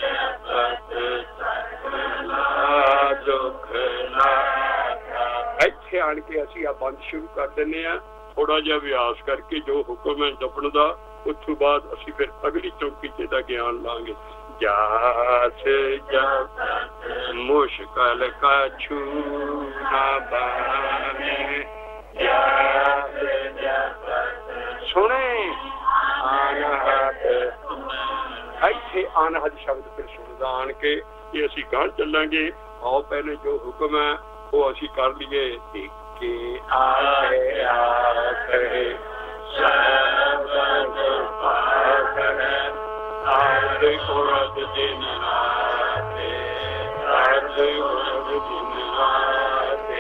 ਦੁੱਖ ਨਾ। ਇੱਥੇ ਆਣ ਕੇ ਅਸੀਂ ਆ ਬੰਦ ਸ਼ੁਰੂ ਕਰ ਦਿੰਦੇ ਹਾਂ, ਥੋੜਾ ਜਿਹਾ ਅਭਿਆਸ ਕਰਕੇ ਜੋ ਹੁਕਮ ਹੈ ਜਪਣ ਦਾ, ਉਸ ਤੋਂ ਬਾਅਦ ਅਸੀਂ ਫਿਰ ਅਗਲੀ ਚੌਕੀ 'ਚ ਦਾ ਗਿਆਨ ਲਾਂਗੇ। ਜਾਸ ਜਪ ਮੁਸ਼ਕਲ ਕਛੂ ਨਾ ਬਾਨੇ, ਜਾਸ ਜਪ ਸੁਣੇ ਅਨਹਦ। ਇੱਥੇ ਅਨਹਦ ਸ਼ਬਦ ਫਿਰ ਸੁਣਦਾ ਆਣ ਕੇ ਇਹ ਅਸੀਂ ਗਾਂ ਚੱਲਾਂਗੇ। ਆਓ ਪਹਿਲੇ ਜੋ ਹੁਕਮ ਹੈ ਉਹ ਅਸੀਂ ਕਰ ਲਈਏ। ਕੇ ਆਏ ਆਖੇ ਸਬਦ ਪਾਖਰੇ ਆਦ ਉਰਦ ਦਿਨ ਰਾਤੇ, ਆਦ ਉਰਦ ਦਿਨ ਰਾਤੇ।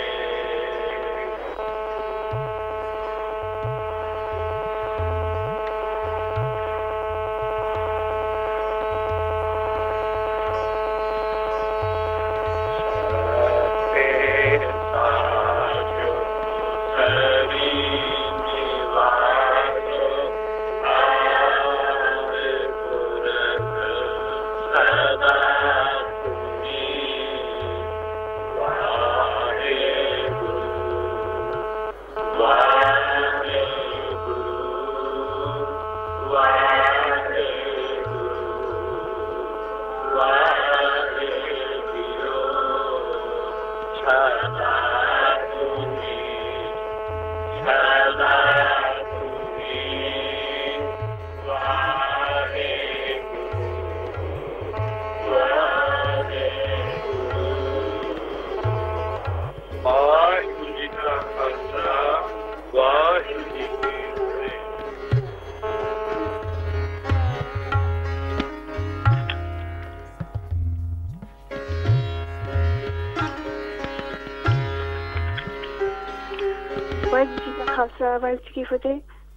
ਖਾਲਸਾ ਵਾਹਿਗੁਰੂ ਜੀ ਕੀ ਫਤਿਹ।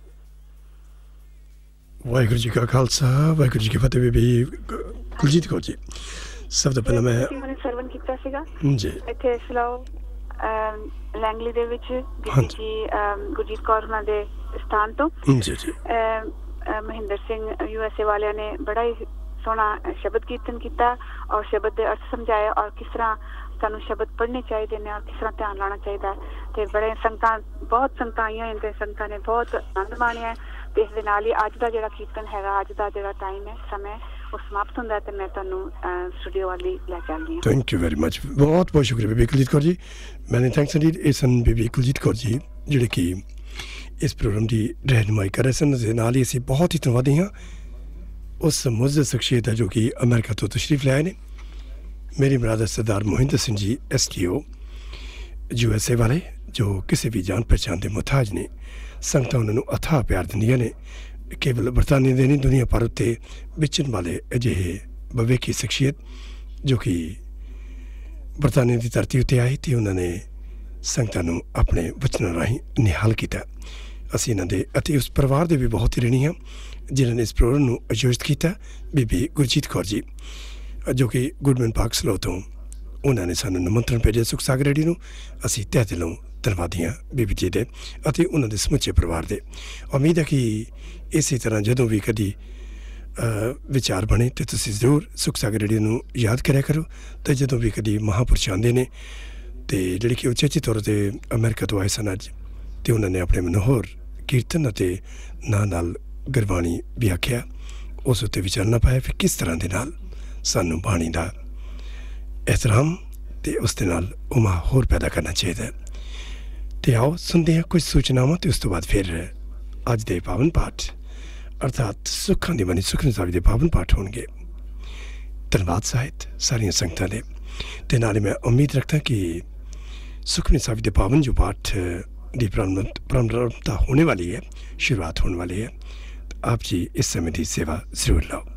ਵਾਹਿਗੁਰੂ ਜੀ ਕਾ ਖਾਲਸਾ ਵਾਹਿਗੁਰੂ ਜੀ ਕੀ ਫਤਿਹ। ਬੀਬੀ ਕੁਲਜੀਤ ਕੌਰ ਜੀ, ਸਭ ਤੋਂ ਪਹਿਲਾਂ ਮੈਂ ਮੈंने ਸਰਵਨ ਕੀਤਾ ਸੀਗਾ ਜੀ ਇੱਥੇ ਸਲਾਓ ਲੈਂਗਲੀ ਦੇ ਵਿੱਚ ਬੀਬੀ ਜੀ ਗੁਰਜੀਤ ਕੌਰ ਉਹਨਾਂ ਦੇ ਸਥਾਨ ਤੋਂ ਜੀ ਜੀ Mahinder Singh U S A ਵਾਲਿਆਂ ਨੇ ਬੜਾ ਹੀ ਸੋਹਣਾ ਸ਼ਬਦ ਕੀਰਤਨ ਕੀਤਾ ਔਰ ਸ਼ਬਦ ਦੇ ਅਰਥ ਸਮਝਾਏ ਔਰ ਕਿਸ ਤਰ੍ਹਾਂ ਸਾਨੂੰ ਸ਼ਬਦ ਪੜ੍ਹਨੇ ਚਾਹੀਦੇ ਨੇ ਔਰ ਕਿਸ ਤਰ੍ਹਾਂ ਧਿਆਨ ਲਾਉਣਾ ਚਾਹੀਦਾ ਤੇ ਬੜੇ ਸੰਗਤਾਂ ਬਹੁਤ ਸੰਗਤਾਂ ਆਈਆਂ ਤੇ ਸੰਗਤਾਂ ਨੇ ਬਹੁਤ ਆਨੰਦ ਮਾਣਿਆ ਤੇ ਇਸ ਦੇ ਨਾਲ ਹੀ ਅੱਜ ਦਾ ਜਿਹੜਾ ਕੀਰਤਨ ਹੈਗਾ ਅੱਜ ਦਾ ਜਿਹੜਾ ਟਾਈਮ ਹੈ ਸਮੇਂ ਉਹ ਸਮਾਪਤ ਹੁੰਦਾ ਤੇ ਮੈਂ ਤੁਹਾਨੂੰ ਸਟੂਡੀਓ ਵਾਲੀ ਲੈ ਚੱਲਦੀ ਹਾਂ। ਥੈਂਕ ਯੂ ਵੈਰੀ ਮਚ, ਬਹੁਤ ਬਹੁਤ ਸ਼ੁਕਰੀਆ ਬੀਬੀ ਕੁਲਜੀਤ ਕੌਰ ਜੀ। ਮੈਨੇ ਥੈਂਕਸ ਇੰਡੀਡ। ਇਹ ਸਨ ਬੀਬੀ ਕੁਲਜੀਤ ਕੌਰ ਜੀ ਜਿਹੜੇ ਕਿ ਇਸ ਪ੍ਰੋਗਰਾਮ ਦੀ ਰਹਿਨੁਮਾਈ ਕਰ ਰਹੇ ਸਨ। ਦੇ ਨਾਲ ਹੀ ਅਸੀਂ ਬਹੁਤ ਹੀ ਧੰਨਵਾਦੀ ਹਾਂ ਉਸ ਮੁਅੱਜ਼ਜ਼ ਸ਼ਖਸੀਅਤ ਦਾ ਜੋ ਕਿ ਅਮਰੀਕਾ ਤੋਂ ਤਸ਼ਰੀਫ ਲਿਆਏ ਨੇ। ਮੇਰੀ Brother Sardar Mohinder Singh ji S T O U S A ਵਾਲੇ ਜੋ ਕਿਸੇ ਵੀ ਜਾਣ ਪਹਿਚਾਣ ਦੇ ਮੁਹਤਾਜ ਨੇ। ਸੰਗਤਾਂ ਉਹਨਾਂ ਨੂੰ ਅਥਾਹ ਪਿਆਰ ਦਿੰਦੀਆਂ ਨੇ। ਕੇਵਲ ਬਰਤਾਨੀਆ ਦੇ ਨਹੀਂ ਦੁਨੀਆ ਭਰ ਉੱਤੇ ਵਿਚਰਨ ਵਾਲੇ ਅਜਿਹੇ ਬਵੇਖੀ ਸ਼ਖਸੀਅਤ ਜੋ ਕਿ ਬਰਤਾਨੀਆ ਦੀ ਧਰਤੀ ਉੱਤੇ ਆਈ ਅਤੇ ਉਹਨਾਂ ਨੇ ਸੰਗਤਾਂ ਨੂੰ ਆਪਣੇ ਵਚਨਾਂ ਰਾਹੀਂ ਨਿਹਾਲ ਕੀਤਾ। ਅਸੀਂ ਇਹਨਾਂ ਦੇ ਅਤੇ ਉਸ ਪਰਿਵਾਰ ਦੇ ਵੀ ਬਹੁਤ ਹੀ ਰਿਣੀ ਹਾਂ ਜਿਨ੍ਹਾਂ ਨੇ ਇਸ ਪ੍ਰੋਗਰਾਮ ਨੂੰ ਆਯੋਜਿਤ ਕੀਤਾ। ਬੀਬੀ ਗੁਰਜੀਤ ਕੌਰ ਜੀ ਜੋ ਕਿ ਗੁੱਡਮੈਨ ਪਾਰਕ ਸਲੋ ਤੋਂ ਉਹਨਾਂ ਨੇ ਸਾਨੂੰ ਨਿਮੰਤਰਣ ਭੇਜਿਆ ਸੁਖ ਸਾਗਰ ਰੇਡੀਓ ਨੂੰ। ਅਸੀਂ ਤਹਿ ਦਿਲੋਂ ਧੰਨਵਾਦੀ ਹਾਂ ਬੀਬੀ ਜੀ ਦੇ ਅਤੇ ਉਹਨਾਂ ਦੇ ਸਮੁੱਚੇ ਪਰਿਵਾਰ ਦੇ। ਉਮੀਦ ਹੈ ਕਿ ਇਸੇ ਤਰ੍ਹਾਂ ਜਦੋਂ ਵੀ ਕਦੀ ਵਿਚਾਰ ਬਣੇ ਤਾਂ ਤੁਸੀਂ ਜ਼ਰੂਰ ਸੁਖ ਸਾਗਰ ਰੇਡੀਓ ਨੂੰ ਯਾਦ ਕਰਿਆ ਕਰੋ। ਅਤੇ ਜਦੋਂ ਵੀ ਕਦੀ ਮਹਾਂਪੁਰਸ਼ ਆਉਂਦੇ ਨੇ ਅਤੇ ਜਿਹੜੇ ਕਿ ਉਚੇਚੇ ਤੌਰ 'ਤੇ ਅਮਰੀਕਾ ਤੋਂ ਆਏ ਸਨ ਅੱਜ ਅਤੇ ਉਹਨਾਂ ਨੇ ਆਪਣੇ ਮਨੋਹਰ ਕੀਰਤਨ ਅਤੇ ਨਾਂ ਨਾਲ ਗੁਰਬਾਣੀ ਵੀ ਆਖਿਆ ਉਸ ਉੱਤੇ ਵਿਚਾਰਨਾ ਪਾਇਆ ਫਿਰ ਕਿਸ ਤਰ੍ਹਾਂ ਦੇ ਨਾਲ ਸਾਨੂੰ ਬਾਣੀ ਦਾ ਇਹਤਰਾਮ ਅਤੇ ਉਸ ਦੇ ਨਾਲ ਉਮਾ ਹੋਰ ਪੈਦਾ ਕਰਨਾ ਚਾਹੀਦਾ। ਅਤੇ ਆਓ ਸੁਣਦੇ ਹਾਂ ਕੁਝ ਸੂਚਨਾਵਾਂ ਅਤੇ ਉਸ ਤੋਂ ਬਾਅਦ ਫਿਰ ਅੱਜ ਦੇ ਪਾਵਨ ਪਾਠ ਅਰਥਾਤ ਸੁੱਖਾਂ ਦੀ ਬਾਣੀ ਸੁਖਮਨੀ ਸਾਹਿਬ ਦੇ ਪਾਵਨ ਪਾਠ ਹੋਣਗੇ। ਧੰਨਵਾਦ ਸਾਹਿਤ ਸਾਰੀਆਂ ਸੰਗਤਾਂ ਦੇ। ਅਤੇ ਨਾਲੇ ਮੈਂ ਉਮੀਦ ਰੱਖਦਾ ਕਿ ਸੁਖਮਨੀ ਸਾਹਿਬ ਦੇ ਪਾਵਨ ਜੋ ਪਾਠ ਦੀ ਪ੍ਰਾਰੰਭਤਾ ਹੋਣੇ ਵਾਲੀ ਹੈ, ਸ਼ੁਰੂਆਤ ਹੋਣ ਵਾਲੀ ਹੈ। ਆਪ ਜੀ ਇਸ ਸਮੇਂ ਦੀ ਸੇਵਾ ਜ਼ਰੂਰ ਲਓ।